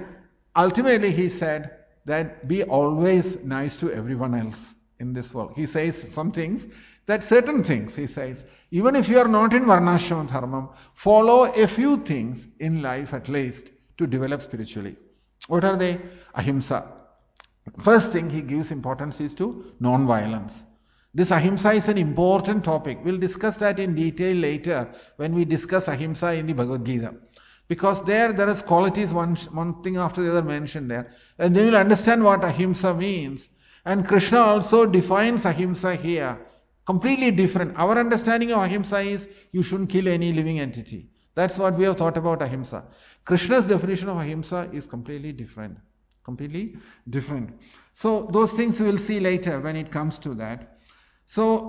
ultimately he said that be always nice to everyone else in this world. He says some things, that certain things, he says, even if you are not in Varnashram Dharma, follow a few things in life at least to develop spiritually. What are they? Ahimsa. First thing he gives importance is to non-violence. This ahimsa is an important topic. We'll discuss that in detail later when we discuss ahimsa in the Bhagavad Gita. Because there, there is qualities, one, one thing after the other mentioned there. And they will understand what ahimsa means. And Krishna also defines ahimsa here. Completely different. Our understanding of ahimsa is you shouldn't kill any living entity. That's what we have thought about ahimsa. Krishna's definition of ahimsa is completely different. Completely different. So those things we will see later when it comes to that. So,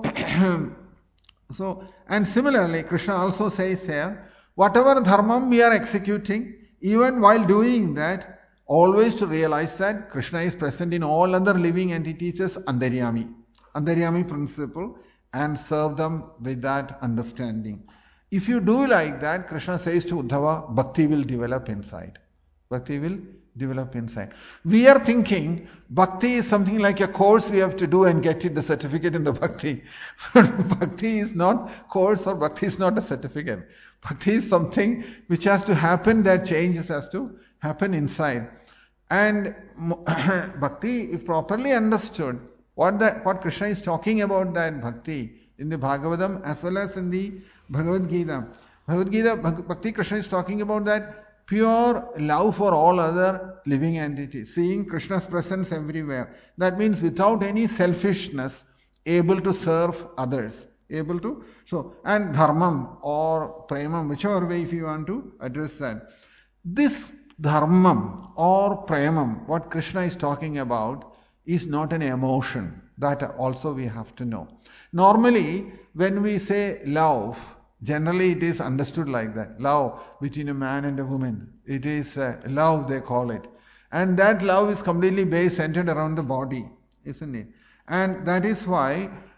so and similarly, Krishna also says here, whatever dharma we are executing, even while doing that, always to realize that Krishna is present in all other living entities as Antaryami. Antaryami principle, and serve them with that understanding. If you do like that, Krishna says to Uddhava, bhakti will develop inside. Bhakti will develop inside. We are thinking bhakti is something like a course we have to do and get it, the certificate in the bhakti. But bhakti is not course, or bhakti is not a certificate. Bhakti is something which has to happen, that changes has to happen inside. And bhakti, if properly understood, what that what Krishna is talking about, that bhakti in the Bhagavatam as well as in the Bhagavad Gita. Bhagavad Gita, Bhakti, Krishna is talking about that pure love for all other living entities, seeing Krishna's presence everywhere. That means without any selfishness, able to serve others. Able to, so, and dharmam or premam, whichever way if you want to address that. This dharmam or premam, what Krishna is talking about, is not an emotion. That also we have to know. Normally, when we say love, generally it is understood like that. Love between a man and a woman. It is uh, love, they call it. And that love is completely based, centered around the body, isn't it? And that is why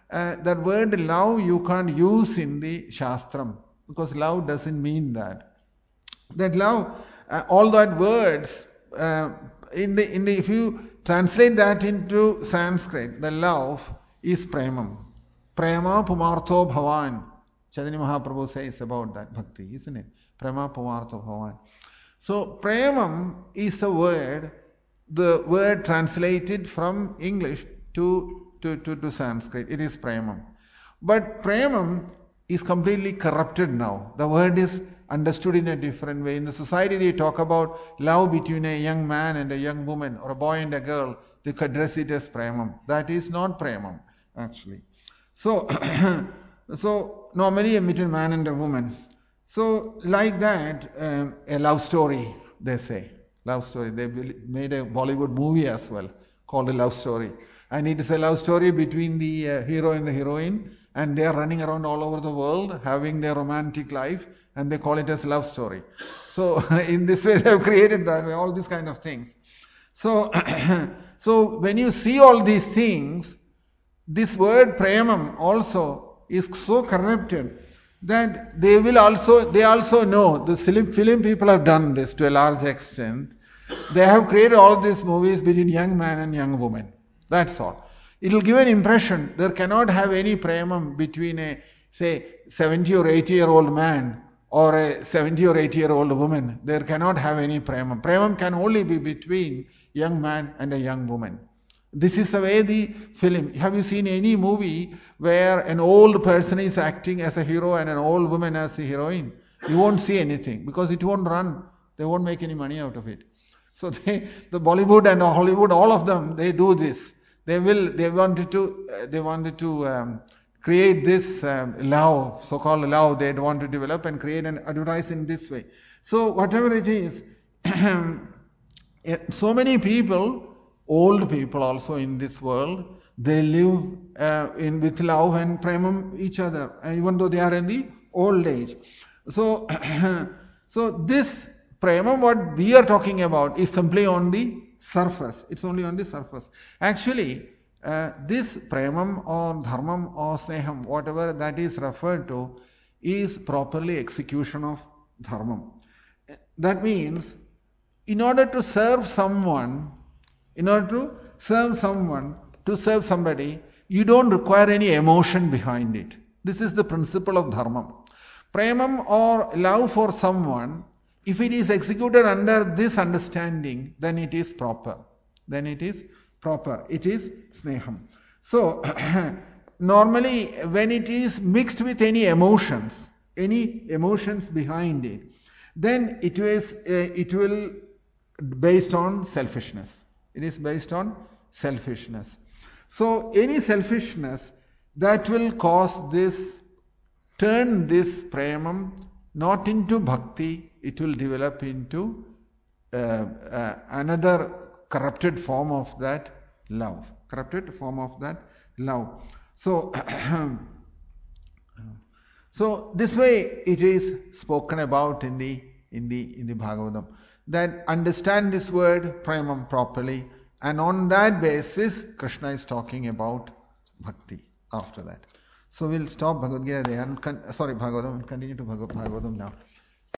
uh, that word love you can't use in the Shastram, because love doesn't mean that. That love, uh, all that words, uh, in the in the if you translate that into Sanskrit, the love is premam. Prema pumartho bhavan. Chaitanya Mahaprabhu says about that bhakti, isn't it? Prema pumartho bhavan. So premam is the word, the word translated from English to, to, to, to Sanskrit. It is premam. But premam is completely corrupted now. The word is understood in a different way. In the society they talk about love between a young man and a young woman, or a boy and a girl. They address it as premam. That is not premam, actually. So, so normally between a man and a woman. So like that, um, a love story, they say. Love story. They made a Bollywood movie as well called a love story. And it is a love story between the uh, hero and the heroine, and they are running around all over the world having their romantic life, and they call it as love story. So in this way they have created that way, all these kind of things. So, so when you see all these things, this word premam also is so corrupted that they will also, they also know, the film, film people have done this to a large extent. They have created all these movies between young man and young woman. That's all. It will give an impression there cannot have any premam between a, say, seventy or eighty year old man or a seventy or eighty year old woman. There cannot have any premam. Premam can only be between young man and a young woman. This is the way the film. Have you seen any movie where an old person is acting as a hero and an old woman as a heroine? You won't see anything because it won't run. They won't make any money out of it. So they, the Bollywood and Hollywood, all of them, they do this. They will. They wanted to. Uh, they wanted to um, create this um, love, so-called love. They want to develop and create and advertise in this way. So whatever it is, so many people. Old people also in this world, they live uh, in with love and premam each other, even though they are in the old age. So, so this premam, what we are talking about, is simply on the surface. It's only on the surface. Actually, uh, this premam or dharmam or sneham, whatever that is referred to, is properly execution of dharmam. That means, in order to serve someone, In order to serve someone, to serve somebody, you don't require any emotion behind it. This is the principle of dharmam. Premam or love for someone, if it is executed under this understanding, then it is proper. Then it is proper. It is sneham. So, normally when it is mixed with any emotions, any emotions behind it, then it is, uh, it will based on selfishness. It is based on selfishness. So any selfishness that will cause this, turn this premam not into bhakti, it will develop into uh, uh, another corrupted form of that love. Corrupted form of that love. So, so this way it is spoken about in the in the in the Bhagavatam. That understand this word premam properly, and on that basis Krishna is talking about bhakti after that. So we'll stop Bhagavad Gita there and con- sorry Bhagavatam and continue to Bhagavad Bhagavatam now.